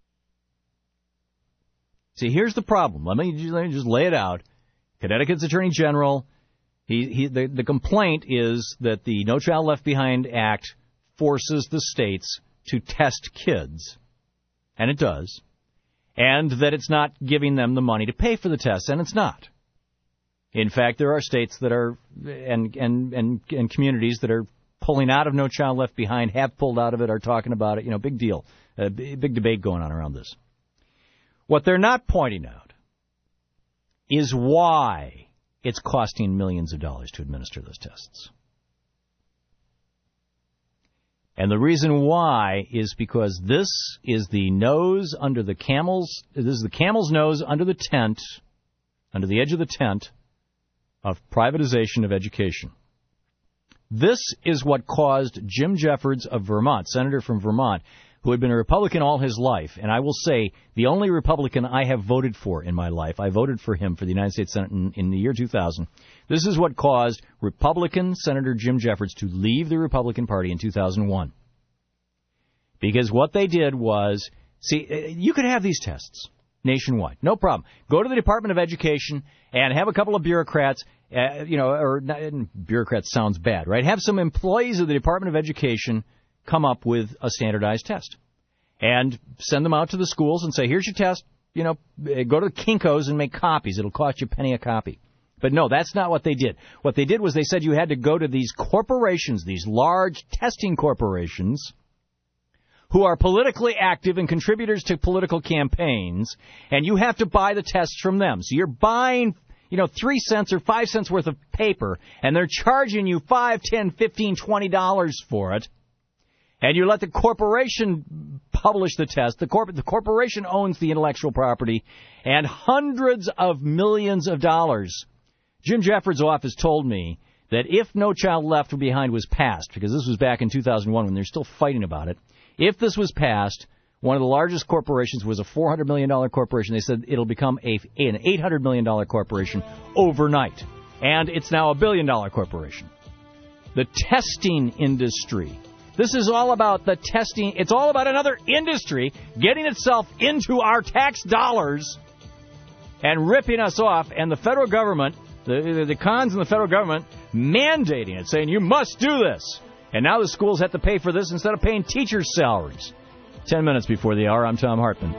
See, here's the problem. Let me, let me just lay it out. Connecticut's Attorney General, he, he, the, the complaint is that the No Child Left Behind Act forces the states to test kids, and it does. And that it's not giving them the money to pay for the tests, and it's not. In fact, there are states that are, and and and, and communities that are pulling out of No Child Left Behind, have pulled out of it, are talking about it. You know, big deal. A big debate going on around this. What they're not pointing out is why it's costing millions of dollars to administer those tests. And the reason why is because this is the nose under the camel's, this is the camel's nose under the tent, under the edge of the tent of privatization of education. This is what caused Jim Jeffords of Vermont, senator from Vermont, who had been a Republican all his life, and I will say the only Republican I have voted for in my life, I voted for him for the United States Senate in, in the year two thousand. This is what caused Republican Senator Jim Jeffords to leave the Republican Party in two thousand one. Because what they did was, see, you could have these tests nationwide, no problem. Go to the Department of Education and have a couple of bureaucrats, uh, you know, or bureaucrats sounds bad, right? Have some employees of the Department of Education come up with a standardized test and send them out to the schools and say, here's your test, you know, go to the Kinko's and make copies. It'll cost you a penny a copy. But no, that's not what they did. What they did was they said you had to go to these corporations, these large testing corporations, who are politically active and contributors to political campaigns, and you have to buy the tests from them. So you're buying, you know, three cents or five cents worth of paper, and they're charging you five, ten, fifteen, twenty dollars for it. And you let the corporation publish the test. The, corp- the corporation owns the intellectual property and hundreds of millions of dollars. Jim Jeffords' office told me that if No Child Left Behind was passed, because this was back in two thousand one when they're still fighting about it, if this was passed, one of the largest corporations was a four hundred million dollars corporation. They said it'll become a, an eight hundred million dollars corporation overnight. And it's now a billion dollar corporation. The testing industry. This is all about the testing. It's all about another industry getting itself into our tax dollars and ripping us off. And the federal government, the, the cons in the federal government, mandating it, saying you must do this. And now the schools have to pay for this instead of paying teachers' salaries. Ten minutes before the hour, I'm Tom Hartman.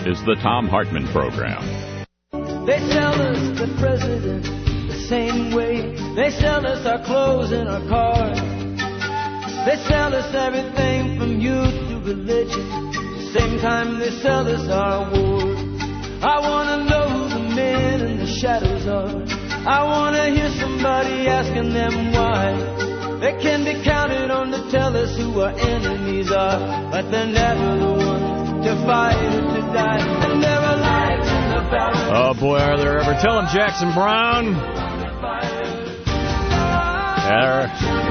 is the Thom Hartmann Program. They sell us the president the same way. They sell us our clothes and our cars. They sell us everything from youth to religion. The same time they sell us our wars. I want to know who the men in the shadows are. I want to hear somebody asking them why. They can be counted on to tell us who our enemies are, but they're never the ones to fight or to die. They're never lives in the battle. Oh boy, are there ever. Tell him, Jackson Brown. There.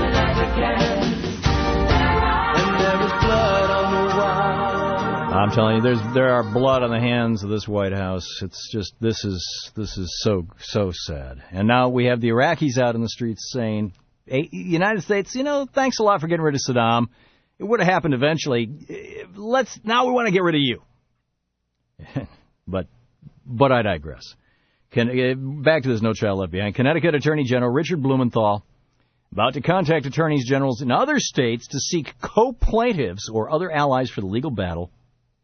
I'm telling you, there's there are blood on the hands of this White House. It's just this is this is so so sad. And now we have the Iraqis out in the streets saying, hey, United States, you know, thanks a lot for getting rid of Saddam. It would have happened eventually. Let's now we want to get rid of you. but but I digress. Can, back to this No Child Left Behind. Connecticut Attorney General Richard Blumenthal about to contact attorneys generals in other states to seek co-plaintiffs or other allies for the legal battle.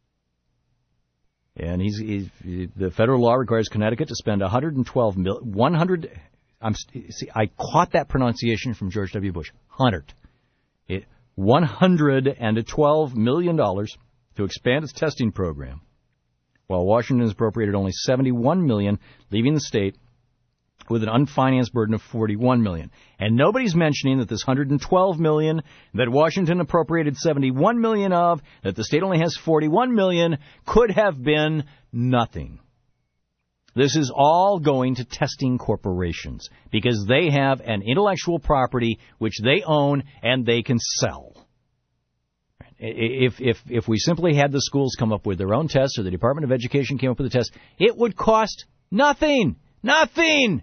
And he's, he's the federal law requires Connecticut to spend one hundred twelve million, one hundred. I'm see, I caught that pronunciation from George W. Bush. Hundred, it one hundred and twelve million dollars to expand its testing program, while Washington has appropriated only seventy-one million, leaving the state with an unfinanced burden of forty-one million. And nobody's mentioning that this one hundred twelve million that Washington appropriated seventy-one million of, that the state only has forty-one million, could have been nothing. This is all going to testing corporations because they have an intellectual property which they own and they can sell. If if if we simply had the schools come up with their own tests or the Department of Education came up with a test, it would cost nothing. Nothing.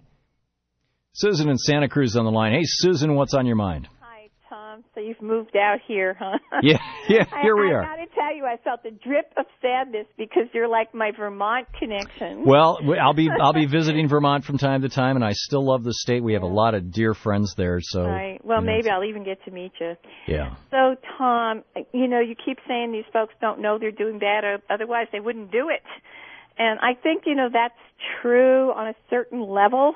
Susan in Santa Cruz on the line. Hey, Susan, what's on your mind? Hi, Tom. So you've moved out here, huh? Yeah, yeah, here we I, are. I got to tell you, I felt a drip of sadness because you're like my Vermont connection. Well, I'll be I'll be visiting Vermont from time to time, and I still love the state. We have a lot of dear friends there. So, right. Well, you know, maybe I'll even get to meet you. Yeah. So, Tom, you know, you keep saying these folks don't know they're doing bad, or otherwise they wouldn't do it. And I think, you know, that's true on a certain level.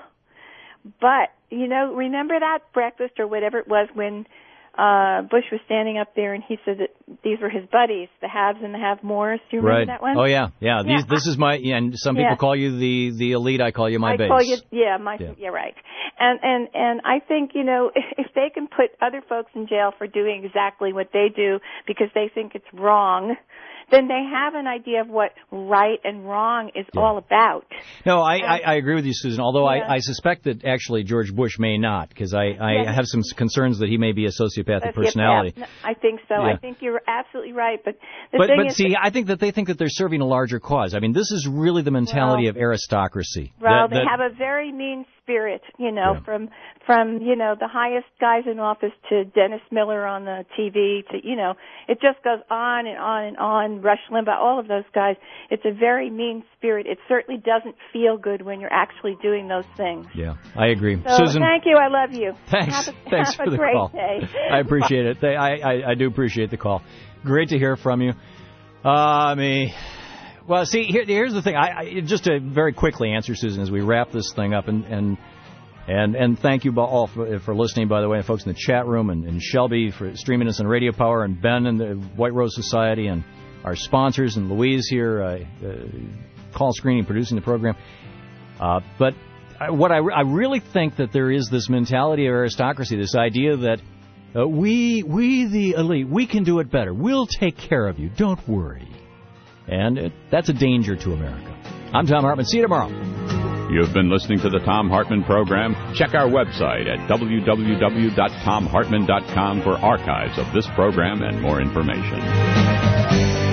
But, you know, remember that breakfast or whatever it was when uh Bush was standing up there and he said that these were his buddies, the haves and the have-mores. Do you remember right. that one? Oh, yeah. Yeah. yeah. These, this is my, and some people yeah. call you the, the elite. I call you my I base. call you, yeah, my, yeah. yeah, right. And, and, and I think, you know, if they can put other folks in jail for doing exactly what they do because they think it's wrong, then they have an idea of what right and wrong is yeah. all about. No, I, I, I agree with you, Susan, although yeah. I, I suspect that actually George Bush may not, because I, I yeah. have some concerns that he may be a sociopathic personality. Yeah, I think so. Yeah. I think you're absolutely right. But the but, thing but is see, I think that they think that they're serving a larger cause. I mean, this is really the mentality well, of aristocracy. Well, that, they that, have a very mean spirit, you know, yeah. from, from, you know, the highest guys in office to Dennis Miller on the T V to, you know, it just goes on and on and on, Rush Limbaugh, all of those guys. It's a very mean spirit. It certainly doesn't feel good when you're actually doing those things. Yeah, I agree. So, Susan, thank you. I love you. Thanks. Have a, thanks have for a the great call. Day. I appreciate it. I, I, I do appreciate the call. Great to hear from you. Uh, I mean, well, see, here, here's the thing. I, I just to very quickly answer, Susan, as we wrap this thing up, and and and, and thank you all for, for listening, by the way, and folks in the chat room, and, and Shelby for streaming us on Radio Power, and Ben and the White Rose Society, and our sponsors, and Louise here, uh, uh, call screening, producing the program. Uh, but I, what I, I really think that there is this mentality of aristocracy, this idea that uh, we, we the elite, we can do it better. We'll take care of you. Don't worry. And it, that's a danger to America. I'm Thom Hartmann. See you tomorrow. You've been listening to the Thom Hartmann Program. Check our website at w w w dot tom hartmann dot com for archives of this program and more information.